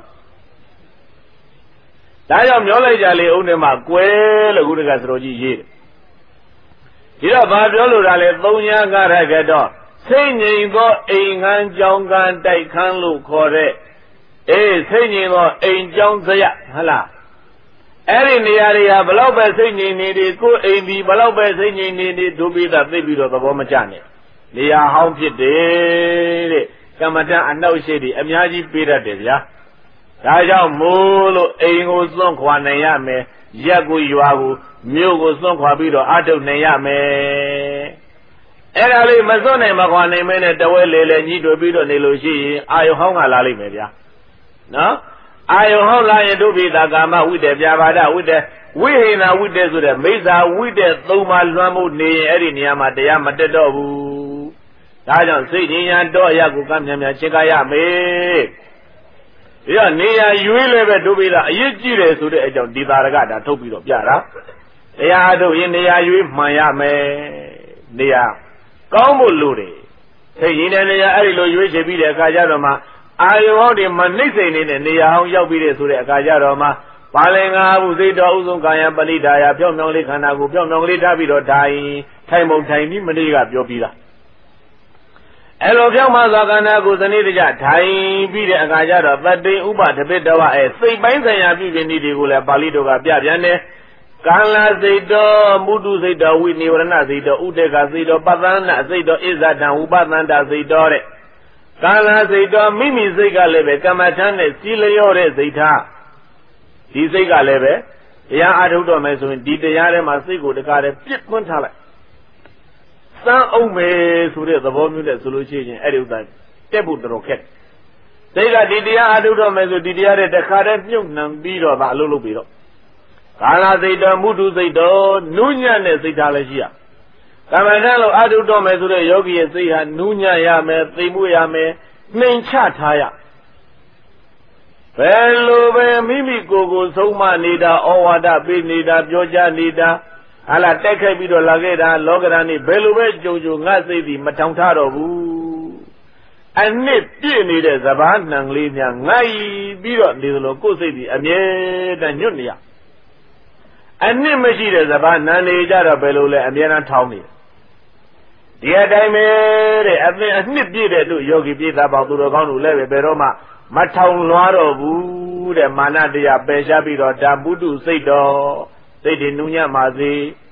ဒါကြောင့်မျောလိုက်ကြလေဦးနဲ့မှကွယ်လို့ခုတကစတော်ကြီးရေးဒီတော့ဘာပြောလို့ဒါလဲသုံးညာကရကတော့စိတ်ငြိမ်သောအိမ်ခန်းကြောင်းကန်တိုက်ခန်းလို့ခေါ်တဲ့စိတ်ငြိမ်သောအိမ်ကြောင်းစရဟုတ်လားအဲ့ဒီနေရာတွေဟာဘလောက်ပဲစိတ်ငြိမ်နေတယ်ကိုယ်အိမ်ဒီဘလောက်ပဲစိတ်ငြိမ်နေတယ်ဒုပိသသိပြီးတော့သဘောမကျနဲ့နေရာဟောင်းဖြစ်တယ်တဲ့ကမ္မဋ္ဌာန်းအနှောက်အယှက်တွေအများကြီးပေးတတ်တယ်ဗျာဒါကြောင့်မို့လို့အိမ်ကိုစွန့်ခွာနိုင်ရမယ်ရက်ကိုရွာကိုမြို့ကိုစွန့်ခွာပြီးတော့အထုတ်နိုင်ရမယ်အဲ့ဒါလေးမစွန့်နိုင်မခွာနိုင်မဲနဲ့တဝဲလေလေညှိတွေ့ပြီးတော့နေလို့ရှိရင်အာယုဟောင်းကလာလိမ့်မယ်ဗျာနော်အာယုဟောင်းလာရင်ဒုပိသကာမဝိတ္တပြာပါဒဝိတ္တဝိဟိနာဝိတ္တဆိုတဲ့မိစ္ဆာဝိတ္တသုံးပါးလွှမ်းမိုးနေရင်အဲ့ဒီနေရာမှာတရားမတက်တော့ဘူးဒါကြောင့်စိတ်ဉာဏ်တော့အရာကိုကမ်းမြန်ရှင်းကားရမယ်ဒီတော့နေရာရွေးလည်းပဲဒုပိသအရေးကြီးတယ်ဆိုတဲ့အကြောင်းဒီသာရကဒါထုတ်ပြီးတော့ပြတာတရားထုတ်ရင်နေရာရွေးမှန်ရမယ်နေရာကောင်းဖို့လိုတယ်စိတ်ဉာဏ်နဲ့နေရာအဲ့ဒီလိုရွေးချယ်ပြီးတဲ့အခါကျတော့မှအာယုဟောင်းတွေမနှိမ့်စိမ့်နေတဲ့နေရာဟောင်းရောက်ပြီးတဲ့ဆိုတဲ့အခါကျတော့မှပါလင်္ကာဟုစိတ်တော်ဥဆုံးကာယပဏိဒါယဖြောင်းဖြောင်းလေးခန္ဓာကိုဖြောင်းဖြောင်းလေးထားပြီးတော့ထိုင်ပုံထိုင်ပြီးမနေ့ကပြောပြီးသားအဲ့လိုဖြောင်းမှသောခန္ဓာကိုစနစ်တကျထိုင်ပြီးတဲ့အခါကျတော့သတ္တိဥပတပိတဝစိတ်ပိုင်းဆိုင်ရာပြုပြင်နည်းတွေကိုလည်းပါဠိတော်ကပြပြန်တယ်ကာလစိတ်တော်မုတုစိတ်တော်ဝိနိဝရဏစိတ်တော်ဥဒေကစိတ်တော်ပသန္နစိတ်တော်ဣဇဒံဥပသန္တစိတ်တော်တဲ့ကာလစိတ်တော်မိမိစိတ်ကလည်းပဲကမ္မထမ်းနဲ့စီလျော့တဲ့စိတ်ထားဒီစိတ်ကလည်းပဲတရားအားထုတ်တော့မယ်ဆိုရင်ဒီတရားထဲမှာစိတ်ကိုတကားတည်းပြစ်သွင်းထားလိုက်စမ်းအောင်မယ်ဆိုတဲ့သဘောမျိုးနဲ့ဆိုလို့ရှိရင်အဲ့ဒီဥစ္စာတက်ဖို့တော်ခက်စိတ်ကဒီတရားအားထုတ်တော့မယ်ဆိုဒီတရားတဲ့တခါတည်းမြုပ်နှံပြီးတော့ဒါအလုပ်လုပ်ပြီးတော့ကာလစိတ်တော်မုတုစိတ်တော်နုညံ့တဲ့စိတ်ထားလည်းရှိရကမ္မထမ်းလို့အားထုတ်တော့မယ်ဆိုတဲ့ယောဂီရဲ့စိတ်ဟာနူးညံ့ရမယ်သိမ်မွေ့ရမယ်နှိမ်ချထားရဘယ်လိုပဲမိမိကိုယ်ကိုဆုံးမနေတာဩဝါဒပေးနေတာပြောကြားနေတာဟာလာတက်ခိုက်ပြီးတော့လာခဲ့တာလောကဓာတ်นี่ဘယ်လိုပဲကြုံကြုံငါစိတ်ဒီမထောင်ထားတော့ဘူးအနှစ်ပြည့်နေတဲ့စဘာနှံလေးများငိုက်ပြီးတော့နေသလိုကိုယ်စိတ်ဒီအမြဲတမ်းညွတ်နေရအနှစ်မရှိတဲ့စဘာနှံနေကြတော့ဘယ်လိုလဲအမြဲတမ်းထောင်းနေဒီအတိုင်းပဲတဲ့အနှစ်ပြည့်တဲ့တို့ယောဂီပြည့်သားပေါင်းသူတော်ကောင်းတို့လည်းပဲဘယ်တော့မှမထောင်လွားတော့ဘူးတဲ့မာနတရားပယ်ရှားပြီးတော့ဒါပုတုစိတ်တော်စိတ်တွေနူးညံ့ပါစေ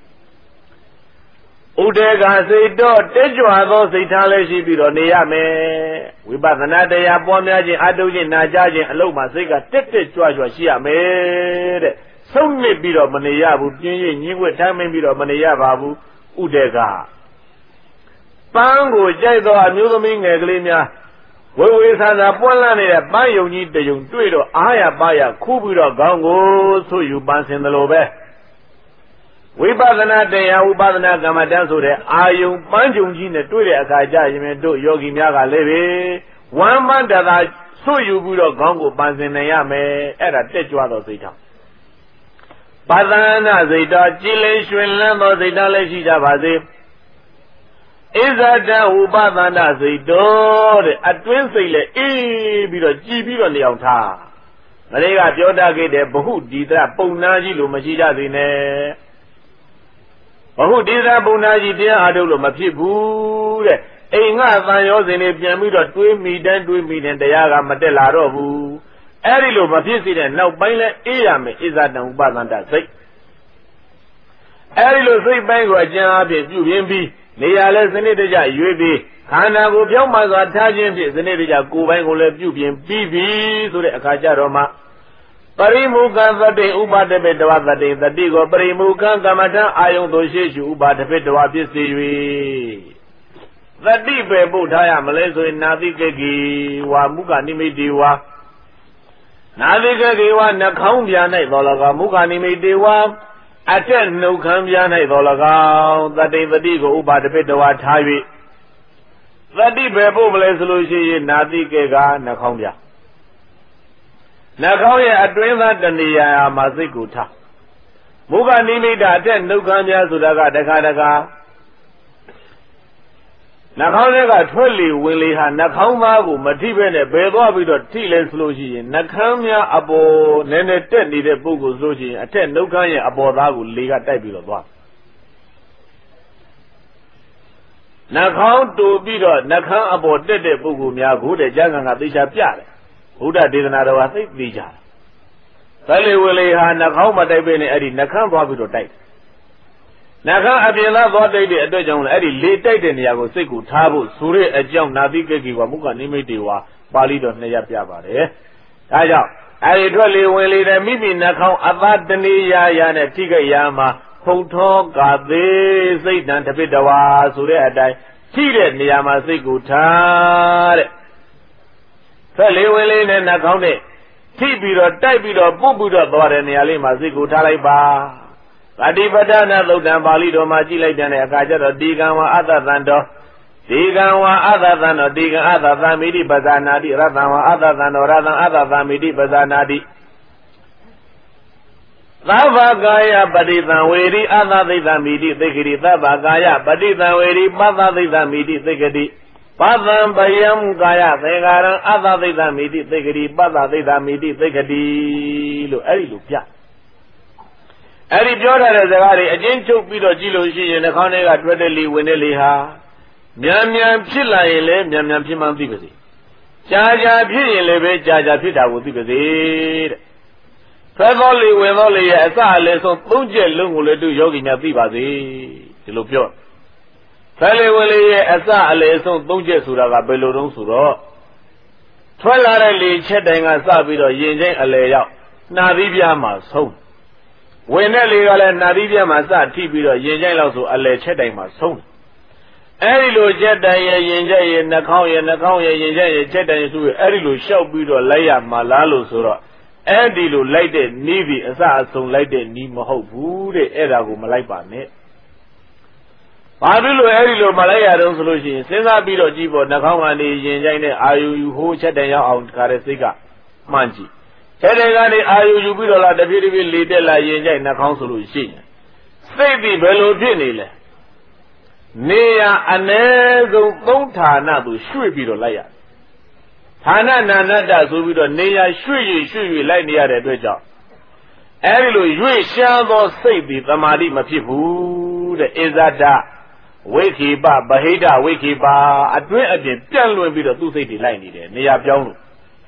ဥဒေကစိတ်တော်တက်ကြွသောစိတ်ထားလည်းရှိပြီးတော့နေရမယ်ဝိပဿနာတရားပွားများခြင်းအထုတ်ခြင်းနာကြားခြင်းအလုံးမှာစိတ်ကတက်တက်ကြွကြွရှိရမယ်တဲ့ဆုံးနစ်ပြီးတော့မနေရဘူးပြင်းရင်ညှင်းွက်ထမ်းမင်းပြီးတော့မနေရပါဘူးဥဒေကပန်းကိုကြိုက်သောအမျိုးသမီးငယ်ကလေးများဝေဝေဆာဆာပွင့်လာနေတဲ့ပန်းယုံကြီးတယုံတွေ့တော့အားရပါရခူးပြီးတော့ခေါင်းကိုဆွယူပန်းစင်သလိုပဲဝိပဿနာတရားဝိပဿနာကမ္မဋ္ဌာန်းဆိုတဲ့အာယုံပန်းယုံကြီးနဲ့တွေ့တဲ့အခါကျရင်တို့ယောဂီများကလည်းပဲဝမ်းပန်းတသာဆွယူပြီးတော့ခေါင်းကိုပန်းစင်နိုင်ရမယ်အဲ့ဒါတက်ကြွသောစိတ်ထားပသနာစိတ်တော်ကြည်လင်ရွှင်လန်းသောစိတ်ထားလည်းရှိကြပါစေဣဇဒံဥပသန္တစိတ်တော်တဲ့အတွင်းစိတ်လည်းအေးပြီးတော့ကြည်ပြီးတော့နေအောင်ထားငါတွေကပြောတတ်ခဲ့တဲ့ဘဟုဒီသပုံနာကြီးလို့မရှိကြသေးနဲ့ဘဟုဒီသပုံနာကြီးတရားအားထုတ်လို့မဖြစ်ဘူးတဲ့အိမ်ငါသံရောစဉ်တွေပြန်ပြီးတော့တွေးမိတန်းတရားကမတက်လာတော့ဘူးအဲ့ဒီလိုမဖြစ်စေတဲ့နောက်ပိုင်းလဲအေးရမယ်ဣဇဒံဥပသန္တစိတ်အဲ့ဒီလိုစိတ်ပိုင်းကိုအကျဉ်းအားဖြင့်ပြုပြင်ပြီးနေရာလဲစနစ်တကျရွေးပြီးခန္ဓာကိုပြောင်းမှစွာထားခြင်းဖြင့်စနစ်တကျကိုယ်ပိုင်းကိုလည်းပြုပြင်ပြီးပြီဆိုတဲ့အခါကျတော့မှပရိမုခသတ္တိဥပါဒပိတဝသတ္တိသတိကိုပရိမုခကမ္မထအာယုံသို့ရှေ့ရှုဥပါဒပိတဝဖြစ်စေ၍သတိပဲပို့ထားရမလဲဆိုရင်နာတိကကိဝါမုခနိမိတိဝါနာတိကကိဝါနှာခေါင်းပြာ၌တော်လကမုခနိမိတိဝါအထက်နှုတ်ခမ်းပြား၌တော်၎င်းသတ္တိပတိကိုဥပါဒပိတဝါထား၍သတိပဲပို့မလဲဆိုလို့ရှိရင်နာတိကေကနှာခေါင်းပြနှာခေါင်းရဲ့အတွင်းသားတဏှာမှာစိတ်ကိုထားမုခနိမိတ်အတဲ့နှုတ်ခမ်းများဆိုတာကတခါတခါနှာခေါင်းထဲကထွက်လေဝင်လေဟာနှာခေါင်းသားကိုမထိပဲနဲ့ဘယ်သွားပြီးတော့ထိလဲဆိုလို့ရှိရင်နှာခမ်းများအပေါ်နည်းနည်းတက်နေတဲ့ပုဂ္ဂိုလ်ဆိုရှင်အထက်နှုတ်ခမ်းရဲ့အပေါ်သားကိုလေကတိုက်ပြီးတော့သွားနှာခေါင်းတူပြီးတော့နှာခမ်းအပေါ်တက်တဲ့ပုဂ္ဂိုလ်များကိုတဲ့ကျမ်းဂန်ကသိချာပြတယ်ဘုရားဒေသနာတော်ကသိသိကြတယ်ဘယ်လေဝလေဟာနှာခေါင်းမတိုက်ပဲနဲ့အဲ့ဒီနှာခမ်းသွားပြီးတော့တိုက်နှာခမ်းအပြင်သားသွားတိုက်တဲ့အတွက်ကြောင့်လည်းအဲ့ဒီလေတိုက်တဲ့နေရာကိုစိတ်ကိုထားဖို့ဆိုတဲ့အကြောင်းနာတိကိကိဝမုခနိမိတ်တေဝါပါဠိတော်နှစ်ရပ်ပြပါတယ်ဒါကြောင့်အဲ့ဒီထွက်လေဝင်လေတဲ့မိမိနှာခေါင်းအသားတဏှာရာနဲ့ထိခိုက်ရာမှာဖုံထောကာသေးစိတ်တံတပိတဝါဆိုတဲ့အတိုင်းထိတဲ့နေရာမှာစိတ်ကိုထားတဲ့ထွက်လေဝင်လေနဲ့နှာခေါင်းနဲ့ထိပြီးတော့တိုက်ပြီးတော့ပုတ်ပြီးတော့သွားတဲ့နေရာလေးမှာစိတ်ကိုထားလိုက်ပါဗတိပဋ္ဌာနာသုတ်တံပါဠိတော်မှာကြည့်လိုက်တဲ့အခါကျတော့ဒီကံဝါအတ္တသံတော်ဒီကံဝါအတ္တသံတော်ဒီကံအတ္တသံမိတိပဇာနာတိရတံဝါအတ္တသံတော်ရတံအတ္တသံမိတိပဇာနာတိသဗ္ဗကာယပฏิသံဝေရိအတ္တသိတံမိတိသိက္ခတိသဗ္ဗကာယပฏิသံဝေရိပတ္တသိတံမိတိသိက္ခတိပတ္တံဗယံကာယသေကာရံအတ္တသိတံမိတိသိက္ခတိပတ္တသိတံမိတိသိက္ခတိလို့အဲ့ဒီလိုပြအဲ့ဒီပြောထားတဲ့စကားတွေအချင်းချုပ်ပြီးတော့ကြည့်လို့ရှိရင်နှာခေါင်းထဲကထွက်တဲ့လေဝင်တဲ့လေဟာမြန်မြန်ဖြစ်လာရင်လည်းမြန်မြန်ဖြစ်မှန်းသိပါစေကြာကြာဖြစ်ရင်လည်းပဲကြာကြာဖြစ်တာကိုသိပါစေတဲ့ထွက်သောလေဝင်သောလေရဲ့အစအလယ်ဆုံးသုံးချက်လုံးကိုလည်းသူယောဂီများသိပါစေဒီလိုပြောထွက်လေဝင်လေရဲ့အစအလယ်ဆုံးသုံးချက်ဆိုတာကဘယ်လိုတုံးဆိုတော့ထွက်လာတဲ့လေချက်တိုင်ကစပြီးတော့ရင်ချင်းအလယ်ရောက်နှာသီးပြားမှာဆုံးဝင်တဲ့လေကလည်းနှာသီးပြားမှာစထိပြီးတော့ရင်ချင်းလောက်ဆိုအလယ်ချက်တိုင်မှာဆုံးအဲဒီလိုချက်တိုင်ရဲ့ရင်ချက်ရဲ့နှာခေါင်းရဲ့ရင်ချက်ရဲ့ချက်တိုင်ဆိုအဲ့ဒီလိုလျှောက်ပြီးတော့လိုက်ရမှာလားလို့ဆိုတော့အဲ့ဒီလိုလိုက်တဲ့နီးပြီးအစအဆုံးလိုက်တဲ့နီးမဟုတ်ဘူးတဲ့အဲ့ဒါကိုမလိုက်ပါနဲ့ဘာဖြစ်လို့အဲ့ဒီလိုမလိုက်ရတော့ဆိုလို့ရှိရင်စဉ်းစားပြီးတော့ကြည့်ဖို့နှာခေါင်းကနေရင်ကြိုင်းနဲ့အာယုယူဟိုးချက်တိုင်ရောက်အောင်တခါတဲ့စိတ်ကမှန်ကြည့်ချက်တိုင်ကနေအာယုယူပြီးတော့လာတဖြည်းဖြည်းလေတက်လာရင်ကြိုင်းနှာခေါင်းဆိုလို့ရှိရင်စိတ်ပြီးဘယ်လိုဖြစ်နေလဲနေရအ ਨੇ ဆုံးသုံးဌာနသို့ရွှေ့ပြီးတော့လိုက်ရဌာနနာနတ္တဆိုပြီးတော့နေရရွှေ့လိုက်နေရတဲ့အတွက်ကြောင့်အဲဒီလိုရွှေ့ရှားသောစိတ်သည်သမာဓိမဖြစ်ဘူးတဲ့ဣဇဒဝိခိပဗဟိတဝိခိပအတွင်းအပြင်ပြန့်လွင်ပြီးတော့သူ့စိတ်တွေလိုက်နေတယ်နေရာပြောင်းလို့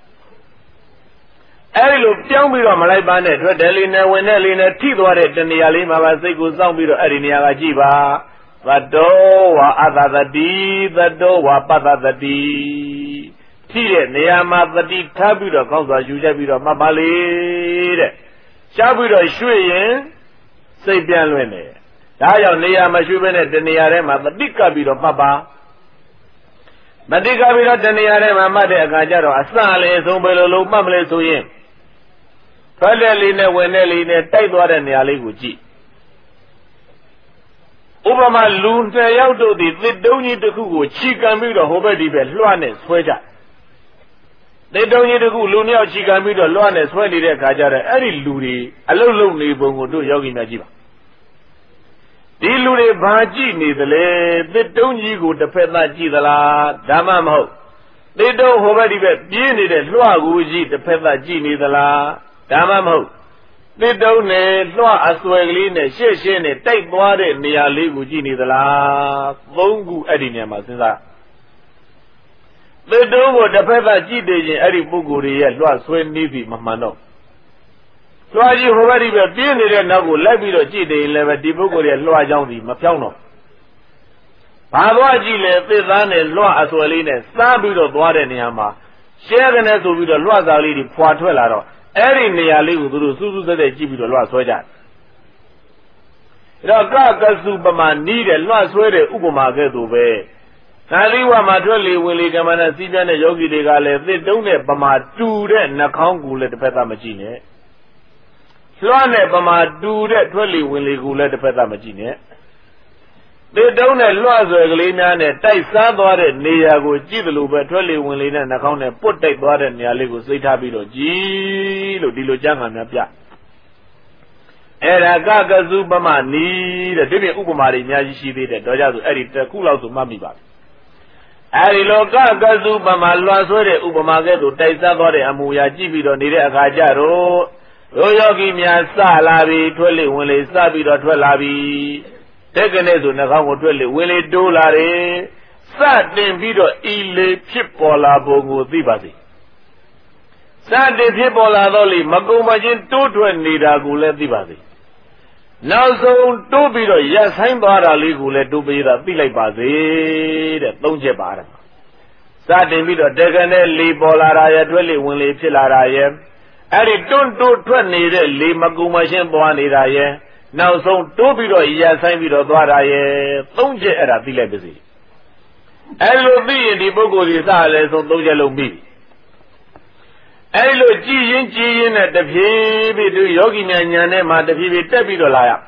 အဲဒီလိုပြောင်းပြီးတော့မလိုက်ပါနဲ့ထွက်တယ်လေးနဲ့ဝင်တယ်လေးနဲ့ထိသွားတဲ့တနေရာလေးမှာပါစိတ်ကိုစောင့်ပြီးတော့အဲဒီနေရာကကြည့်ပါသတ္တောဝါအတ္တသတိသတ္တောဝါပတ္တသတိထိတဲ့နေရာမှာသတိထားပြီးတော့ကောင်းစွာယူချက်ပြီးတော့မှတ်ပါလေတဲ့ရှားပြီးတော့ရွှေ့ရင်စိတ်ပြန်လွင်တယ်ဒါကြောင့်နေရာမရွှေ့ဘဲနဲ့တနေရာထဲမှာသတိကပ်ပြီးတော့မှတ်ပါမတိကပ်ပြီးတော့တနေရာထဲမှာမှတ်တဲ့အခါကျတော့အစလည်းအဆုံးပဲလို့လုံးမှတ်မလဲဆိုရင်ထွက်တဲ့လေးနဲ့ဝင်တဲ့လေးနဲ့တိုက်သွားတဲ့နေရာလေးကိုကြည့်ဥပမာလူ2ယောက်တို့သည်သစ်တုံးကြီးတစ်ခုကိုခြိကန်ပြီးတော့ဟိုဘက်ဒီဘက်လွှတ်နဲ့ဆွဲကြသစ်တုံးကြီးတစ်ခုလူ2ယောက်ခြိကန်ပြီးတော့လွှတ်နဲ့ဆွဲနေတဲ့အခါကျတော့အဲ့ဒီလူတွေအလုတ်လုံနေပုံကိုတို့ယောဂီများကြည့်ပါဒီလူတွေဘာကြည့်နေသလဲသစ်တုံးကြီးကိုတစ်ဖက်သားကြည့်သလားဒါမှမဟုတ်သစ်တုံးဟိုဘက်ဒီဘက်ပြေးနေတဲ့လွှတ်ကိုကြည့်တစ်ဖက်သားကြည့်နေသလားဒါမှမဟုတ်သစ်တုံးနဲ့လွှတ်အစွဲကလေးနဲ့ရှေ့ရှင်းနဲ့တိုက်သွားတဲ့နေရာလေးကိုကြည့်နေသလားသုံးခုအဲ့ဒီနေရာမှာစဉ်းစားသစ်တုံးကိုတစ်ဖက်သားကြည့်နေရင်အဲ့ဒီပုဂ္ဂိုလ်တွေရဲ့လွှတ်ဆွဲနေပြီမမှန်တော့လွှတ်ကြီးဟိုဘက်ဒီဘက်ပြေးနေတဲ့နောက်ကိုလိုက်ပြီးတော့ကြည့်နေရင်လည်းပဲဒီပုဂ္ဂိုလ်ရဲ့လွှတ်ကြောင်းစီမပြောင်းတော့ဘာသွားကြည့်လဲသစ်သားနဲ့လွှတ်အစွဲလေးနဲ့စားပြီးတော့သွားတဲ့နေရာမှာရှဲကနေဆိုပြီးတော့လွှတ်စားလေးတွေဖွာထွက်လာတော့အဲ့ဒီနေရာလေးကိုသူတို့စူးစူးဆက်ဆက်ကြည့်ပြီးတော့လွှတ်ဆွဲကြတယ်အဲ့တော့ကစုပမာနီးတယ်လွှတ်ဆွဲတဲ့ဥပမာကဲ့သို့ပဲနာလီဝါမှာထွက်လေဝင်လေကမ္မနာစီးပြတဲ့ယောဂီတွေကလည်းသစ်တုံးတဲ့ပမာတူတဲ့နှာခေါင်းကိုလည်းတစ်ဖက်သားမကြည့်နဲ့လွှတ်နဲ့ပမာတူတဲ့ထွက်လေဝင်လေကိုလည်းတစ်ဖက်သားမကြည့်နဲ့ They don't lose a glina and tie Sadore, Neago, Gidalu, but really when Lina and account and put that water and Yaligo, say Tabido, Gilo, Dilojang and Napia. And I got Gazubama need a Demi Ubamari, Yashi, the Doja, edit Kula to Mamiba. Ariloka Gazubama, Lasore, Ubamaga, Tai Sadore, Amuya, Gibido, Nida Gajaro, Royogi Mia Salabi, Twelly, when they Sabido, Twelabi. Tegenezo na kango twele wele dolare sa den bido ile pitpola bongo thibasi sa den pitpola tho le makoma chin to twet nida ko le thibasi naw song to bido yat sain twa da le ko le to pe da thi lai pa se de thong chet pa da sa den bido tegene le pola ra ye twele win le phit la da ye eri tun to twet nide le makoma chin pwa nida ye Now, so two people, yes, I will do I don't get at the legacy. Hello, me in the book of the silence on those yellow me. Hello, G at the baby to Yogi Nanyana, the baby Tapidola.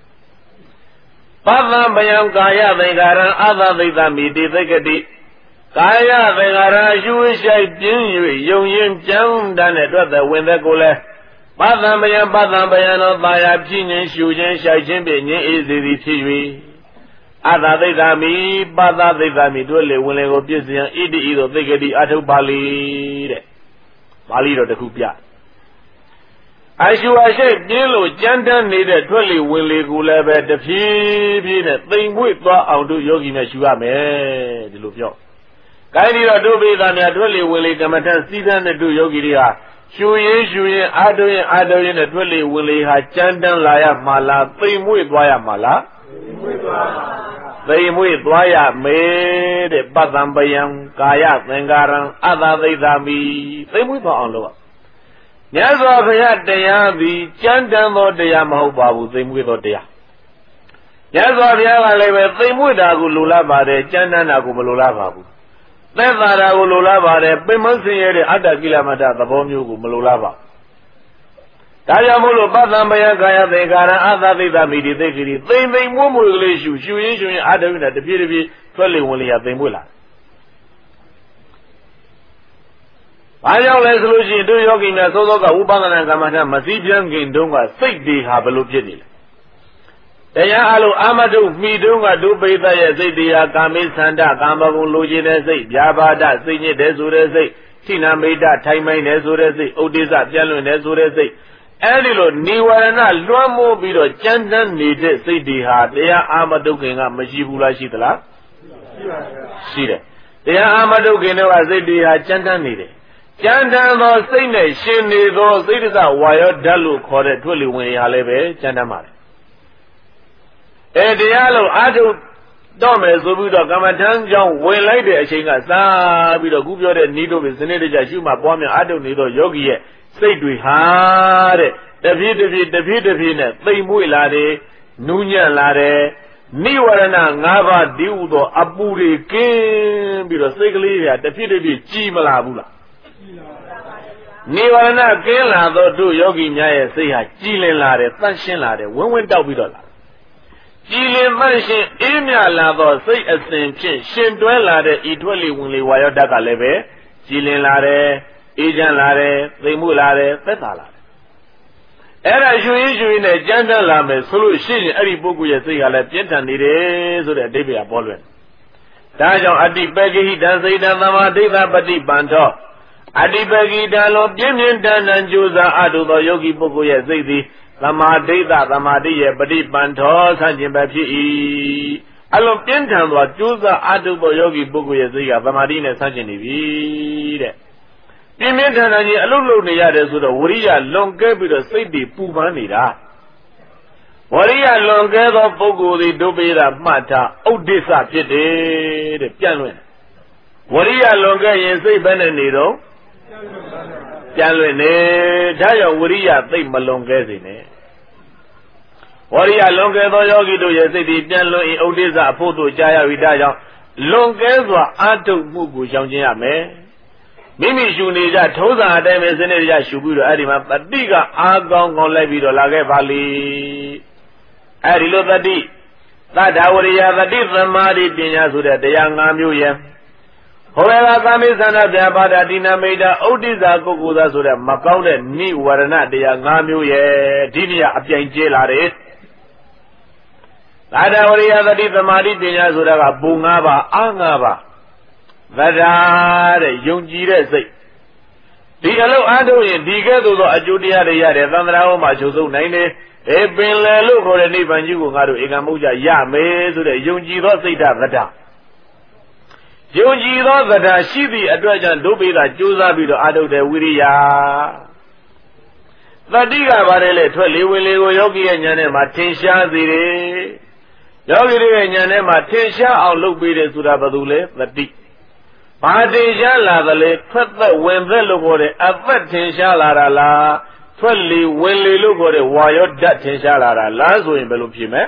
Papa Bayam Kaya, they got other than me, the Kaya, they are Jewish, I do young Jam done it rather when they go left. Badambayan, Baya, Pinion, Shujan, Shajin, is the TV. Ada de Dami, Bada de Dami, Dole, when they go busy and eat either they get the Ato Bali, Bali or the Kupia. As you are said, Yellow, Jantan needed 20 when they go lab at the TV, thing with out to Yogi Meshuame, the Lupio. Kindly Adobe than a 20 when they come and see them to Yogi. Shuyin, Adoyin, a twilly willy had chandan laya mala, they with wire mala. They with wire made a Badambayam, Kaya, Nangaran, other they dami, they with on lower. Yaza they had the chandan or the Yamaho, they with or dear. Yaza the Yava, they with Agulula, but the chandan Agumulula babu. Never will lava the Pimonsi other kilometer the Bomu Mulava. Tayamulo Badambaya Gaya, they got other than me, they may move issue, shooting other at the beauty, fully only at the Mula. I know resolution to Yogi Nasoka, Uban and Gamata, Masijan Gindunga, 60 have a look at it. Alu Amadu, Midunga, Dubeta, Zedia, Kamis, Sanda, Kamabu, Lugina, Yabada, Senior Desurese, Tina Meda, Taimai Nesurese, Odisa, Jalo Nesurese, Anilo, Niwana, Luamo, Bido, Chandan, Nide, Sidiha, they are Amadu Kinga, Majibula Shitala. Shida. They are Amadu Kinga, Zedia, Chandan Nide. Chandan, those things, Shindi, those, it is a wire dalu, called it, Twilly, when you have Chandamar. Diallo, Ado, Domes, Ubudo, Gamatan, John, well, like a Shinga, Sabido, Gubio, and Nido, vicinity, Jashuma, Bomb, Ado, Nido, Yogi, say to hard, the Vita, they Muilade, Nunya Lade, Niwarana, Nava, Diudo, Aburi, Kim, Bido, Sigli, the Vita, Chimalabula. Niwarana, Kela, though, Yogi, Maya, say, Chilin Lade, Fashion Lade, when went out with Allah. Jilin Manshin, Emia Lavo, say a same Shin Dwella, equally only Wire Daka Leve, Jilin Lare, Ejan Lare, Remulare, Petala. Era Juin a Janda Lame, solution, every book we say, I let Jentan Nide, so that they be a ballroom. Tajo Adi Beggy, Danzay Danama, Deva Badi Banto. Adi Beggy Dalo, Jimian Dan and Juza Adu, the Yogi Bokuya Zidi. Lamadeda, Lamadia, Badi Banto, Sanjim Bapi. Allo Pintan was Juza Adubo Yogi Buguya, Lamadina Sanjini. Pimentan and Alulu Niades with a Waria longer with a city Pumanida. Waria longer of Bogu, the Dubira Mata, Odessa Pide, the piano. Waria longer, yes, say Benanido. Jalene, Jaya Uria, they Malongazine. Waria longer Yogi do you say the Jalo in Odessa, Poto Jaya Vidaya, longer Anto Mugu Janjame. Mimi Junija, Toza, Dames and Eja Shubu, Adima, but bigger Agong on Levido Lage Valley. Adilo Dadi. သတ္တဝရိယသတိသမာဓိပညာဆိုတဲ့တရား၅မျိုးရဲ့ဟောရကကာမိသန္တာပြပါဒတိနာမိတာဥဒိဇာကုက္ကုသာဆိုတဲ့မကောင်းတဲ့နိဝရဏတရား၅မျိုးရဲ့ဒီနေရာအပြိုင်ကျဲလာတယ်သတ္တဝရိယသတိသမာဓိပညာဆိုတာကဘုံ၅ပါးအား၅ပါးသတ္တာတဲ့ယုံကြည်တဲ့စိတ်ဒီအလုပ်အားထုတ်ရင်ဒီကဲ့သို့သောအကျိုးတရားတွေရတယ်သံဃာတော်မှာချုပ်ဆုံးနိုင်တယ်ပင်လယ်လို့ခေါ်တဲ့နိဗ္ဗာန်ကြီးကိုငါတို့ဧကမုတ်ကြရမယ်ဆိုတဲ့ယုံကြည်သောစိတ်ဓာတ်သတ္တယုံကြည်သောသတ္တရှိသည့်အတွက်ကြောင့်ဒုပိသကြိုးစားပြီးတော့အားထုတ်တဲ့ဝိရိယသတိကပါတယ်လေထွက်လေဝင်လေကိုယောဂီရဲ့ဉာဏ်နဲ့မှထင်ရှားစေတယ်ယောဂီရဲ့ဉာဏ်နဲ့မှထင်ရှားအောင်လုပ်ပေးတယ်ဆိုတာဘာလို့လဲသတိဘာထင်ရှားလာသလဲထွက်သက်ဝင်သက်လို့ခေါ်တဲ့အသက်ထင်ရှားလာတာလားထွက်လေဝင်လေလို့ခေါ်တဲ့ဝါယောဓာတ်ထင်ရှားလာတာလားဆိုရင်ဘယ်လိုဖြစ်မလဲ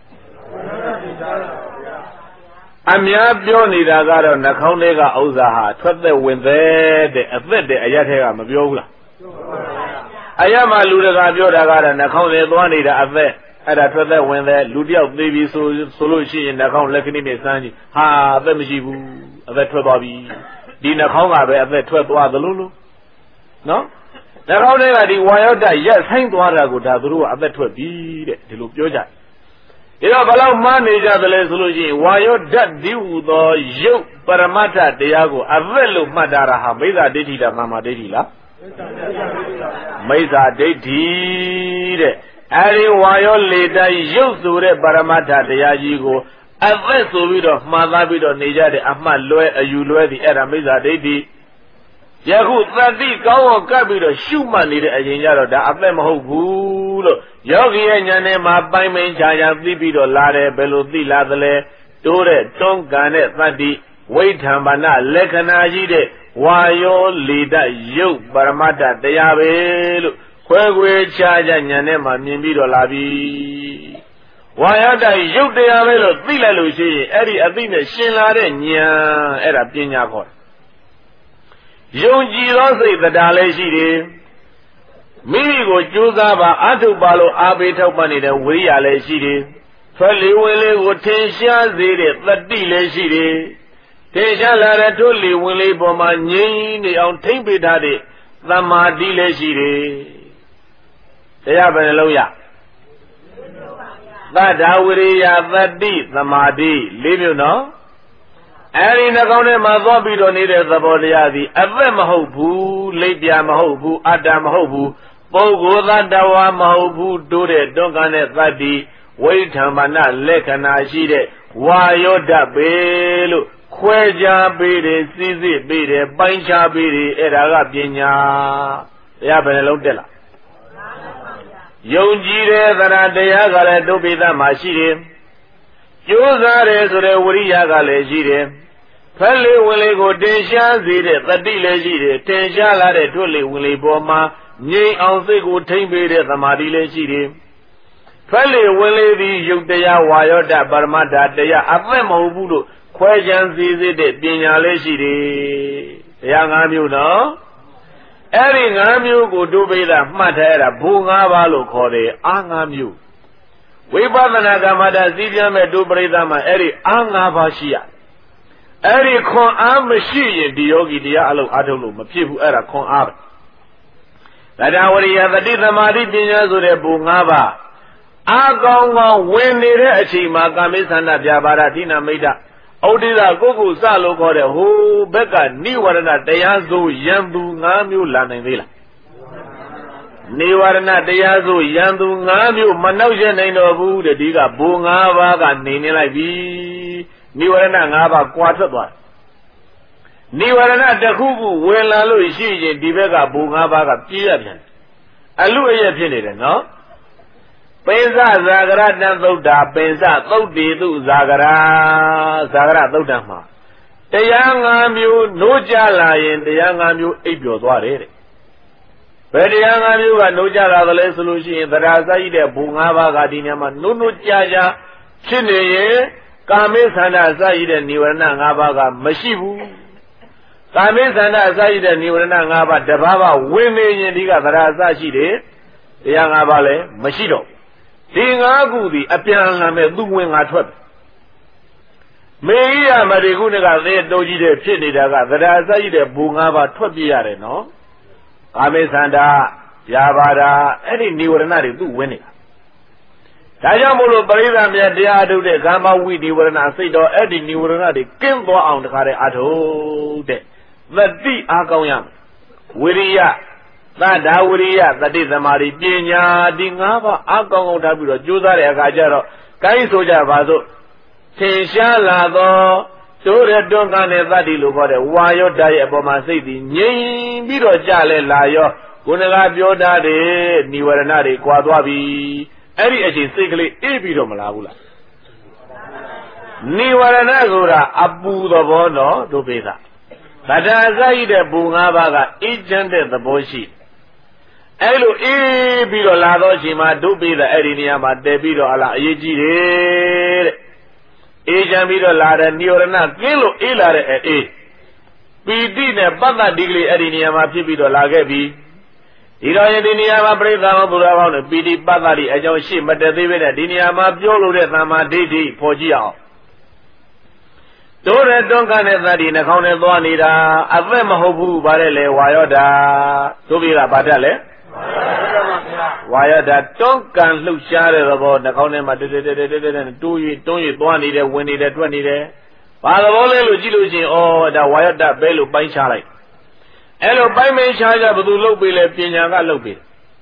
အများပြောနေတာကတော့နှာခေါင်းထဲကဥစ္စာဟာထွက်သက်ဝင်သက်တဲ့အသက်တဲ့အရက်ထဲကမပြောဘူးလားအရက်မှာလူတကာပြောတာကတော့နှာခေါင်းထဲသွားနေတာအသက်အဲ့ဒါထွက်သက်ဝင်သက်လူတယောက်သေးပြီဆိုလို့ရှိရင်နှာခေါင်းလက်ကလေးနဲ့စမ်းကြည့်ဟာအသက်မရှိဘူးအသက်ထွက်သွားပြီဒီနှာခေါင်းကပဲအသက်ထွက်သွားသလိုလို့နော်နှာခေါင်းထဲကဒီဝါယောဓာတ်ရက်ဆိုင်သွားတာကိုဒါသူတို့ကအသက်ထွက်ပြီတဲ့ဒီလိုပြောကြတယ်ဒါတော့ဘယ်လောက်မှန်းနေကြသလဲဆိုလို့ရှိရင်ဝါယောဓာတ်ဒီဟူသောရုပ်ပရမတ္ထတရားကိုအသက်လို့မှတ်တာဟာမိစ္ဆာဒိဋ္ဌိလားမာမာဒိဋ္ဌိလားမိစ္ဆာဒိဋ္ဌိတဲ့အဲဒီဝါယောလေတရုပ်ဆိုတဲ့ပရမတ္ထတရားကြီးကိုအသက်ဆိုပြီးတော့မှားသားပြီးတော့နေကြတယ်အမှတ်လွဲအယူလွဲသည်အဲ့ဒါမိစ္ဆာဒိဋ္ဌိယခုသတိကောင်းအောင်ကပ်ပြီးတော့ရှုမှတ်နေတဲ့အရင်ကျတော့ဒါအသက်မဟုတ်ဘူးလို့ယောဂီရဲ့ဉာဏ်နဲ့မှာပိုင်ပိုင်ခြားခြားသိပြီးတော့လာတယ်ဘယ်လိုသိလာသလဲတိုးတဲ့တွန်းကန်တဲ့သတ္တိဝိထံပါဏလက္ခဏာကြီးတဲ့ဝါယောလေတရုပ်ပရမတ္ထတရားပဲလို့ခွဲခွဲခြားခြားဉာဏ်နဲ့မှာမြင်ပြီးတော့လာပြီဝါယောတရုပ်တရားပဲလို့သိလိုက်လို့ရှိရင်အဲ့ဒီအသိနဲ့ရှင်လာတဲ့ဉာဏ်အဲ့ဒါပညာခေါ်ယုံကြည်သောစိတ်တရားလည်းရှိတယ်မိမိကိုကြိုးစားပါအထုတ်ပါလို့အားပေးထောက်ပံ့နေတဲ့ဝိရိယလည်းရှိတယ်ထွက်လေဝင်လေကိုထင်ရှားစေတဲ့သတိလည်းရှိတယ်ထင်ရှားလာတဲ့ထို့လေဝင်လေပေါ်မှာငြိမ်းနေအောင်ထိမ့်ပေးထားတဲ့သမာဓိလည်းရှိတယ်တရားဘယ်နှလုံးရသတ္တဝရိယသတိသမာဓိ၄မျိုးနော်အဲဒီနှကောင်းထဲမှာသွားပြီးတော့နေတဲ့သဘောတရားသည်အသက်မဟုတ်ဘူးလိပ်ပြမဟုတ်ဘူးအတ္တမဟုတ်ဘူးပုဂ္ဂိုလ်သတ္တဝါမဟုတ်ဘူးတိုးတဲ့တွန်းကန်တဲ့သတ္တိဝိထံပါဏလက္ခဏာရှိတဲ့ဝါယောဓာတ်ပဲလို့ခွဲခြားပေးတယ်စိစစ်ပေးတယ်ပိုင်းခြားပေးတယ်အဲ့ဒါကပညာတရားဘယ်နှလုံးတက်လားယုံကြည်တဲ့သရတရားကလည်းဒုပိသမှာရှိတယ်ကြိုးစားတယ်ဆိုတဲ့ဝိရိယကလည်းရှိတယ်ဖက်လေဝင်လေကိုတင်ရှားစေတဲ့တတိလည်းရှိတယ်တင်ရှားလာတဲ့ထွတ်လေဝင်လေပေါ်မှာငြိမ်အောင်စိတ်ကိုထိမ့်ပေးတဲ့သမာဓိလည်းရှိတယ်ဖက်လေဝင်လေသည်ယုတ်တရားဝါယောဓာတ်ပရမတ္ထတရားအသက်မဟုတ်ဘူးလို့ခွဲခြားစေတဲ့ပညာလည်းရှိတယ်တရား၅မျိုးနော်အဲ့ဒီ၅မျိုးကိုဒုပိသမှတ်ထားရတာဘုံ၅ပါးလို့ခေါ်တယ်အား၅မျိုးဝိပဿနာကမ္မတာစည်းပြမဲ့ဒုပရိသမှာအဲ့ဒီအား၅ပါးရှိရအဲ့ဒီခွန်အားမရှိရင်ဒီယောဂီတရားအလုံးအားထုတ်လို့မဖြစ်ဘူးအဲ့ဒါခွန်အားပဲသတ္တဝရိယသတိသမာဓိပညာဆိုတဲ့ဘုံ၅ပါးအားကောင်းကောင်းဝင်နေတဲ့အချိန်မှာကာမိသန္တာပြပါဒတိနာမိတ်ဥဒိသကိုကုစလို့ခေါ်တဲ့ဟိုဘက်ကနိဝရဏတရားဆိုရံသူ၅မျိုးလာနိုင်သေးလားနိဝရဏတရားဆိုရံသူ၅မျိုးမနှောက်ရနိုင်တော့ဘူးတဲ့ဒီကဘုံ၅ပါးကနေနေလိုက်ပြီနိဝရဏ၅ပါးကွာထွက်သွားတယ်နိဝရဏတစ်ခုခုဝင်လာလို့ရှိရင်ဒီဘက်ကဘုံ၅ပါးကပြေးရပြန်အလူအယက်ဖြစ်နေတယ်နော်ပိစဇာဂရတံသုဒ္ဓပိစသုတ်တေတုဇာဂရသုဒ္ဓမှာတရား၅မျိုးနိုးကြလာရင်တရား၅မျိုးအိပ်ပျော်သွားတယ်တဲ့ဘယ်တရား၅မျိုးကနိုးကြလာသလဲဆိုလို့ရှိရင်သရစာရှိတဲ့ဘုံ၅ပါးကဒီနေရာမှာနိုးကြဖြစ်နေရင်ကာမိသန္တာအစရှိတဲ့နိဝရဏ၅ပါးကမရှိဘူးကာမိသန္တာအစရှိတဲ့နိဝရဏ၅ပါးတပါးပါဝင်နေရင်ဒီကသရအစရှိတယ်တရား၅ပါးလည်းမရှိတော့ဒီ Tingaku the Apian the wing at what? May I Mariguna there doji the Chinidaga, that I say the Bungava 20 years, no? Amesanda, Yavada, any new renati do winning. Tayamulo Barida Mia do the Gama Widi were not say or Eddie new renati came for on the Kare at all day. The D. Agoyam. Wiria. That Wiria, that is the Maripina, Dingava, Agong Tabu, Juzare Gajaro, Kaisoja Vazo, Tinsha Lago, Sore Dongan Vadi Lugore, Wayo Dia Boma City, Yin Biro Jale Layo, Gunaga Bioda de Niwaranari, Quadwabi, Eri Agin Sigli, Ibido Malagula. Niwaranagura, Abu the Bono, Dubeda. But as I the Bungabaga, agent the Boshi. Elo e biro lado shima dubi the Eriniama de biro ala yiji Ejan biro lada niorana kilo ilare e. Pidi ne bata digli Eriniama pibiro lagebi. Iro Eriniama breda durawa ne pidi bata di ajo shi matadibe ne Diniama piolo de sama didi pojia. Dore donkane thadi ne kaune dwanida ave mahobu barele wayoda tubira badale. Why that don't can look share about the corner, do you don't need a winning that 20 there? Father Ole Lucilusi or the wire that bello by Charlie. Hello, by me, Shaya, but do look be left in your lobe.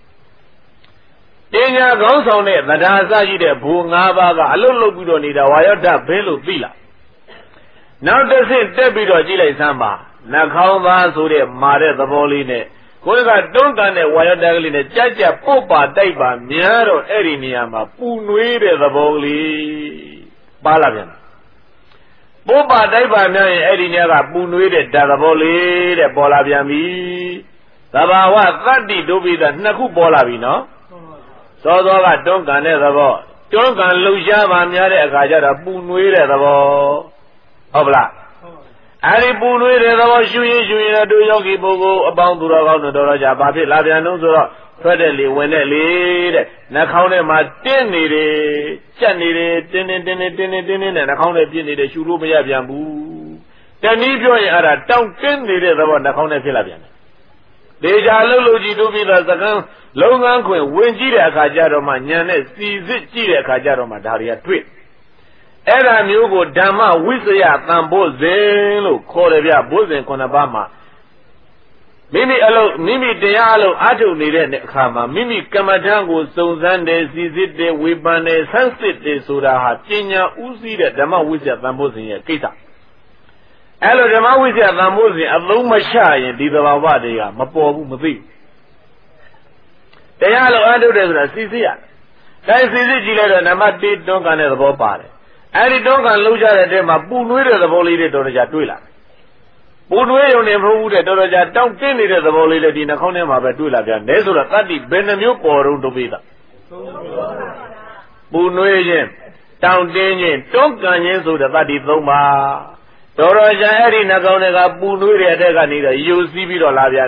Pina goes on it, the Dazaji, the Bungabaga, a little good on it, a wire that bello villa. Now does it debut or Gile Samba? Nakamba, so the mother the Boline. Koga don't can a wire dagle in a Jaja Popa Daiba, Miaro Eriniama, Punwe the Boli Balagan. Popa Daiba Eriniaga, Punwe the Dagaboli, the Bolabiami. Sabawa, that did do be that Naku Bolabino. So don't can ever go. Don't can Lucia Mamiare Gajara, Punwe the Bo Obla. Ari Punwe the Shuin do Yogi Bogo about Duraga Doraja, Babi Labiano, Federally, when they lead, Nakone Martini, Channy, Tin, and Nakone Pini, the Shurubia Bambu. Then if you are a town 10 leaders about Nakone Filabian. Deja Loloji do be the second long uncle, when Gira Kajaro Manane sees it, Gira Kajaro Madaria tweet. Era Mugo Dama, Wizaya, Tambo, Zelo, Corevia, Bozen, Conabama. Mimi Dealo, Ado Nire Kama, Mimi Kamajango, Sozande, Zizide, Wibane, Sunset de Soda, Chinya, Uzi, Dama Wizia, Tambozin, Kita. Elo Dama Wizia, Tambozin, Aloma Shai, Divavadea, Mapo Muzi. Dealo, Ado de Sizia. Kai Sizi, Namadi, don't can the Bopare. And don't can lose at them a Punwe the Boli de Doraja Twila. Punwe on the Doraja, don't tell me the Boli de Dinaconema Betula, and there's a study Benamu or Undubida. Punwe, Town Daniel, don't can so the body Zoma. Doraja Erina Gonega, Punwe, Deganida, you see Vidolavia,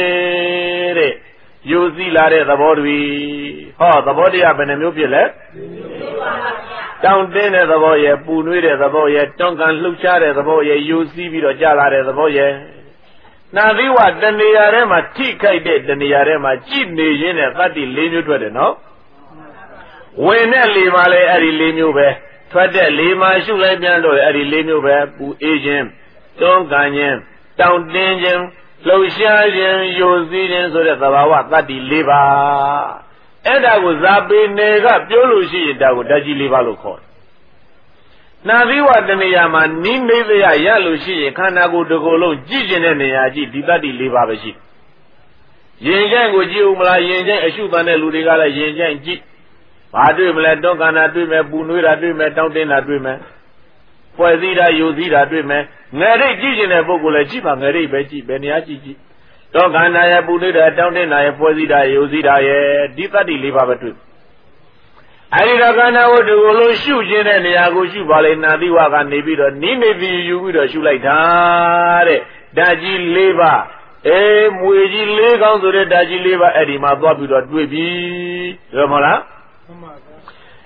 you see Lare the body. Oh, the body of Benamu. Down there the boy, Punwe the boy, Tongan Luchare the boy, you see Vido Jalare the boy. Now they were the Niarema, Tika did the Niarema, Chidney, and Fati Limu to the no? When Ellie Male Eri Limu, Twade Lima, Shulabiando, Eri Limu, Pu Asian, Tongan, Down Danger, Lucian, Yozilian, so that the Bawa, Fati Liva. And I was up in Nega, Biology, that would Daji Livalo call. Now, the what the Niyama, Nimbe, Yalushi, Kanago, the Golo, Jijin and Yaji, Dibadi Livabashi. Yenjang with you, Mala Yenjang, a shoot on the Ludigala Yenjang Jit. I do me, don't gonna do me, Bunuira do me, don't in a dreamer. Poesida, Yuzida dreamer. Nere Jijin a Bogula Jipa, Nere Beji, Beniachi. Don't I Buddha down in I Posida, Yozida, Dipa di Liva. I did a gana would do shoes in and Yago Shubal in Nadiwa and Nibido, Nimevi, you would a shoe like Tare, Daji Leva, Muji Leg on the Daji Leva, Eddie, my Bobby, Dwebi, Ramala.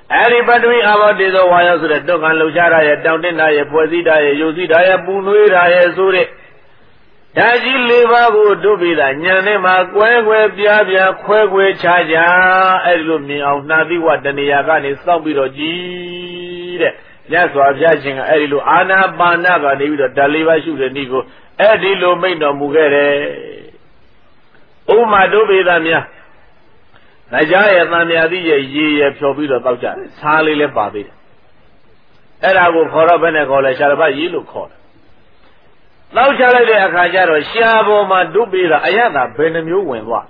အဲဒီပထဝီအာဘောတေဇောဝါယောဆိုတဲ့ဒုက္ခလှုပ်ရှားတာရဲ့တောင့်တင်းတာရဲ့ဖွဲ့စည်းတာရဲ့ယုတ်စည်းတာရဲ့ပူနွေးတာရဲ့ဆိုတဲ့ဓာတ်ကြီး၄ပါးကိုတို့ပြီးတာဉာဏ်နဲ့မှာကွဲကွဲပြားပြားခွဲခွဲခြားခြားအဲဒီလိုမြင်အောင်နှာသီးဝတဏှာကနေစောင့်ပြီးတော့ကြည်တဲ့မြတ်စွာဘုရားရှင်ကအဲဒီလိုအာနာပါနကနေပြီးတော့ဓာတ်၄ပါးရှုတဲ့နည်းကိုအဲဒီလိုမိန့်တော်မူခဲ့တယ်ဥပမာတို့ပြီးတာများငကြားရဲ့သံမြာသီးရဲ့ရေရဲ့ဖြော်ပြီးတော့တောက်ကြတယ်ဆားလေးလည်းပါသေးတယ်အဲ့ဒါကိုခေါ်တော့ဘယ်နဲ့ခေါ်လဲရှားတပတ်ရေလို့ခေါ်တယ်တောက်ချလိုက်တဲ့အခါကျတော့ရှားပေါ်မှာတို့ပြီးတာအရသာဘယ်နှမျိုးဝင်သွား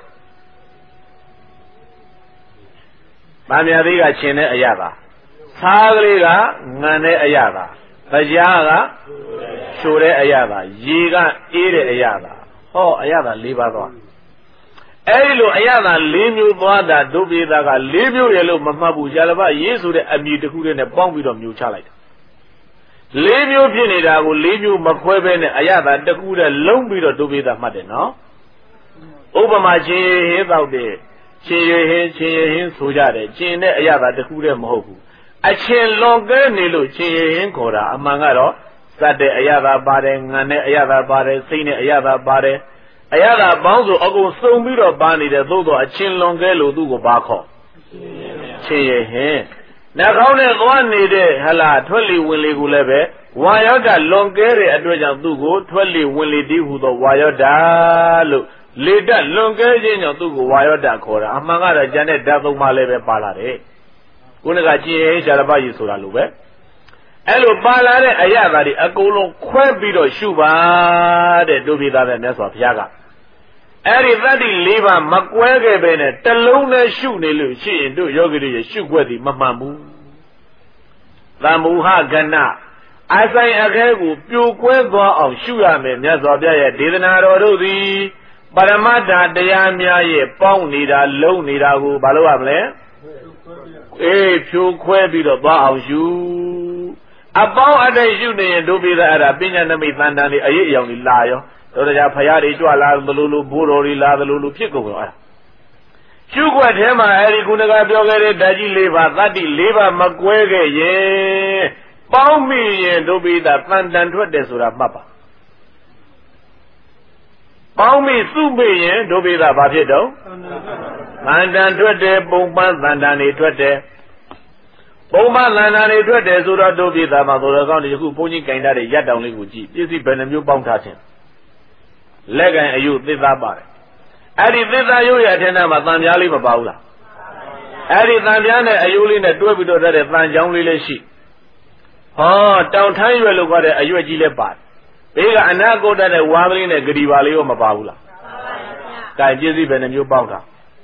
သံမြာသီးကရှင်တဲ့အရသာဆားကလေးကငံတဲ့အရသာကြားကရှိုတဲ့အရသာရေကအေးတဲ့အရသာဟောအရသာ၄ပါးသွားအဲဒီလိုအရသာ၄မျိုးသွားတာဒုပိသက၄မျိုးရလို့မမှတ်ဘူးရှားတပတ်ရေးဆိုတဲ့အမည်တစ်ခုတည်းနဲ့ပေါင်းပြီးတော့မျိုးချလိုက်တယ်၄မျိုးဖြစ်နေတာကို၄မျိုးမခွဲဘဲနဲ့အရသာတစ်ခုတည်းလုံးပြီးတော့ဒုပိသမှတ်တယ်နော်ဥပမာချင်းရဟင်းတော့တယ်ချင်းရဟင်းဆိုကြတယ်ချင်းတဲ့အရသာတစ်ခုတည်းမဟုတ်ဘူးအချင်းလွန်ကဲနေလို့ချင်းရဟင်းခေါ်တာအမှန်ကတော့စက်တဲ့အရသာပါတယ်ငံတဲ့အရသာပါတယ်စိတ်နဲ့အရသာပါတယ်အရသာပေါင်းဆိုအကုန်စုံပြီးတော့ပါနေတယ်သို့တော့အချင်းလွန်ကဲလို့သူ့ကိုဘာခေါ်ချင်းရဟင်းနှာခေါင်းနဲ့သွားနေတဲ့ဟလာထွက်လေဝင်လေကိုလည်းပဲဝါယောဒလွန်ကဲတဲ့အတွက်ကြောင့်သူ့ကိုထွက်လေဝင်လေတည်းဟူသောဝါယောဒလို့လေဓာတ်လွန်ကဲခြင်းကြောင့်သူ့ကိုဝါယောဒခေါ်တာအမှန်ကတော့ကျန်တဲ့ဓာတ်သုံးပါးလည်းပဲပါလာတယ်ခုနကကြည်ရင်ရှားတပတ်ကြီးဆိုတာလို့ပဲအဲ့လိုပါလာတဲ့အရာတွေအကုန်လုံးခွဲပြီးတော့ရှုပါတဲ့တို့ပြည်သားတဲ့မြတ်စွာဘုရားကအဲ့ဒီသတ္တိ၄ပါးမကွဲခဲ့ပဲနဲ့တလုံးနဲ့ရှုနေလို့ရှိရင်တို့ယောဂီတွေရဲ့ရှုွက်သည်မမှန်ဘူးသမုဟကဏအဆိုင်အခဲကိုပြိုကွဲသွားအောင်ရှုရမယ်မြတ်စွာဘုရားရဲ့ဒေသနာတော်တို့သည်ပရမတ္ထတရားများရဲ့ပေါင်းနေတာလုံးနေတာကိုဘာလို့ရမလဲဖြိုခွဲပြီးတော့သွားအောင်ရှုအပေါင်းအတိုက်ရှုနေရင်တို့ပြည်သားအဲ့ဒါပညာနမိတ်သဏ္ဍာန်လေးအရေးအယောင်လေးလာရောတို့တရားဖရာတွေကြွလာသလိုလိုဘိုးတော်တွေလာသလိုလိုဖြစ်ကုန်ရောအဲ့ဒါရှုွက်ထဲမှာအဲ့ဒီခုနကပြောခဲ့တဲ့ဓာတ်ကြီး၄ပါးသတ္တိ၄ပါးမကွဲခဲ့ရင်ပေါင်းမိရင်တို့ပြည်သားတန်တန်ထွက်တယ်ဆိုတာမှတ်ပါပေါင်းမိစုမိရင်တို့ပြည်သားဘာဖြစ်တော့တန်တန်ထွက်တယ်ပုံပန်းတန်တန်တွေထွက်တယ်ပုံမှန်လန္ဒာတွေထွက်တယ်ဆိုတော့တို့ပြည်သားမှာသောတော်ကောင်းတွေခုဘုန်းကြီးကင်ထားတဲ့ရက်တောင်လေးကိုကြည့်ပစ္စည်းဘယ်နှမျိုးပေါင်းထားခြင်းလက်ကင်အယုသစ္စာပါတယ်အဲ့ဒီသစ္စာယုရဲ့အထက်နာမှာတန်ပြားလေးမပါဘူးလားအဲ့ဒီတန်ပြားနဲ့အယုလေးနဲ့တွဲပြီးတော့တဲ့တန်ချောင်းလေးလည်းရှိဟောတောင်ထမ်းရွယ်လို့ခေါ်တဲ့အရွက်ကြီးလည်းပါတယ်ဘေးကအနာကိုတတ်တဲ့ဝါးကလေးနဲ့ဂရီပါလေးရောမပါဘူးလားကဲပစ္စည်းဘယ်နှမျိုးပေါင်းထား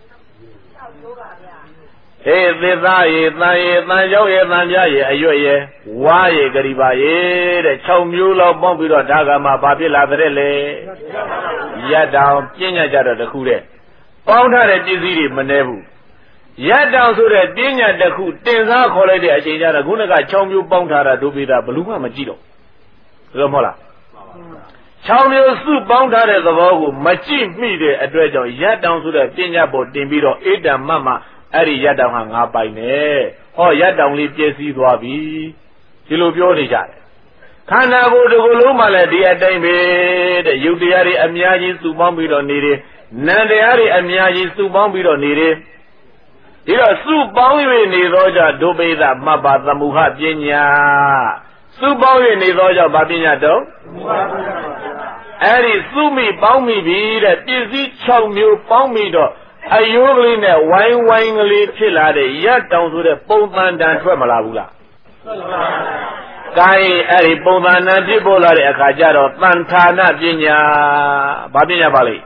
သစ္စာရေတန်ရေတန်ကြောက်ရေတန်ပြားရေအရွက်ရေဝါရေဂရိပါရေတဲ့6မျိုးလောက်ပေါင်းပြီးတော့ဒါကမှဘာဖြစ်လာတဲ့လေရတ္တောင်ပြင်းညတ်ကြတော့တခုတဲ့ပေါင်းထားတဲ့ပစ္စည်းတွေမနှဲဘူးရတ္တောင်ဆိုတဲ့ပြင်းညတ်တစ်ခုတင်စားခေါ်လိုက်တဲ့အချိန်ကျတော့ခုနက6မျိုးပေါင်းထားတာဒုပိတာဘလူးမှမကြည့်တော့ဘယ်လိုမဟုတ်လား6မျိုးစုပေါင်းထားတဲ့သဘောကိုမကြည့်မိတဲ့အတွက်ကြောင့်ရတ္တောင်ဆိုတဲ့ပြင်းညတ်ပေါ်တင်ပြီးတော့ဣတ္တမမအဲ့ဒီရတ္တောင်ဟာငါပိုင်တယ်ဟောရတ္တောင်လေးပြည့်စည်သွားပြီဒီလိုပြောနေကြတယ်ခန္ဓာကိုယ်တစ်ခုလုံးမှလည်းဒီအတိုင်းပဲတဲ့ယုတ်တရားတွေအများကြီးစုပေါင်းပြီးတော့နေတယ်နံတရားတွေအများကြီးစုပေါင်းပြီးတော့နေတယ်ဒီတော့စုပေါင်း၍နေသောကြောင့်ဒုပိသမပ္ပသမုဟပညာစုပေါင်း၍နေသောကြောင့်ဗာပညာတော့အဲ့ဒီစုမိပေါင်းမိပြီတဲ့ပစ္စည်း6မျိုးပေါင်းပြီးတော့အယိုးကလေးနဲ့ဝိုင်းဝိုင်းကလေးဖြစ်လာတဲ့ရတ္တောင်ဆိုတဲ့ပုံသဏ္ဍာန်ထွက်မလာဘူးလားကိုင်းအဲ့ဒီပုံသဏ္ဍာန်ဖြစ်ပေါ်လာတဲ့အခါကျတော့တန်ဌာနပညာဘာပညာပါလိမ့်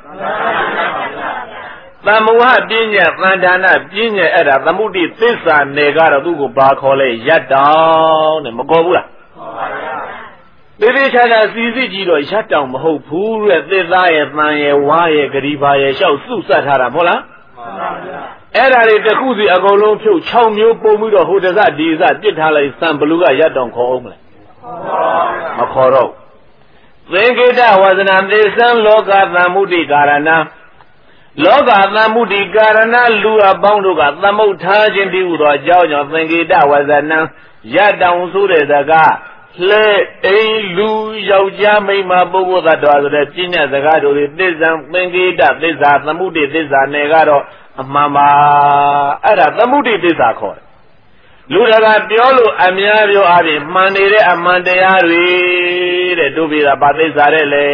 သမုဟပညာတန်ဌာနပညာအဲ့ဒါသမုဒိသစ္စာနယ်ကတော့သူ့ကိုဘာခေါ်လဲရတ္တောင်တဲ့မခေါ်ဘူးလားသေသေးချာချာစီစစ်ကြည့်တော့ရတ္တောင်မဟုတ်ဘူးတဲ့သစ္စာရဲ့တန်ရဲ့ဝါရဲ့ဂရိပါရဲ့လျှောက်စုစပ်ထားတာမဟုတ်လားအဲ့ဒါတွေတစ်ခုစီအကုန်လုံးဖြုတ်6မျိုးပုံပြီးတော့ဟိုတစဒီစပြစ်ထားလိုက်စံဘလူကရတ္တောင်ခေါ်အောင်မလဲမခေါ်တော့သင်္ကေတဝဇနံသေသံလောကသမုဒိကာရဏလောကသမုဒိကာရဏလူအပေါင်းတို့ကသမုဋ္ဌာခြင်းတည်းဟူသောအကြောင်းကြောင့်သင်္ကေတဝဇနံရတောင်ဆိုတဲ့စကားလှဲအိမ်လူယောက်ျားမိန်းမပုဂ္ဂိုလ်သတ္တဝါဆိုတဲ့ပြဉ္ညာစကားတို့တွေသစ္စာသင်္ကေတသစ္စာသမုဒိသစ္စာနယ်ကတော့အမှန်ပါအဲ့ဒါသမုဒိသစ္စာခေါ်တယ်လူတကာပြောလို့အများပြောအပြင်မှန်နေတဲ့အမှန်တရားတွေတဲ့တို့ပြတာဗာသစ္စာတဲ့လေ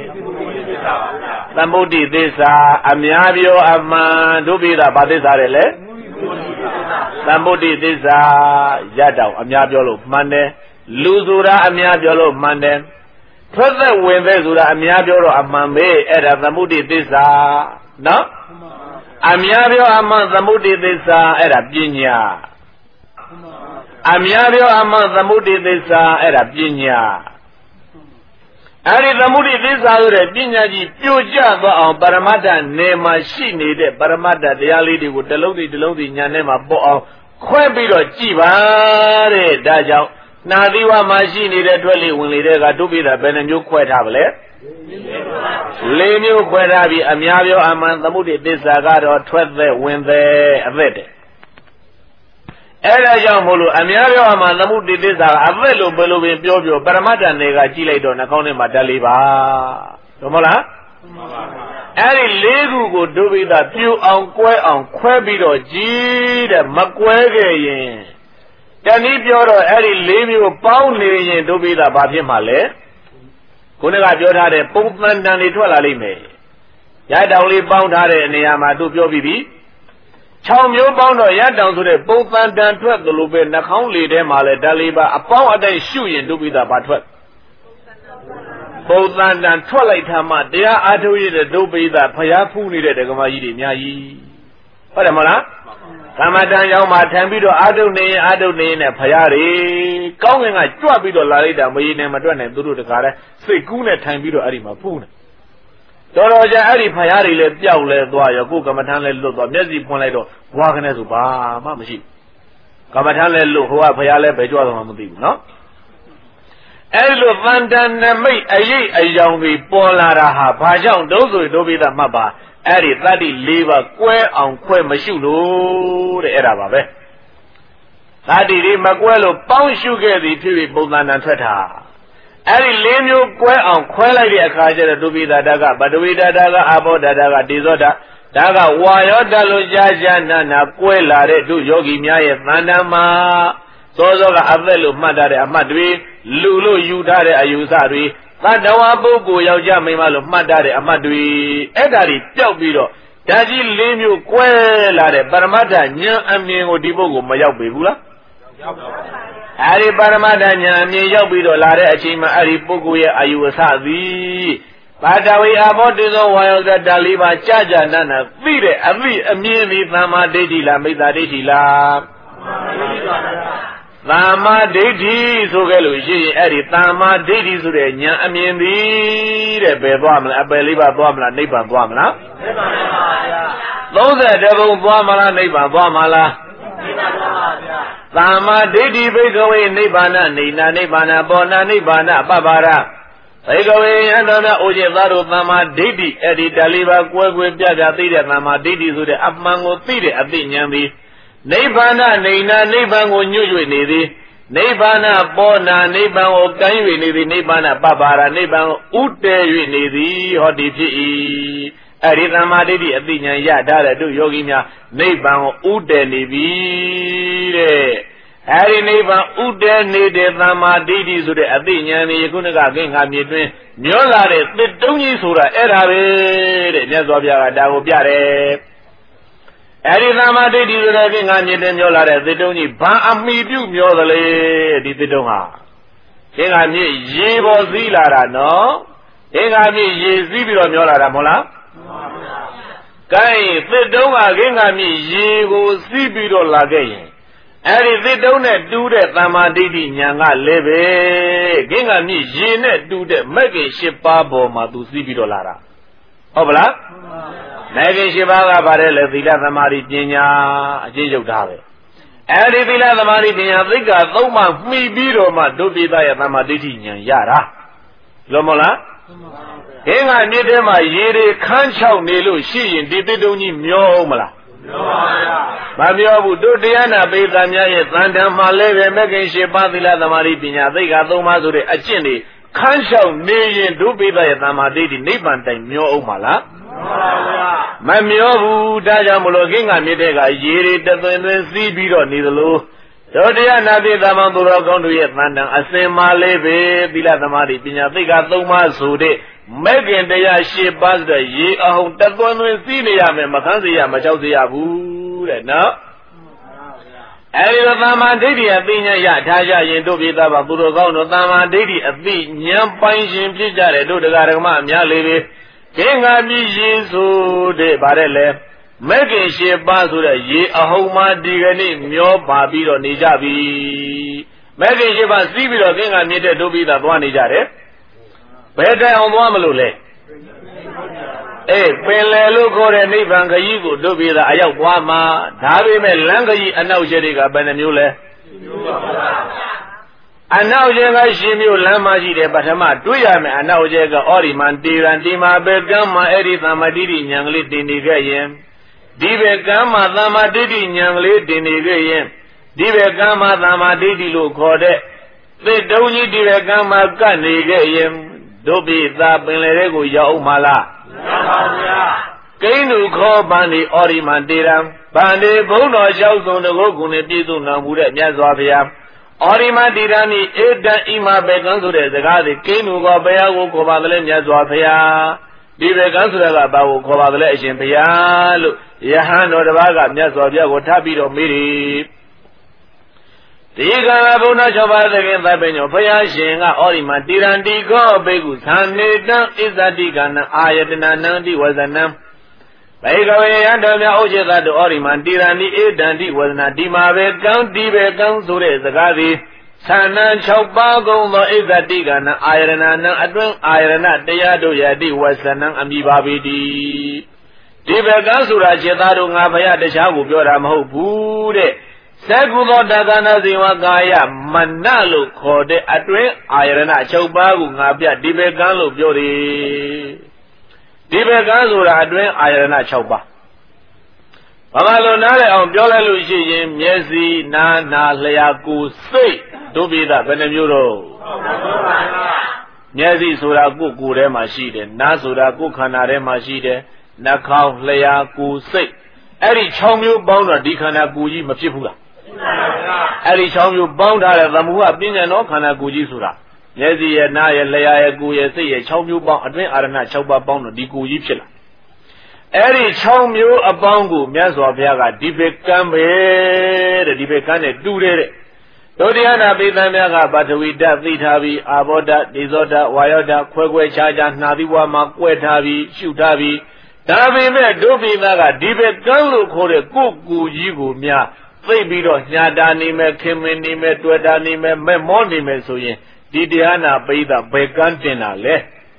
သမုဒိသစ္စာအများပြောအမှန်တို့ပြတာဗာသစ္စာတဲ့လေသမုဒိသစ္စာရတောင်အများပြောလို့မှန်တယ်လူဆိုတာအများပြောလို့မှန်တယ်ထွက်သက်ဝင်သက်ဆိုတာအများပြောတော့အမှန်ပဲအဲ့ဒါသမုဒိသစ္စာနော်အများပြောအမှန်သမုဒိသစ္စာအဲ့ဒါပညာအများပြောအမှန်သမုဒိသစ္စာအဲ့ဒါပညာအဲ့ဒီသမုဒိသစ္စာဆိုတဲ့ပညာကြီးပြိုကျသွားအောင်ပရမတ္ထနယ်မှာရှိနေတဲ့ပရမတ္ထတရားလေးတွေကိုတစ်လုံးစီညာထဲမှာပေါ်အောင်ခွဲပြီးတော့ကြည်ပါတဲ့ဒါကြောင့်နာသီဝမှာရှိနေတဲ့ထွက်လေဝင်လေတဲ့ကတို့ပြတာဘယ်နှမျိုးခွဲထားပါလဲ၄မျိုးခွဲထားပြီးအများပြောအမှန်သမုဒိသစ္စာကတော့ထွက်သက်ဝင်သက်အသက်တဲ့အဲ့ဒါကြောင့်မို့လို့အများပြောအမှန်သမုဒိသစ္စာကအသက်လို့ဘယ်လိုပင်ပြောပရမတ္ထနယ်ကကြည့်လိုက်တော့နှာခေါင်းထဲမှာဓာတ်လေးပါဟုတ်မလားအဲ့ဒီ၄ခုကိုတို့ပြတာပြူအောင်ကွဲအောင်ခွဲပြီးတော့ကြည်တဲ့မကွဲခဲ့ရင်တနည်းပြောတော့အဲ့ဒီ၄မျိုးပေါင်းနေရင်တို့ပြတာဘာဖြစ်မှာလဲခုနကပြောထားတဲ့ပုံသဏ္ဍာန်တွေထွက်လာလိမ့်မယ်ရတောင်လေးပေါင်းထားတဲ့နေရာမှာတို့ပြောပြီးပြီ6မျိုးပေါင်းတော့ရတောင်ဆိုတဲ့ပုံသဏ္ဍာန်ထွက်သလိုပဲနှာခေါင်းလေထဲမှာလဲဓာတ်လေးပါအပေါင်းအတိုင်းရှုရင်တို့ပြတာဘာထွက်ပုံသဏ္ဍာန်ထွက်လိုက်တာမှတရားအားထုတ်ရတဲ့တို့ပြတာဖျားဖူးနေတဲ့ဓမ္မကြီးတွေအများကြီးဟုတ်တယ်မဟုတ်လားကမ္မတန်ရောက်မှထိုင်ပြီးတော့အာထုတ်နေနဲ့ဖရာတွေကောင်းငင်ကကြွပြီးတော့လာလိုက်တာမရင်းနဲ့မတွက်နဲ့သူတို့တခါတည်းစိတ်ကူးနဲ့ထိုင်ပြီးတော့အဲ့ဒီမှာဖူးနေတော်တော်ကြာအဲ့ဒီဖရာတွေလည်းပျောက်လဲသွားရောကိုယ်ကမ္မထမ်းလဲလွတ်သွားမျက်စိဖွင့်လိုက်တော့ဘွားကနေဆိုဘာမှမရှိကမ္မထမ်းလဲလွတ်ဟိုကဖရာလဲပဲကြွသွားမှမသိဘူးနော်အဲ့လိုသန္တန်နမိတ်အရေးအယောင်တွေပေါ်လာတာဟာဘာကြောင့်တုံးဆိုတို့ပြတာမှတ်ပါအဲ့ဒီတတ္တိ၄ပါးကွဲအောင်ခွဲမရှုလို့တဲ့အဲ့ဒါပါပဲတတ္တိတွေမကွဲလို့ပေါင်းရှုခဲ့သည်ဖြစ်ပြီးပုံသဏ္ဍာန်ထွက်တာအဲ့ဒီ၄မျိုးကွဲအောင်ခွဲလိုက်တဲ့အခါကျတော့ဒုပိသတကပတဝိတတကအာဘောတတကတေဇောတဒါကဝါယောတလို့ကြာနာကွဲလာတဲ့တို့ယောဂီများရဲ့သဏ္ဍာန်မှာစောကအသက်လို့မှတ်ထားတဲ့အမှတ်တွေလူလို့ယူထားတဲ့အယူဆတွေသတ္တဝါပုဂ္ဂိုလ်ယောက်ျားမိန်းမလို့မှတ်ထားတဲ့အမှတ်တွေအဲ့ဒါတွေပျောက်ပြီးတော့ဓာတ်ကြီး၄မျိုးကွဲလာတဲ့ပရမတ္ထဉာဏ်အမြင်ကိုဒီပုဂ္ဂိုလ်မရောက်ပေဘူးလားရောက်ပါဘူးအဲ့ဒီပရမတ္ထဉာဏ်အမြင်ရောက်ပြီးတော့လာတဲ့အချိန်မှာအဲ့ဒီပုဂ္ဂိုလ်ရဲ့အာယုအစသည်ပါတဝိအာဘောတေဇောဝါယောဇတ၄ပါးကြာနာသိတဲ့အသိအမြင်ဒီသမ္မာဒိဋ္ဌိလားမိစ္ဆာဒိဋ္ဌိလားသမ္မာဒိဋ္ဌိဆိုခဲ့လို့ရှိရင်အဲ့ဒီသမ္မာဒိဋ္ဌိဆိုတဲ့ဉာဏ်အမြင်သည်တဲ့ဘယ်သွားမလဲအပယ်လေးပါသွားမလားနိဗ္ဗာန်သွားမလားနိဗ္ဗာန်ပါဗျာ32ဘုံသွားမလားနိဗ္ဗာန်သွားမလားနိဗ္ဗာန်သွားပါဗျာသမ္မာဒိဋ္ဌိဘိကဝေနိဗ္ဗာန်နေနာနိဗ္ဗာန်ပေါ်နာနိဗ္ဗာန်ပပ္ပါရဘိကဝေယန္တောနာအိုจิตသားတို့သမ္မာဒိဋ္ဌိအဲ့ဒီဓာတ်လေးပါကွဲကွဲပြားပြားသိတဲ့သမ္မာဒိဋ္ဌိဆိုတဲ့အမှန်ကိုသိတဲ့အသိဉာဏ်သည်နိဗ္ဗာန်နေနာနိဗ္ဗာန်ကိုညွတ်၍နေသည်နိဗ္ဗာန်ပေါ်နာနိဗ္ဗာန်ကိုကမ်း၍နေသည်နိဗ္ဗာန်ပပ္ပါရနိဗ္ဗာန်ကိုဥတည်၍နေသည်ဟောဒီဖြစ်၏အဲ့ဒီသမ္မာဒိဋ္ဌိအသိဉာဏ်ရထားတဲ့တို့ယောဂီများနိဗ္ဗာန်ကိုဥတည်နေပြီတဲ့အဲ့ဒီနိဗ္ဗာန်ဥတည်နေတဲ့သမ္မာဒိဋ္ဌိဆိုတဲ့အသိဉာဏ်นี่ခုနကကင်းခါမြေတွင်မျောလာတဲ့သစ်တုံးကြီးဆိုတာအဲ့ဒါပဲတဲ့မြတ်စွာဘုရားကဒါကိုပြတယ်အဲ့ဒီသမ္မာဒိဋ္ဌိဆိုတဲ့ကင်းခါမြေတွင်မျောလာတဲ့သစ်တုံးကြီးဘာအမိပြုမျောသလဲဒီသစ်တုံးဟာကင်းခါမြေရေပေါ်စည်းလာတာနော်ကင်းခါမြေရေစည်းပြီးတော့မျောလာတာမဟုတ်လားကဲသစ်တုံးကကင်းခါမြေရေကိုစီးပြီးတော့လာခဲ့ရင်အဲ့ဒီသစ်တုံးနဲ့တူးတဲ့သမ္မာဒိဋ္ဌိဉာဏ်ကလည်းပဲကင်းခါမြေရေနဲ့တူးတဲ့မဂ္ဂင်၈ပါးပေါ်မှာသူစီးပြီးတော့လာတာဟုတ်ပလားမဂ္ဂင်၈ပါးကပါတယ်လေသီလသမာဓိပညာအကျဉ်းချုပ်တာပဲအဲ့ဒီသီလသမာဓိပညာသိက္ခာ၃ပါးမှီပြီးတော့မှဒုတိယရဲ့သမ္မာဒိဋ္ဌိဉာဏ်ရတာလို့မဟုတ်လားကခင်ကမြစ်ထဲမှာရေတွေခန်းချောက်နေလို့ရှိရင်ဒီတစ်တုံကြီးမျောအောင်မလားမျောပါဗျာမမျောဘူးတို့တရားနာပိသများရဲ့တန်တန်မှာလည်းပဲမဂ္ဂင်၈ပါးသီလသမာဓိပညာသိက္ခာ၃ပါးဆိုတဲ့အကျင့်တွေခန်းချောက်နေရင်တို့ပိသရဲ့သမာဓိနိဗ္ဗာန်တိုင်မျောအောင်မလားမမျောဘူးဒါကြောင့်မလို့ခင်ကမြစ်တဲ့ကရေတွေတသွင်းသွင်းစီးပြီးတော့နေသလိုတို့တရားနာပိသမန်သူတော်ကောင်းတို့ရဲ့တန်တန်အစင်မှာလေးပဲသီလသမာဓိပညာသိက္ခာ၃ပါးဆိုတဲ့မဂ္ဂင်တရား၈ပါးဆိုတဲ့ရေအောင်တသွင်းသွင်းစီးနေရမယ်မခန်းစေရမကြောက်စေရဘူးတဲ့နော်အဲဒီလိုသမ္မာဒိဋ္ဌိအသိဉာဏ်ရထားကြရင်တို့ပိသဘာသူတော်ကောင်းတို့သမ္မာဒိဋ္ဌိအသိဉာဏ်ပိုင်ရှင်ဖြစ်ကြတယ်တို့တရားဓမ္မအများလေးပဲခင်္ဃမြည်ရေဆိုတဲ့ဗါတဲ့လေမဂ္ဂင်၈ပါးဆိုတဲ့ရေအဟုန်မှဒီကနေ့မျောပါပြီးတော့နေကြပြီမဂ္ဂင်၈ပါးစီးပြီးတော့ခင်္ဃမြည်တဲ့တို့ပိသသွားနေကြတယ်ဘယ်တိုင်အောင်သွားမလို့လဲပင်လယ်လို့ခေါ်တဲ့နိဗ္ဗာန်ခရီးကိုတို့ပိသအရောက်သွားမှာဒါပေမဲ့လမ်းခရီးအနောက်ရှေ့တွေကဘယ်နှမျိုးလဲအနောက်ကျဲကရှင်မျိုးလမ်းမရှိတယ်ပထမတွေ့ရမယ်အနောက်ကျဲကဩရိမန်တေရန်ဒီမှာပဲကမ်းမှာအဲ့ဒီသမ္မာတိဋ္ဌိဉာဏ်ကလေးတင်နေခဲ့ရင်ဒီဘက်ကမ်းမှာသမ္မာတိဋ္ဌိဉာဏ်ကလေးတင်နေခဲ့ရင်ဒီဘက်ကမ်းမှာသမ္မာတိဋ္ဌိလို့ခေါ်တဲ့သစ်တုံးကြီးဒီဘက်ကမ်းမှာကပ်နေခဲ့ရင်တို့ပိသပင်လယ်တွေကိုရောက်အောင်မလားရောက်ပါဗျာကိန်းသူခေါ်ပန်ဒီဩရိမန်တေရန်ဗန္ဒီဘုံတော်လျှောက်ဆုံးတကုတ်ကုနဲ့ပြည့်စုံတော်မူတဲ့မြတ်စွာဘုရားဩရိမတိရဏိဧတံဣမဘေကံဆိုတဲ့စကားတွေကိန်းသူကဘုရားကိုခေါ်ပါသလဲမြတ်စွာဘုရားဒီဘေကံဆိုတာကဘာကိုခေါ်ပါသလဲအရှင်ဘုရားလို့ယဟန်တော်တစ်ပါးကမြတ်စွာဘုရားကိုထပ်ပြီးတော့မေးတယ်ဒီကံဘုံတော်၆ပါးသခင်သဗ္ဗညောဘုရားရှင်ကဩရိမတိရဏိကောဘေကုသံနေတံဣဇတိကနံအာယတနာနံတိဝဇနံဘေကဝေယံတော်မြတ်ဥจิตတုဩရိမတိရဏိဧတံတိဝဇနာဒီမှာပဲကံဒီပဲကံဆိုတဲ့စကားသည်သဏ္ဍာန်6ပါးကုန်သောဣဇတိကနံအာယရဏနံအတွင်းအာယရဏတရားတို့ယတိဝဇနံအမိပါပေတည်းဒီပဲကံဆိုတာจิตသားတို့ငါဘုရားတရားကိုပြောတာမဟုတ်ဘူးတဲ့သက္ကုသောတသနာဇေဝကာယမနလို့ခေါ်တဲ့အတွင်းအာယရဏ6ပါးကိုငါပြဒီပဲကံလို့ပြောတယ်ဒီဘက်ကဆိုတာအတွင်းအာယရဏ6ပါးဘာမှလို့နားလည်အောင်ပြောလိုက်လို့ရှိရင်မျက်စိနားနာလျှာကိုယ်စိတ်တို့ပိသဘယ်နှမျိုးတော့မျက်စိဆိုတာကိုယ်ထဲမှာရှိတယ်နားဆိုတာကိုယ်ခန္ဓာထဲမှာရှိတယ်နှာခေါင်းလျှာကိုယ်စိတ်အဲ့ဒီ6မျိုးပေါင်းတော့ဒီခန္ဓာကိုယ်ကြီးမဖြစ်ဘူးလားအဲ့ဒီ6မျိုးပေါင်းထားတဲ့သမုဟပညာတော်ခန္ဓာကိုယ်ကြီးဆိုတာမျက်စိရဲ့နားရဲ့လျှာရဲ့ကိုယ်ရဲ့စိတ်ရဲ့6မျိုးပေါင်းအတွင်းအာရဏ6ပါးပေါင်းတော့ဒီကိုယ်ကြီးဖြစ်လာအဲ့ဒီ6မျိုးအပေါင်းကိုမြတ်စွာဘုရားကဒီဘက်ကံပဲတဲ့ဒီဘက်ကံနဲ့တူတယ်တဲ့တို့တရားနာပိသံများကပထဝီဓာတ်သိထားပြီးအာဘောဓာတ်ဒေဇောဓာတ်ဝါယောဓာတ်ခွဲခြားနှာသီးဝါမှာကွဲထားပြီးရှုထားပြီးဒါပေမဲ့တို့ပိသကဒီဘက်ကံလို့ခေါ်တဲ့ကိုယ်ကိုယ်ကြီးကိုများသိပြီးတော့ညာတာနေမဲ့ခင်မင်းနေမဲ့တွေ့တာနေမဲ့မဲ့မောနေမဲ့ဆိုရင်ဒီတရားနာပိသဘယ်ကံတင်တာလဲ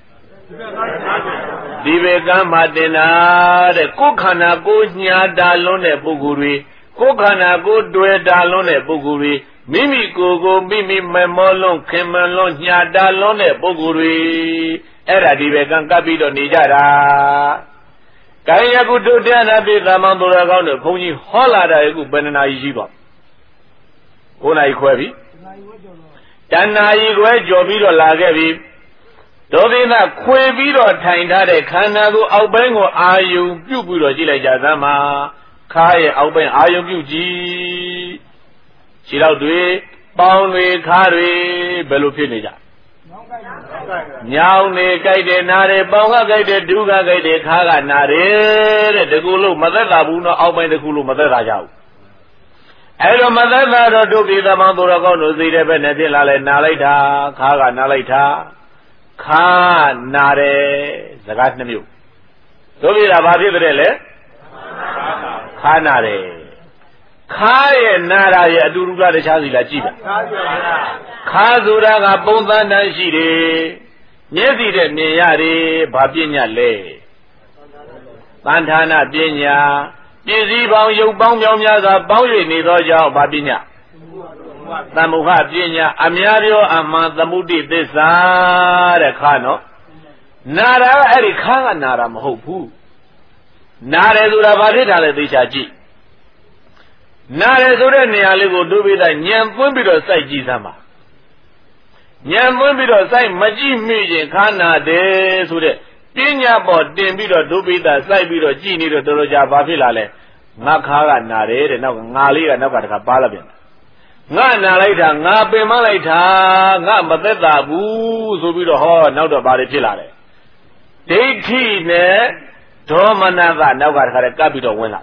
ဒီဘက်ကံမှာတင်တာတဲ့ကိုယ်ခန္ဓာကိုယ်ညာတာလွန်းတဲ့ပုဂ္ဂိုလ်တွေကိုယ်ခန္ဓာကိုယ်တွေ့တာလွန်းတဲ့ပုဂ္ဂိုလ်တွေမိမိကိုယ်ကိုမိမိမဲ့မောလွန်းခင်မန်လွန်းညာတာလွန်းတဲ့ပုဂ္ဂိုလ်တွေအဲ့ဒါဒီဘက်ကံကပ်ပြီးတော့နေကြတာကာယကုတို့တရားနာပိသမန်သူတော်ကောင်းတို့ဘုန်းကြီးဟောလာတာအခုဘယ်နှနာရီရှိပါ9နာရီခွဲပြီတဏှာကြီးခွဲကြော်ပြီးတော့လာခဲ့ပြီဒုတိယခွေပြီးတော့ထိုင်ထားတဲ့ခန္ဓာကိုအောက်ပိုင်းကိုအာယုံပြုတ်ပြီးတော့ကြည့်လိုက်ကြသမ်းမှာခါရဲ့အောက်ပိုင်းအာယုံပြုတ်ကြည့်ခြေထောက်တွေပေါင်းတွေခါတွေဘယ်လိုဖြစ်နေကြညောင်းနေကြိုက်တယ်နားတယ်ပေါင်းကကြိုက်တယ်ဒုက္ခကြိုက်တယ်ခါကနားတယ်တဲ့တကူလို့မသက်သာဘူးနော်အောက်ပိုင်းတကူလို့မသက်သာကြဘူးအဲ့တော့မသက်သာတော့ဒုက္ခိသမန်သူတော်ကောင်းတို့သိတဲ့ဘက်နဲ့ဖြစ်လာလဲနားလိုက်တာခါကနားလိုက်တာခါနာတယ်စကား2မျိုးတို့ပြတာဘာဖြစ်တဲ့လဲခါနာတယ်ခါရဲ့နာတာရဲ့အတူတူလားတခြားစီလားကြည့်ပါခါဆိုတာကပုံသဏ္ဍာန်ရှိတယ်မျက်စိနဲ့မြင်ရတယ်ဘာပညာလဲသံဌာနပညာပစ္စည်းပေါင်းရုပ်ပေါင်းမြောင်းများစွာပေါင်း၍နေသောကြောင့်ဘာပညာသမုဟပညာအများပြောအမှန်သမုဒိသစ္စာတဲ့ခါနော် 나라 에리 카가 나라 뭐후 나래 소라 바리 달래 되샤지 나래 소래 내알고 두비다 냠 뿜비로 사이지 삼아 냠 뿜비로 사이 마지 미진 카나데 소래 삐냐버 띵비로 두비다 사이비로 지니로 떨어져 바필라래 나 카가 나래래 나 나리가 나가 다 빠라변 나 나라이다 나 빼만라이다 나 못됐다부 소비로 허 나도 바리 필라래 데이티네 도마나가 나가 가래 까비도 원라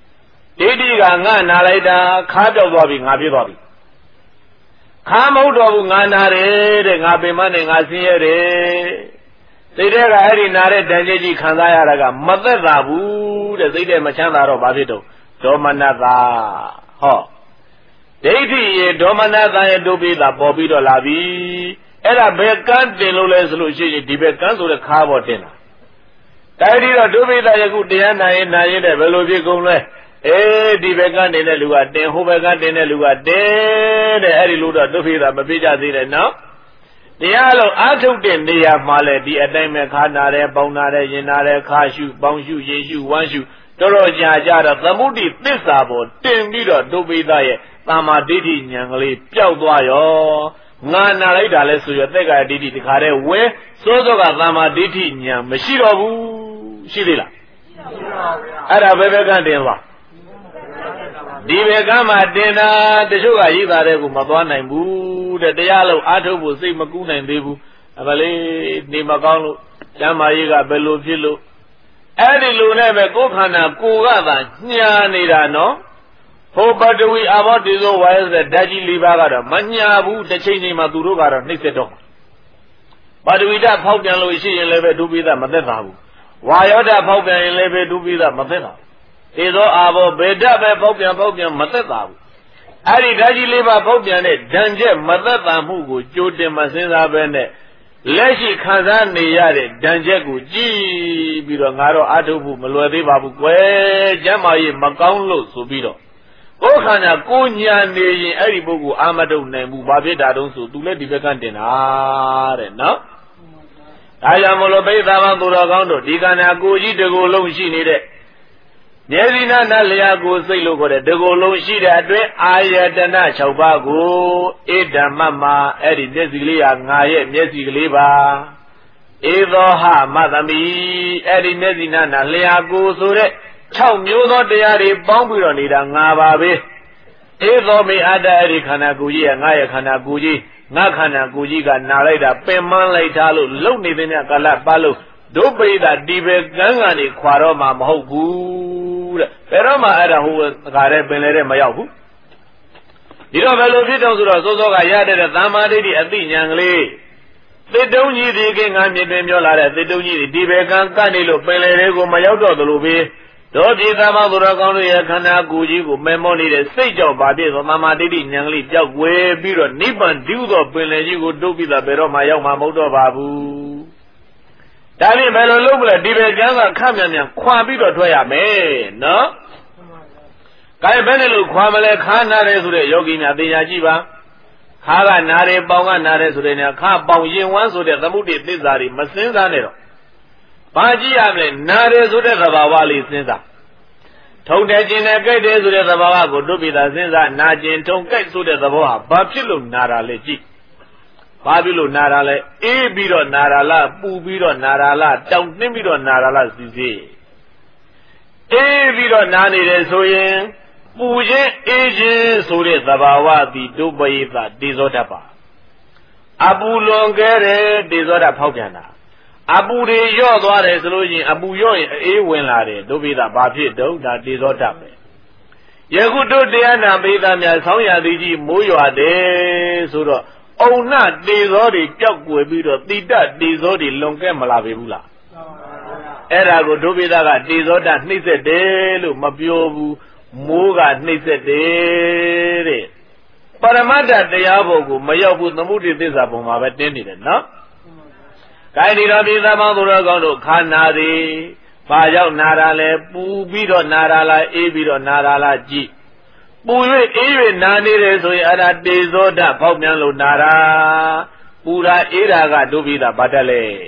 데이티가 나 나라이다 카ပြောသွားပြီငါပြသွားပြီခါမဟုတ်တော့ဘူးငါနာတယ်တဲ့ငါပင်မနဲ့ငါဆင်းရဲတယ်စိတ်ထဲကအဲ့ဒီနာတဲ့တန်ကြီးကြီးခံစားရတာကမသက်သာဘူးတဲ့စိတ်ထဲမချမ်းသာတော့ဘာဖြစ်တော့ဒေါမနတာဟောဒိဋ္ဌိရေဒေါမနတာရဲ့ဒုပိတာပေါ်ပြီးတော့လာပြီအဲ့ဒါဘယ်ကန်းတင်လို့လဲဆိုလို့ရှိရင်ဒီဘက်ကန်းဆိုတဲ့ခါပေါ်တင်တာတိုက်ပြီးတော့ဒုပိတာယခုတရားနာရင်တဲ့ဘယ်လိုဖြစ်ကုန်လဲဒီဘက်ကန်းတင်တဲ့လူကတင်ဟိုဘက်ကန်းတင်တဲ့လူကတင်တဲ့အဲ့ဒီလိုတော့ဒုပိတာမပြကြသေးတယ်နော်တရားလုံးအာထုတ်တဲ့နေရာမှာလဲဒီအတိုင်းပဲခါနာတယ်ပေါင်းနာတယ်ရင်နာတယ်ခါရှုပေါင်းရှုရင်ရှုဝမ်းရှုတော်ကြာကြတော့သမုဒိသစ္စာပေါ်တင်ပြီးတော့ဒုပိတာရဲ့သမာဓိဋ္ဌိဉာဏ်ကလေးပျောက်သွားရောငါနာလိုက်တာလဲဆိုရသက်ကဒိဋ္ဌိတခါတည်းဝဲစိုးစောကသမာဓိဋ္ဌိဉာဏ်မရှိတော့ဘူးရှိသေးလားရှိပါဘူးအဲ့ဒါဘယ်ဘက်ကတင်သွားဒီဘက်ကမှတင်တာတချို့ကရိတာတဲ့ကိုမသွားနိုင်ဘူးတဲ့တရားလုံးအားထုတ်ဖို့စိတ်မကူးနိုင်သေးဘူးအမလေးနေမကောင်းလို့ကျမ်းမာရေးကဘယ်လိုဖြစ်လို့အဲ့ဒီလိုနဲ့ပဲကိုယ်ခန္ဓာကိုယ်ကသာညာနေတာနော်ဟိုပတဝီအာဘောတေဇောဝါယဆိုတဲ့ဓာတ်ကြီး၄ပါးကတော့မညာဘူးတစ်ချိန်ချိန်မှာသူတို့ကတော့နှိမ့်ဆက်တော့ပတဝီဓာတ်ဖောက်ပြန်လို့ရှိရင်လည်းပဲဒုပိသမသက်သာဘူးဝါယောဓာတ်ဖောက်ပြန်ရင်လည်းပဲဒုပိသမသက်သာတေဇောအာဘောဘေဓာတ်ပဲဖောက်ပြန်မသက်သာဘူးအဲ့ဒီဓာတ်ကြီး၄ပါးဖောက်ပြန်တဲ့ဓာန်ချက်မသက်သာမှုကိုကြိုတင်မစဉ်းစားဘဲနဲ့လက်ရှိခံစားနေရတဲ့ဓာန်ချက်ကိုကြည့်ပြီးတော့ငါတော့အာထုတ်ဖို့မလွယ်သေးပါဘူးကွယ်ကျမ်းမာရေးမကောင်းလို့ဆိုပြီးတော့ကိုယ်ခန္ဓာကိုညာနေရင်အဲ့ဒီပုဂ္ဂိုလ်အာမတုံနိုင်ဘူးဘာဖြစ်တာတုံးဆိုသူလည်းဒီဘက်ကတင်တာတဲ့နော်ဒါကြောင့်မလို့ပိဿာမသူတော်ကောင်းတို့ဒီခန္ဓာကိုကြီးတကူလုံးရှိနေတဲ့မျက်စိနာလျာကိုစိတ်လို့ခေါ်တဲ့တကူလုံးရှိတဲ့အတွင်းအာယတနာ6ပါးကိုဧဓမ္မမှာအဲ့ဒီမျက်စိလေးဟာငါရဲ့မျက်စိကလေးပါဧသောဟမသမီအဲ့ဒီမျက်စိနာလျာကိုဆိုတဲ့6မျိုးသောတရားတွေပေါင်းပြီးတော့နေတာငါပါပဲဧသောမေအတ္တအဲ့ဒီခန္ဓာကိုယ်ကြီးကငါရဲ့ခန္ဓာကိုယ်ကြီးငါခန္ဓာကိုယ်ကြီးကနာလိုက်တာပင်မလိုက်တာလို့လုံနေတဲ့ကာလပတ်လို့ဒုပိသဒီပဲကန်းကနေခွာတော့မှမဟုတ်ဘူးတဲ့ဘယ်တော့မှအဲ့ဒါဟိုကတဲ့ပင်လေတဲ့မရောက်ဘူးဒီတော့ဘယ်လိုဖြစ်တော့ဆိုတော့စောစောကရတဲ့သမာဓိဋ္ဌိအသိဉာဏ်ကလေးသစ်တုံးကြီးဒီကငါမြင်ပင်ပြောလာတဲ့သစ်တုံးကြီးဒီပဲကန်းကနေလို့ပင်လေတွေကိုမရောက်တော့သလိုပဲတို့ဒီသမသူတော်ကောင်းတို့ရဲ့ခန္ဓာကိုယ်ကြီးကိုမဲမောနေတဲ့စိတ်ကြောင့်ဘာဖြစ်သောသမာဓိဋ္ဌိဉာဏ်ကလေးပျောက်ွယ်ပြီးတော့နိဗ္ဗာန်တည်းသောပင်လယ်ကြီးကိုတုတ်ပြီးသားဘယ်တော့မှရောက်မှာမဟုတ်တော့ပါဘူးဒါဖြင့်ဘယ်လိုလုပ်မလဲဒီပဲကျမ်းကခပ်မြန်မြန်ခွာပြီးတော့ထွက်ရမယ်နော်ဒါဘယ်နဲ့လို့ခွာမလဲခါနာတယ်ဆိုတဲ့ယောဂီများသိညာကြည့်ပါခါကနာတယ်ပေါင်ကနာတယ်ဆိုတဲ့နေခါပေါင်ရင်ဝမ်းဆိုတဲ့သမုဒ္ဒိသစ္စာတွေမစင်းစားနဲ့တော့ဘာကြည့်ရမလဲနာတယ်ဆိုတဲ့သဘာဝလေးစဉ်းစားထုံတယ်ကျင်တယ်ကြိုက်တယ်ဆိုတဲ့သဘာဝကိုဒုပိသစဉ်းစားနာကျင်ထုံကြိုက်ဆိုတဲ့သဘောဟာဘာဖြစ်လို့နာတာလဲကြည့်ဘာဖြစ်လို့နာတာလဲအေးပြီးတော့နာတာလားပူပြီးတော့နာတာလားတောင်နှင်းပြီးတော့နာတာလားစီစီအေးပြီးတော့နာနေတယ်ဆိုရင်ပူခြင်းအေးခြင်းဆိုတဲ့သဘာဝသည်ဒုပိသတေဇောဓာတ်ပါအပူလွန်ခဲ့တဲ့တေဇောဓာတ်ဖောက်ပြန်တာအပူတွေလျော့သွားတယ်ဆိုလို့ရှိရင်အပူလျော့ရင်အေးဝင်လာတယ်ဒုပိသဘာဖြစ်တော့ဒါတေဇောဓာတ်ပဲယခုတို့တရားနာပိသများဆောင်းရသည်ကြီးမိုးရွာတယ်ဆိုတော့အုံနှတေဇောတွေပျောက်ကွယ်ပြီးတော့တိတတေဇောတွေလွန်ကဲမလာပေဘူးလားအဲ့ဒါကိုဒုပိသကတေဇောဓာတ်နှိမ့်ဆက်တယ်လို့မပြောဘူးမိုးကနှိမ့်ဆက်တယ်တဲ့ပရမတ္ထတရားဘုံကိုမရောက်ဘူးသမုဒိသစ္စာဘုံမှာပဲတင်းနေတယ်နော်ကိုင်ဒီတော်ပြည်သားမောင်သူတော်ကောင်းတို့ခါနာသည်ဘာကြောင့်နာတာလဲပူပြီးတော့နာတာလားအေးပြီးတော့နာတာလားကြည့်ပူ၍အေး၍နာနေတယ်ဆိုရင်အဲ့ဒါတေဇောဓာတ်ဖောက်ပြန်လို့နာတာပူတာအေးတာကဒုပိသဘာတတ်လဲ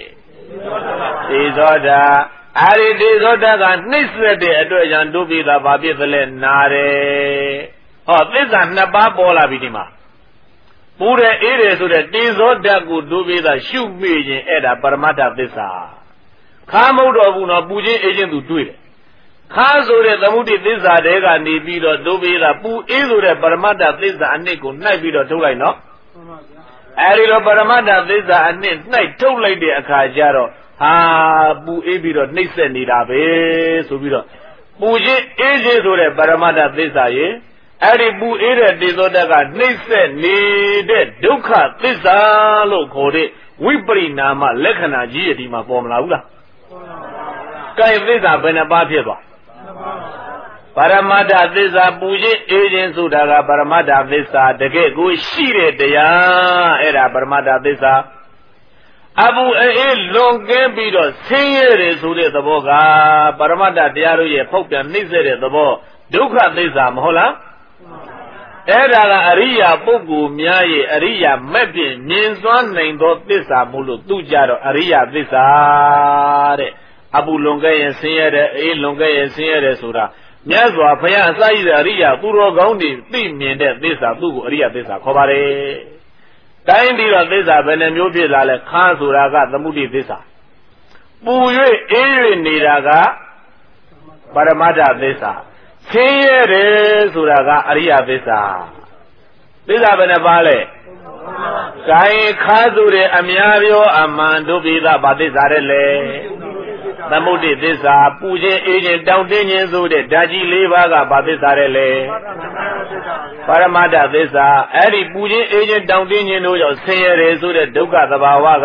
တေဇောတာအာရိတေဇောတာကနှိမ့်ဆက်တဲ့အတွက်ကြောင့်ဒုပိသဘာဖြစ်သလဲနာတယ်ဟောသစ္စာနှစ်ပါးပေါ်လာပြီဒီမှာပူတယ်အေးတယ်ဆိုတဲ့တေဇောဓာတ်ကိုဒုပိသရှုမိရင်အဲ့ဒါပရမတ္ထသစ္စာခါမဟုတ်တော့ဘူးနော်ပူခြင်းအေးခြင်းသူတွေ့တယ်ခါဆိုတဲ့သမုဒိသစ္စာတဲကနေပြီးတော့ဒုပိသပူအေးဆိုတဲ့ပရမတ္ထသစ္စာအနှစ်ကိုနှိုက်ပြီးတော့ထုတ်လိုက်နော်အဲဒီလိုပရမတ္ထသစ္စာအနှစ်နှိုက်ထုတ်လိုက်တဲ့အခါကျတော့ဟာပူအေးပြီးတော့နှိမ့်ဆက်နေတာပဲဆိုပြီးတော့ပူခြင်းအေးခြင်းဆိုတဲ့ပရမတ္ထသစ္စာရေအဲ့ဒီပူအေးတဲ့တေဇောဓာတ်ကနှိမ့်ဆက်နေတဲ့ဒုက္ခသစ္စာလို့ခေါ်တဲ့ဝိပရိနာမလက္ခဏာကြီးရဒီမှာပေါ်မလာဘူးလားကဲသစ္စာဘယ်နှပါးဖြစ်သွားပရမတ္ထသစ္စာပူခြင်းအေးခြင်းဆိုတာကပရမတ္ထသစ္စာတကယ်ကိုရှိတဲ့တရားအဲ့ဒါပရမတ္ထသစ္စာအပူအေးလွန်ကင်းပြီးတော့ဆင်းရဲတယ်ဆိုတဲ့သဘောကပရမတ္ထတရားတို့ရဲ့ဖောက်ပြန်နှိမ့်ဆက်တဲ့သဘောဒုက္ခသစ္စာမဟုတ်လားအဲ့ဒါကအရိယာပုဂ္ဂိုလ်များရဲ့အရိယာမက်ဖြင့်မြင်စွမ်းနိုင်သောသစ္စာမို့လို့သူကြတော့အရိယာသစ္စာတဲ့အပူလွန်ကဲရင်ဆင်းရဲတယ်အေးလွန်ကဲရင်ဆင်းရဲတယ်ဆိုတာမြတ်စွာဘုရားအစရှိတဲ့အရိယာသူတော်ကောင်းတွေသိမြင်တဲ့သစ္စာသူ့ကိုအရိယာသစ္စာခေါ်ပါတယ်။တိုင်းပြီးတော့သစ္စာဘယ်နှမျိုးဖြစ်လာလဲခါဆိုတာကသမုဒိသစ္စာပူ၍အေး၍နေတာကပရမတ္ထသစ္စာဆင်းရဲတယ်ဆိုတာကအရိယသစ္စာသစ္စာဘယ်နှပါလဲ။ကိုင်ခါဆိုတဲ့အများပြောအမှန်ဒုပိသဘာသစ္စာတဲ့လေသမုဒိသစ္စာပူခြင်းအေးခြင်းတောင့်တင်းခြင်းဆိုတဲ့ဓာတ်ကြီး၄ပါးကဘာသစ္စာတဲ့လေပရမတ္ထသစ္စာအဲ့ဒီပူခြင်းအေးခြင်းတောင့်တင်းခြင်းတို့ကြောင့်ဆင်းရဲတယ်ဆိုတဲ့ဒုက္ခသဘာဝက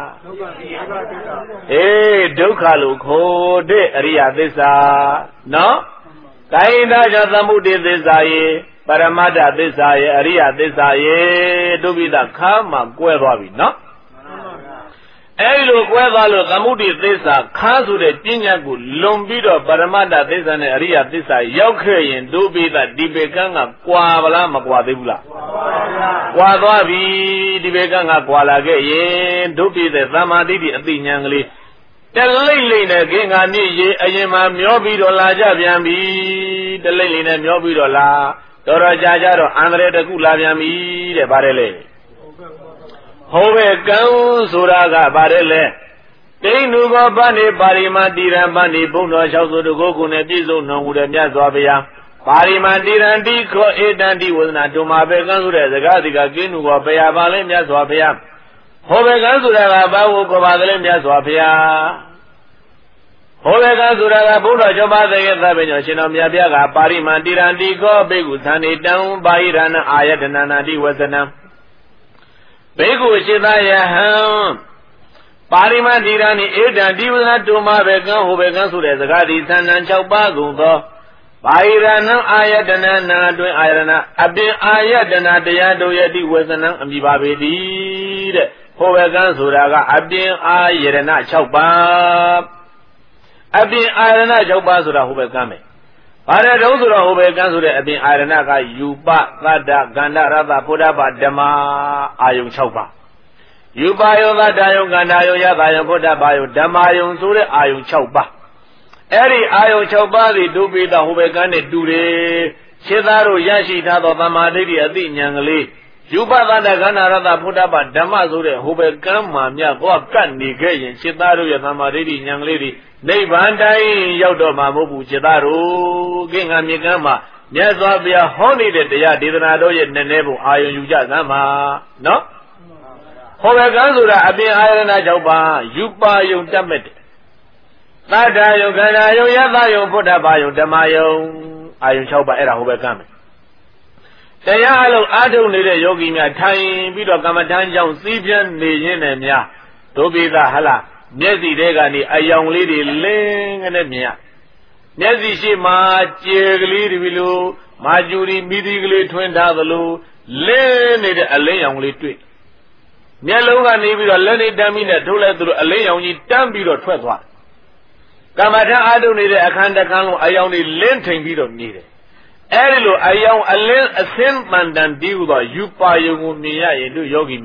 ဒုက္ခလို့ခေါ်တဲ့အရိယသစ္စာနော်ကိုင်ဒါကြောင့်သမုဒိသစ္စာရေပရမတ္ထသစ္စာရေအရိယသစ္စာရေဒုပိသခါမှကွဲသွားပြီနော်အဲဒီလိုကွဲသွားလို့သမုဒိသစ္စာခါဆိုတဲ့ပညာကိုလွန်ပြီးတော့ပရမတ္ထသစ္စာနဲ့အရိယသစ္စာရောက်ခဲ့ရင်ဒုပိသဒီပေကံကကွာဗလားမကွာသေးဘူးလားကွာသွားပြီဒီပေကံကကွာလာခဲ့ရင်ဒုပိသသမ္မာတိတိအသိဉာဏ်ကလေးတလိမ့်လိမ့်နဲ့ခင်္ဃာမြင့်ရေအရင်မှာမျောပြီးတော့လာကြပြန်ပြီတလိမ့်လိမ့်နဲ့မျောပြီးတော့လာတော်တော်ကြာကြတော့အန္တရာယ်တခုလာပြန်ပြီတဲ့ဗါတယ်လေဟောပဲကံဆိုတာကဗါတယ်လေတိဏ္ဍုဘောပဏိပါရိမတိရံပဏိဘုံတော်၆စုတကုကိုနဲ့ပြည့်စုံတော်မူတဲ့မြတ်စွာဘုရားပါရိမတိရံတိခောဧတံတိဝဇနာတုမာဘေကံဆိုတဲ့စကားဒီကကင်းသူဘောဘုရားပါလဲမြတ်စွာဘုရားဟောဘေကံဆိုတာကဘာကိုခေါ်ပါသလဲမြတ်စွာဘုရားဟောဘေကံဆိုတာကဘုရားကျော်ပါတဲ့သဗ္ဗညောရှင်တော်မြတ်ဘုရားကပါရိမတိရံတိခောဘေကုသန္တိတံပါရိရဏအာယတနာနာတိဝဇနံဘေကုရှိသယဟံပါရိမတိရဏိဧတံတိဝဇနာတုမာဘေကံဟောဘေကံဆိုတဲ့စကားဒီသဏ္ဍာန်၆ပါးကုန်သောပါရိရဏအာယတနာနာတွင်အာယတနာအပင်အာယတနာတရားတို့ရဲ့တိဝဇနံအမိပါပေတိတဲ့ဟောဘေကံဆိုတာကအပင်အာယတနာ၆ပါးအပင်အာယတနာ၆ပါးဆိုတာဟောဘေကံပဲဘာတဲ့တုံးဆိုတော့ဟောဘေကံဆိုတဲ့အပင်အာယတနာကယူပသတ္တကန္ဓရတဖုဒ္ဓဘာဓမ္မအာယုံ၆ပါးယူပယောသတ္တယုံကန္ဓာယုံယသယုံဖုဒ္ဓဘာယုံဓမ္မယုံဆိုတဲ့အာယုံ၆ပါးအဲ့ဒီအာယုံ၆ပါးစီဒုပိသဟောဘေကံနဲ့တူတယ်ခြေသားတို့ရရှိထားသောသမာဓိဋ္ဌိအသိဉာဏ်ကလေးယူပသတ္တကန္ဓာရတဖုဒ္ဓဘာဓမ္မဆိုတဲ့ဟောဘေကံမှာမြတ်သွားကတ်နေခဲ့ရင်ခြေသားတို့ရဲ့သမာဓိဋ္ဌိဉာဏ်ကလေးတွေနိဗ္ဗာန်တိုင်းရောက်တော့မှာမဟုတ်ဘူးခြေသားတို့ကိင္ဃမြေကံမှာမြတ်စွာဘုရားဟောနေတဲ့တရားဒေသနာတော်ရဲ့နည်းနည်းပုံအာယုံယူကြစမ်းပါနော်ဟောဘေကံဆိုတာအပြင်အာယတနာ၆ပါးယူပါယုံတတ်မဲ့တယ်သတ္တယုံခန္ဓာယုံယသယုံဖုဒ္ဓဘာယုံဓမ္မယုံအာယုံ၆ပါးအဲ့ဒါဟောဘေကံပဲတရားအလုံးအားထုတ်နေတဲ့ယောဂီများထိုင်ပြီးတော့ကမ္မဋ္ဌာန်းကြောင့်စီးပြန်းနေရင်းနဲ့များဒုပိသဟလားမျက်စိထဲကနေအယောင်လေးတွေလင်းကနေမြင်ရမျက်စိရှိမှကျေကလေးတွေလိုမာကျူရီမိသီကလေးထွင်းထားသလိုလင်းနေတဲ့အလင်းရောင်လေးတွေ့မျက်လုံးကနေပြီးတော့လက်နေတမ်းပြီးနဲ့ထုတ်လိုက်သလိုအလင်းရောင်ကြီးတန်းပြီးတော့ထွက်သွားကမ္မထအားထုတ်နေတဲ့အခန်းတစ်ခန်းလုံးအယောင်တွေလင်းထိန်ပြီးတော့နေတယ်အဲ့ဒီလိုအယောင်အလင်းအစင်းတန်တန်တီးဟူသောယူပါယုံကိုမြင်ရရင်တို့ယောဂီများ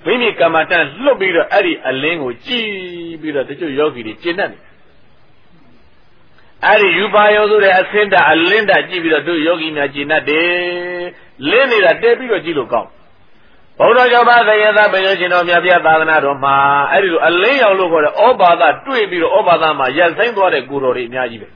မိမိကမ္မတန်လွတ်ပြီးတော့အဲ့ဒီအလင်းကိုကြည်ပြီးတော့တချို့ယောဂီတွေကျင့်တတ်တယ်အဲ့ဒီယူပါယောဆိုတဲ့အစင်းတအလင်းတကြည့်ပြီးတော့တို့ယောဂီများကျင့်တတ်တယ်လင်းနေတာတဲပြီးတော့ကြည့်လို့ကောင်းဘုရားကျောင်းပါသယေသဘယ်လိုရှင်တော်မြတ်ပြသာသနာတော်မှာအဲ့ဒီလိုအလင်းရောက်လို့ခေါ်တဲ့ဩဘာသတွေ့ပြီးတော့ဩဘာသမှာရက်ဆိုင်သွားတဲ့ကိုတော်တွေအများကြီးပဲ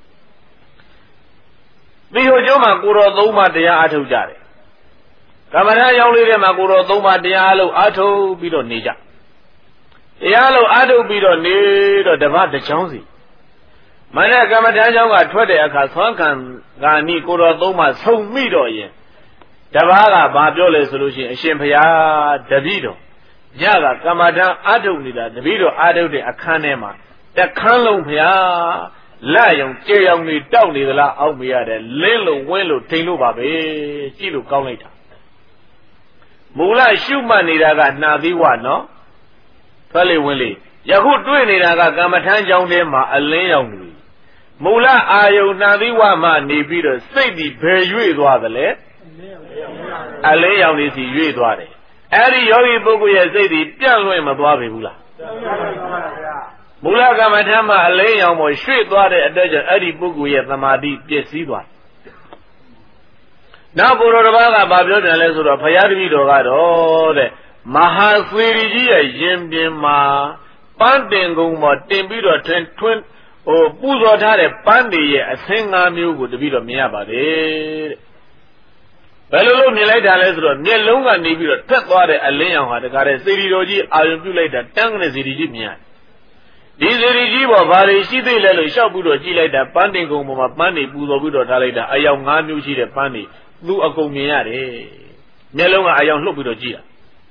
ဒီဟိုကျောင်းမှာကိုတော်၃ပါးတရားအထုတ်ကြတယ်ကမ္မထာရောက်လေးထဲမှာကိုတော်၃ပါးတရားလို့အထုတ်ပြီးတော့နေကြတရားလို့အထုတ်ပြီးတော့နေတော့တပတ်တစ်ချောင်းစီမနေ့ကမ္မထာကျောင်းကထွက်တဲ့အခါသွမ်းခံဂာနီကိုတော်၃ပါးဆုံမိတော့ရင်တပါးကဘာပြောလဲဆိုလို့ရှိရင်အရှင်ဘုရားတပည့်တော်ညကကမ္မထာအထုတ်နေတာတပည့်တော်အထုတ်တဲ့အခန်းထဲမှာတခန်းလုံးဘုရားလက်ယုံကြေယုံနေတောက်နေသလားအောက်မရတယ်လင်းလို့ဝင်းလို့ထိန်လို့ပါပဲကြည့်လို့ကောင်းလိုက်တာမူလရှုမှတ်နေတာကနှာသီးဝနော်ထွက်လေဝင်လေယခုတွေ့နေတာကကမ္မထမ်းကြောင်းထဲမှာအလင်းရောက်နေမူလအာယုံနှာသီးဝမှနေပြီးတော့စိတ်ဒီဘယ်ရွေ့သွားသလဲအလင်းရောက်နေစီရွေ့သွားတယ်အဲ့ဒီယောဂီပုဂ္ဂိုလ်ရဲ့စိတ်ဒီပြန့်လွင့်မသွားပြီဘူးလားမူလကမ္မထမ်းမှာအလင်းရောက်ပေါ်ရွှေ့သွားတဲ့အတွက်ကြောင့်အဲ့ဒီပုဂ္ဂိုလ်ရဲ့သမာဓိပျက်စီးသွားနောက်ဘုရားတစ်ပါးကဘာပြောတယ်လဲဆိုတော့ဘုရားတပည့်တော်ကတော့တဲ့မဟာသေရီကြီးရဲ့ရင်ပြင်မှာပန်းတင်ကုန်းပေါ်တင်ပြီးတော့ထွန်းဟိုပူဇော်ထားတဲ့ပန်းတွေရဲ့အဆင်း၅မျိုးကိုတပည့်တော်မြင်ရပါတယ်တဲ့ဘယ်လိုလုပ်မြင်လိုက်တာလဲဆိုတော့မျက်လုံးကနေပြီးတော့ထွက်သွားတဲ့အလင်းရောင်ဟာတကားတဲ့သေရီတော်ကြီးအာရုံပြုလိုက်တာတန်းကနေသေရီကြီးမြင်ရတယ်ဒီသေရီကြီးပေါ်ဘာတွေရှိသေးလဲလို့ရှောက်ပြီးတော့ကြည့်လိုက်တာပန်းတင်ကုန်းပေါ်မှာပန်းတွေပူဇော်ပြီးတော့ထားလိုက်တာအယောင်၅မျိုးရှိတဲ့ပန်းတွေသူအကုန်မြင်ရတယ်မျက်လုံးကအယောင်လှုပ်ပြီးတော့ကြည့်တာ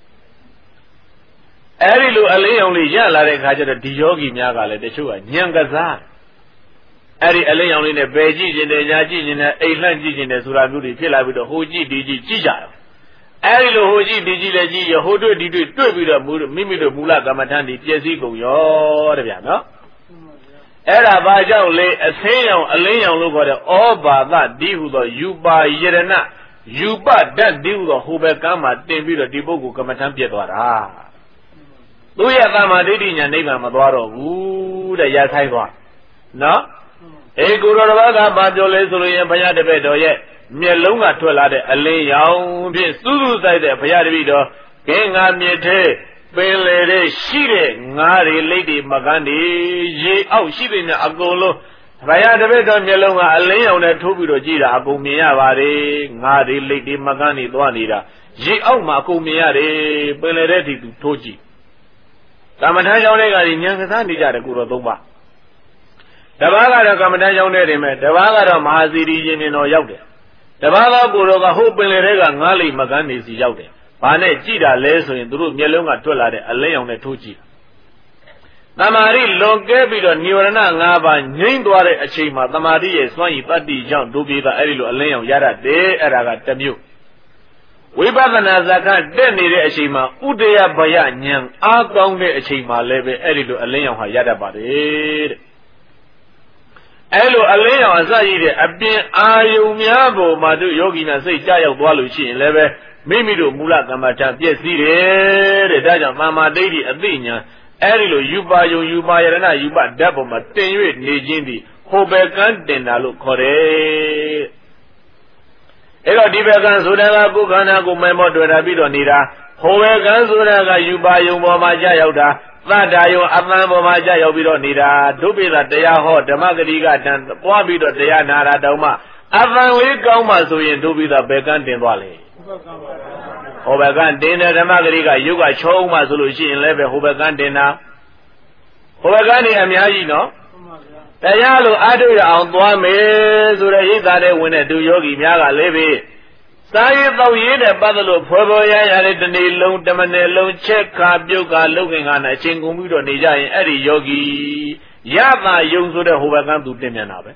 အဲ့ဒီလိုအလင်းရောင်လေးရလာတဲ့ခါကျတော့ဒီယောဂီများကလည်းတချို့ကညံကစားအဲ့ဒီအလင်းရောင်လေးနဲ့ဘယ်ကြည့်ကျင်တယ်ညာကြည့်ကျင်တယ်အိမ်လှန့်ကြည့်ကျင်တယ်ဆိုတာမျိုးတွေဖြစ်လာပြီးတော့ဟိုကြည့်ဒီကြည့်ကြည့်ကြတယ်အဲ့ဒီလိုဟိုကြည့်ဒီကြည့်လည်းကြည့်ရဟိုတွေ့ဒီတွေ့တွေ့ပြီးတော့မိမိတို့မူလကမ္မထန်ဒီပြည့်စည်ကုန်ရောတဲ့ဗျာနော်အဲ့ဒါဘာကြောင့်လဲအဆင်းရောင်အလင်းရောင်လို့ခေါ်တဲ့ဩဘာသတိဟုသောယူပါယရဏယူပဓာတ်တိဟုသောဟိုဘက်ကမ်းမှာတင်ပြီးတော့ဒီပုဂ္ဂိုလ်ကမ္မထမ်းပြည့်သွားတာသူရဲ့သမ္မာဒိဋ္ဌိညာနိဗ္ဗာန်မသွားတော့ဘူးတဲ့ရဆိုင်သွားနော်အေကိုရောတစ်ပါးကဘာပြောလဲဆိုလို့ရင်ဘုရားတပည့်တော်ရဲ့မျက်လုံးကထွက်လာတဲ့အလင်းရောင်ဖြင့်စူးစူးဆိုင်တဲ့ဘုရားတပည့်တော်ကင်းငါမြစ်ထဲပင်လေတဲ့ရှိတဲ့ငါးတွေလိတ်တွေမကန်းတွေရေအောက်ရှိတဲ့များအကုန်လုံးဘုရားတပည့်တော်မျက်လုံးကအလင်းရောင်နဲ့ထိုးပြီးတော့ကြည့်တာအကုန်မြင်ရပါတယ်ငါးတွေလိတ်တွေမကန်းတွေသွားနေတာရေအောက်မှာအကုန်မြင်ရတယ်ပင်လေတဲ့ဒီသူထိုးကြည့်ကမ္မထာကြောင့်လည်းကညံကစားနေကြတယ်ကိုတော့၃ပါးတပါးကတော့ကမ္မထာကြောင့်နဲ့တင်မဲ့တပါးကတော့မဟာစီရီရှင်နေတော်ရောက်တယ်တပါးသောကိုတော်ကဟိုပင်လေတဲ့ကငါးလိတ်မကန်းနေစီရောက်တယ်ဘာနဲ့ကြည့်တာလဲဆိုရင်သူတို့မျက်လုံးကထွက်လာတဲ့အလင်းရောင်နဲ့ထိုးကြည့်သမာဓိလွန်ကဲပြီးတော့နိဝရဏ၅ပါးငြိမ့်သွားတဲ့အချိန်မှာသမာဓိရဲ့စွမ်းရည်တတ္တိကြောင့်ဒုပိသအဲ့ဒီလိုအလင်းရောင်ရတတ်တယ်အဲ့ဒါကတစ်မျိုးဝိပဿနာဇာကတက်နေတဲ့အချိန်မှာဥဒယဘယဉာဏ်အားကောင်းတဲ့အချိန်မှာလည်းပဲအဲ့ဒီလိုအလင်းရောင်ဟာရတတ်ပါတယ်တဲ့အဲ့လိုအလင်းရောင်အစရည်တဲ့အပြင်အာယုံများပေါ်မှာတို့ယောဂီများစိတ်ကြရောက်သွားလို့ရှိရင်လည်းပဲမိမိတို့မူလကမ္မထာပြည့်စည်တယ်တဲ့ဒါကြောင့်သမ္မာဒိဋ္ဌိအသိဉာဏ်အဲ့ဒီလိုယူပါယုံယူပါယရဏယူပဓာတ်ပေါ်မှာတင်၍နေခြင်းသည်ဟိုဘက်ကန်းတင်တာလို့ခေါ်တယ်အဲ့တော့ဒီဘက်ကန်းဆိုတာကကိုယ်ခန္ဓာကိုယ်မဲမောတွေ့တာပြီးတော့နေတာဟိုဘက်ကန်းဆိုတာကယူပါယုံပေါ်မှာကြာရောက်တာသတ္တယုံအပန်းပေါ်မှာကြာရောက်ပြီးတော့နေတာဒုပိသတရားဟောဓမ္မဂတိကတန်ပွားပြီးတော့တရားနာတာတောင်မှအပန်းဝေးကောင်းမှဆိုရင်ဒုပိသဘက်ကန်းတင်သွားလေဟိုဘက်ကတင်တဲ့ဓမ္မဂရိကယုတ်ကချုံးမှဆိုလို့ရှိရင်လည်းပဲဟိုဘက်ကတင်တာဟိုဘက်ကနေအများကြီးနော်တရားလိုအားထုတ်ရအောင်သွားမယ်ဆိုတဲ့ရိတ်သားတဲ့ဝင်တဲ့သူယောဂီများကလည်းပဲစာရေးတော့ရေးတဲ့ပတ်သက်လို့ဖော်ဖော်ရရတဲ့တနေ့လုံးတမနေ့လုံးချက်ခါပြုတ်ခါလုတ်ခင်ကနဲ့အချိန်ကုန်ပြီးတော့နေကြရင်အဲ့ဒီယောဂီရတာယုံဆိုတဲ့ဟိုဘက်ကသူတင်မြန်တာပဲ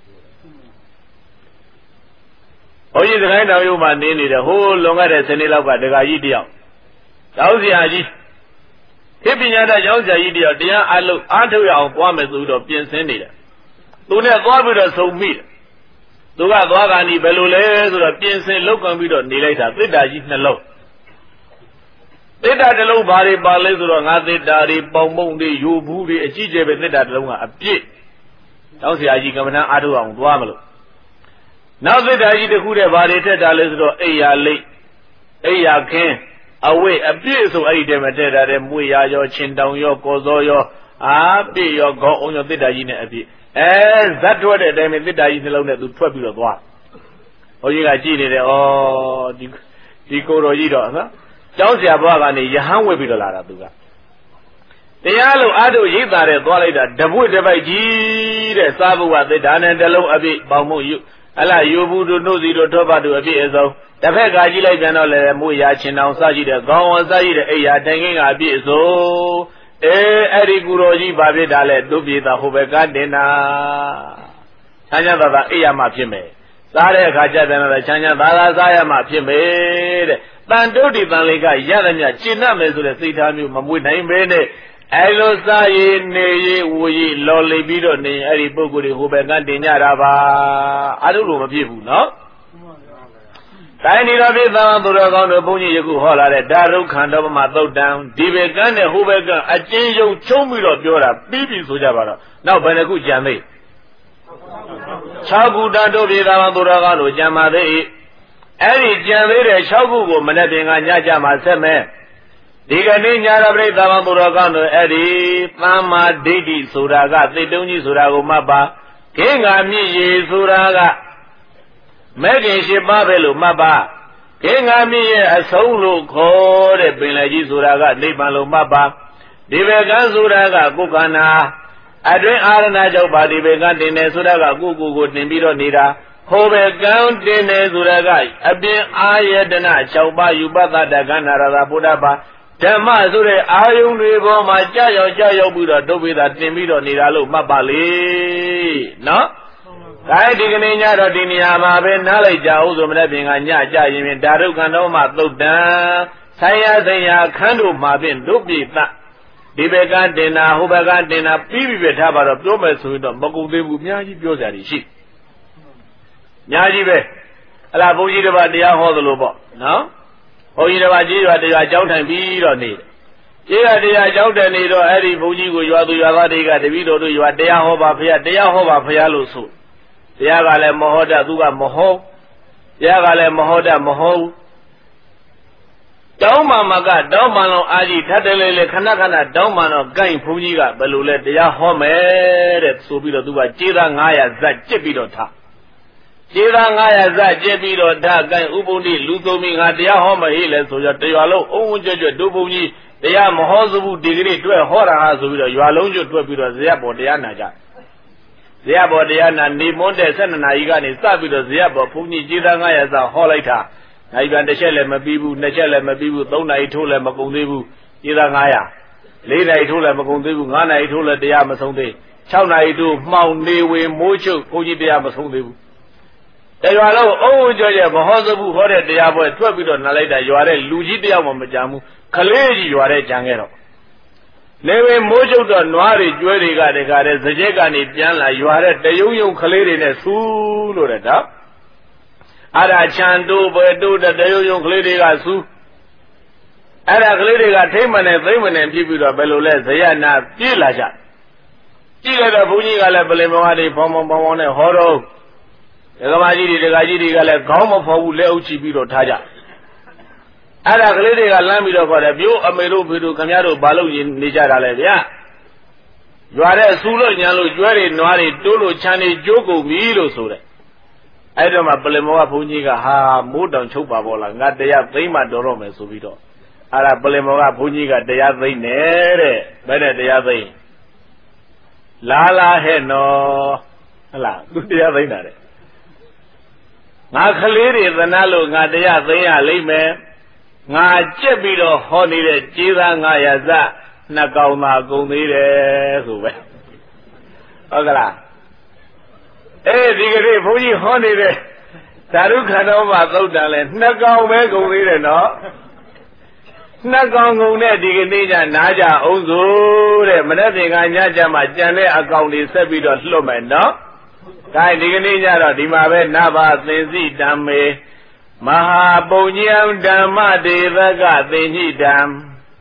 ဘုန်းကြီးတခိုင်းတော်ရုံမှာနေနေတယ်ဟိုးလွန်ခဲ့တဲ့စနေလောက်ကဒကာကြီးတယောက်ကျောင်းဆရာကြီးခေပညာတတ်ကျောင်းဆရာကြီးတယောက်တရားအလုပ်အားထုတ်ရအောင်သွားမယ်ဆိုတော့ပြင်ဆင်နေတယ်သူနဲ့သွားပြီးတော့ဆုံမိတယ်သူကသွားကန်ဒီဘယ်လိုလဲဆိုတော့ပြင်ဆင်လောက်ကန်ပြီးတော့နေလိုက်တာသစ္စာကြီးနှလုံးသစ္တာတလုံးဘာတွေပါလဲဆိုတော့ငါသစ်တာတွေပေါင်ပုံတွေယူဘူးတွေအကြီးကျယ်ပဲသစ်တာတလုံးကအပြည့်တောင်းဆရာကြီးကမ္မထအားထုတ်အောင်သွားမလို့နောက်သစ်တာကြီးတစ်ခုတည်းဘာတွေထက်တာလဲဆိုတော့အိယာလိတ်အိယာခင်းအဝိအပြည့်ဆိုအဲ့ဒီတည်းမှာထက်တာတဲ့မွေရာရောချင်းတောင်ရောကော်စောရောအားပြည့်ရောခေါင်းအောင်ရောသစ်တာကြီးနဲ့အပြည့်ဇတ်ထွက်တဲ့အတိုင်းပဲသစ်တာကြီးနှလုံးနဲ့သူထွက်ပြီးတော့သွားဘုန်းကြီးကကြည့်နေတယ်ဩဒီကိုတော်ကြီးတော့နော်ကျောင်းဆရာဘွားကနေယဟန်ဝက်ပြီးတော့လာတာသူကတရားလို့အားထုတ်ရိပ်သာတဲ့သွားလိုက်တာတပွေတပိုက်ကြီးတဲ့စားဖို့ကသစ်ဒါနဲ့တလုံးအပြည့်ပေါင်မှုယူအလားယူဘူးတို့နှုတ်စီတို့ထောပတ်တို့အပြည့်အစုံတစ်ဖက်ကကြည့်လိုက်ပြန်တော့လည်းမွေရာချင်းတောင်စားကြည့်တဲ့ခေါင်းဝစားကြည့်တဲ့အိယာတိုင်ခင်းကအပြည့်အစုံအဲ့ဒီကူတော်ကြီးဘာဖြစ်တာလဲတို့ပြေတာဟိုဘက်ကတင်တာချမ်းချမ်းသာသာအိယာမှဖြစ်မယ်စားတဲ့အခါကျတဲ့ချမ်းချမ်းသာသာစားရမှဖြစ်မယ်တဲ့တန်တုတ်ဒီတန်လေးကရရမြကျင့်တတ်မယ်ဆိုတဲ့စိတ်ထားမျိုးမမွေးနိုင်ပဲနဲ့အဲ့လိုစားရည်နေရည်ဝူရည်လော်လိပြီးတော့နေအဲ့ဒီပုဂ္ဂိုလ်တွေဟိုဘက်ကတင်ကြတာပါအဲ့လိုလိုမဖြစ်ဘူးနော်တိုင်းဒီတော်ပြည်သာသူတော်ကောင်းတို့ဘုန်းကြီးယခုဟောလာတဲ့ဒါရုခန္ဓပမသုတ်တံဒီဘက်ကနဲ့ဟိုဘက်ကအကျဉ်းချုပ်ချုံးပြီးတော့ပြောတာပြီးပြီဆိုကြပါတော့နောက်ဘယ်နှခုကြံသေး6ခုတန်တို့ပြည်သာသူတော်ကောင်းတို့ကြံပါသေးအဲ့ဒီကြံသေးတဲ့6ခုကိုမနေ့တင်ကညကြမှာဆက်မယ်ဒီကနေ့ညရပရိသဗ္ဗံသူတော်ကောင်းတို့အဲ့ဒီသမ္မာဒိဋ္ဌိဆိုတာကသိတုံးကြီးဆိုတာကိုမှတ်ပါခေငါမြင့်ရည်ဆိုတာကမဲ့ခင်8ပါးပဲလို့မှတ်ပါခေငါမြင့်ရဲ့အဆုံးလို့ခေါ်တဲ့ပင်လယ်ကြီးဆိုတာကနိဗ္ဗာန်လို့မှတ်ပါဒီဘကဆိုတာကကိုယ်ခန္ဓာအတွင်းအာရဏကြောင့်ပါဒီဘကတင်တယ်ဆိုတာကကိုယ်ကိုတင်ပြီးတော့နေတာဟိုဘကံတင်တယ်ဆိုတာကအပြင်အာယတနာ6ပါးယူပသတကနာရတာဘုရားပါဓမ္မဆိုတဲ့အာယုန်တွေပေါ်မှာကြာရောက်ပြီးတော့ဒုဗ္ဗေသာတင်ပြီးတော့နေတာလို့မှတ်ပါလေနော်ဒါဒီကနေ့ညတော့ဒီနေရာမှာပဲနားလိုက်ကြအောင်ဆိုမနေ့ပြင်ကညကြရင်ဖြင့်ဒါရုခန္ဓောမှာသုတ်တံဆိုင်ရဆိုင်ရာခန်းတို့မှာဖြင့်ဒုပိသဒီဘက်ကတင်တာဟိုဘက်ကတင်တာပြီးပြီပဲထားပါတော့ပြောမယ်ဆိုရင်တော့မကုန်သေးဘူးအများကြီးပြောကြတယ်ရှိအများကြီးပဲအလားဘုန်းကြီးတစ်ပါးတရားဟောသလိုပေါ့နော်ဘုန်းကြီးတစ်ပါးကြီးရွာတရားကြောင်းထိုင်ပြီးတော့နေတယ်ကြီးကတရားကြောင်းတယ်နေတော့အဲ့ဒီဘုန်းကြီးကိုရွာသူရွာသားတွေကတပည့်တော်တို့ရွာတရားဟောပါဖရာတရားဟောပါဖရာလို့ဆိုတရားကလည်းမဟောတတ်သူကမဟောတရားကလည်းမဟောတတ်မဟောဘူးတောင်းမှမကတောင်းမှလုံးအာကြီးထပ်တယ်လေခဏခဏတောင်းမှတော့ကိုင်ဘုန်းကြီးကဘယ်လိုလဲတရားဟောမယ်တဲ့ဆိုပြီးတော့သူကကျေးသား900ဇက်ကျစ်ပြီးတော့ထားကျေးသား900ဇက်ကျစ်ပြီးတော့ထားကိုင်ဥပုံတိလူသုံးမိငါတရားဟောမဟိလဲဆိုကြတရွာလုံးအုံဝွန်းကြွကြွဒုဘုန်းကြီးတရားမဟောစဘူးဒီကနေ့တွေ့ဟောတာဟာဆိုပြီးတော့ရွာလုံးကျွတ်တွေ့ပြီးတော့ဇရပ်ပေါ်တရားနာကြဇရပ်ပေါ်တရားနာနေမွန်းတဲ့12နာရီကနေစပြီးတော့ဇရပ်ပေါ်ဘုန်းကြီးကျေးသား900ဇက်ဟောလိုက်တာနိုင်ပြန်တစ်ချက်လည်းမပြီးဘူးနှစ်ချက်လည်းမပြီးဘူး3နာရီထိုးလည်းမကုန်သေးဘူးကျေးသား900 4နာရီထိုးလည်းမကုန်သေးဘူး5နာရီထိုးလည်းတရားမဆုံးသေး6နာရီထိုးမှောင်နေဝင်မိုးချုပ်ဘုန်းကြီးတရားမဆုံးသေးဘူးတရွာလုံးအုံးကြောရဲ့မဟောစဘူးဟောတဲ့တရားပွဲထွက်ပြီးတော့နားလိုက်တာရွာတဲ့လူကြီးတယောက်မှမကြမ်းဘူးခလေးကြီးရွာတဲ့ကြံခဲ့တော့နေဝင်မိုးချုပ်တော့နွားတွေကျွဲတွေကတခါတဲ့စကြက်ကနေပြန်လာရွာတဲ့တယုံယုံခလေးတွေနဲ့ဆူးလို့တဲ့တော့အဲ့ဒါချန်တိုးပဲတိုးတဲ့တယုံယုံကလေးတွေကဆူအဲ့ဒါကလေးတွေကထိမ့်မနဲ့သိမ့်မနဲ့ပြည့်ပြီးတော့ဘယ်လိုလဲဇယနာပြေးလာကြကြည့်လိုက်တော့ဘုန်းကြီးကလည်းပလင်မောဟတွေဖောင်းဖောင်းနဲ့ဟောတော့ဒကမာကြီးတွေဒကာကြီးတွေကလည်းခေါင်းမဖော်ဘူးလက်အုပ်ချပြီးတော့ထားကြအဲ့ဒါကလေးတွေကလမ်းပြီးတော့ခေါ်တယ်ပြိုးအမေတို့ဖေတို့ခင်ဗျားတို့ဘာလို့နေကြတာလဲဗျာရွာတဲ့ဆူလို့ညာလို့ကျွဲတွေနွားတွေတိုးလို့ချမ်းတွေကြိုးကုန်ပြီလို့ဆိုတယ်အဲ့တော့မှပလင်မောကဘုန်းကြီးကဟာမိုးတောင်ချုပ်ပါဘောလားငါတရားသိမ့်မှတော်တော့မယ်ဆိုပြီးတော့အဲ့ဒါပလင်မောကဘုန်းကြီးကတရားသိမ့်နေတဲ့ဘယ်နဲ့တရားသိမ့်လာဟဲ့နော်ဟလားသူတရားသိမ့်တာတဲ့ငါကလေးတွေသနာလို့ငါတရားသိမ့်ရလိမ့်မယ်ငါကြက်ပြီးတော့ဟောနေတဲ့ကျေးသား900ဇနှစ်ကောင်သာကုန်သေးတယ်ဆိုပဲဟုတ်ကလားဒီကနေ့ဘုန်းကြီးဟောနေတဲ့သာရုခန္ဓောမှာသုတ်တန်လဲနှစ်ကောင်ပဲကုန်သေးတယ်နော်နှစ်ကောင်ကုန်တဲ့ဒီကနေ့ညနားကြအောင်ဆိုတဲ့မနေ့ကညကြမှာကြံတဲ့အကောင်တွေဆက်ပြီးတော့လွတ်မယ်နော်ဒါဒီကနေ့ညတော့ဒီမှာပဲနဘာသင်္စိတံမေမဟာပုညံဓမ္မဒေဝကသင်္ညိတံ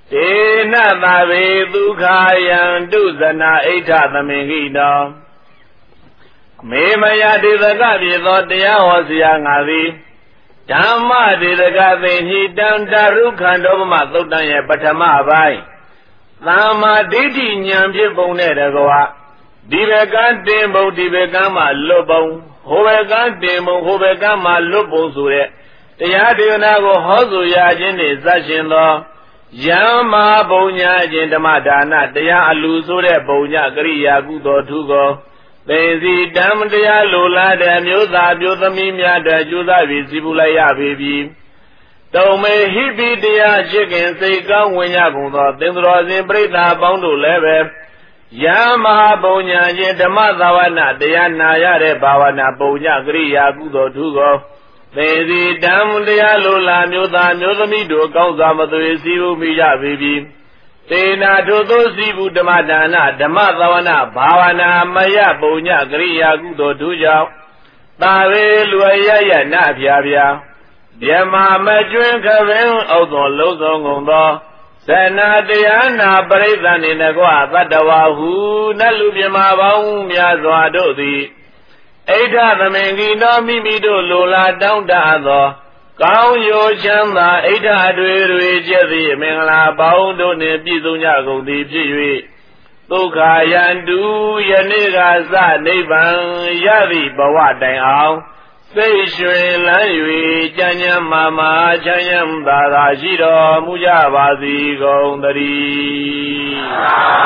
ဒေနသာဝေဒုက္ခယံဒုဇနာအိဋ္ဌသမင်္ဂိတောမေမယဒေသကပြေသောတရားဟောစရာငါသည်ဓမ္မဒေသကသိဟိတံတရုခန္ဓောပမသုတ်တံရဲ့ပထမပိုင်းသမ္မာဒိဋ္ဌိဉာဏ်ဖြစ်ပုံနဲ့တကွာဒီဘကတင်ပုံဒီဘကမှလွတ်ပုံဟိုဘကတင်ပုံဟိုဘကမှလွတ်ပုံဆိုတဲ့တရားဒေသနာကိုဟောဆိုရခြင်းနှင့်ဇတ်ရှင်သောယံမဟာဘုံညာခြင်းဓမ္မဒါနတရားအလူဆိုတဲ့ဘုံညာကရိယာကုသိုလ်ထုကိုသိစီတံတရားလိုလားတဲ့မျိုးသားမျိုးသမီးများတဲ့ကျိုးစားပြီးစီပူလိုက်ရပြီတုံမေဟိပိတရားရှိခင်စိတ်ကောင်းဝင်ရကုန်သောသင်္တော်စဉ်ပြိဿာပေါင်းတို့လည်းပဲယံမဟာဘုံညာခြင်းဓမ္မသာဝနာတရားနာရတဲ့ဘာဝနာဘုံညာကရိယာကုသိုလ်ထုကိုသေစီတံတရားလိုလားမျိုးသားမျိုးသမီးတို့ကောင်းစွာမသွေစည်းမှုမိကြပြီသေနာတို့သောစီဘူးဓမ္မဒါနဓမ္မသဝနာဘာဝနာမယပုံညကရိယာကုသိုလ်တို့ကြောင့်သာဝေလွယ်ရရနာဖြာဖြာမြမမကျွင်းခပင်အောက်သောလုံးစုံကုန်သောဇနာတရားနာပရိသတ်နှင့်တကွသတ္တဝါဟုနတ်လူမြမပေါင်းများစွာတို့သည်အိဋ္ဌသမင်္ဂိတောမိမိတို့လိုလားတောင်းတသောကောင်းရိုးချမ်းသာအိဋ္ဌတွေကျက်သည့်မင်္ဂလာပေါင်းတို့နှင့်ပြည့်စုံကြကုန်သည်ဖြစ်၍ဒုက္ခယန္တုယနေ့ကစနိဗ္ဗာန်ရသည့်ဘဝတိုင်အောင်စိတ်ရွှင်လန်း၍ကြံ့ကြံ့မာမာချမ်းသာသာရှိတော်မူကြပါစေကုန်သတည်း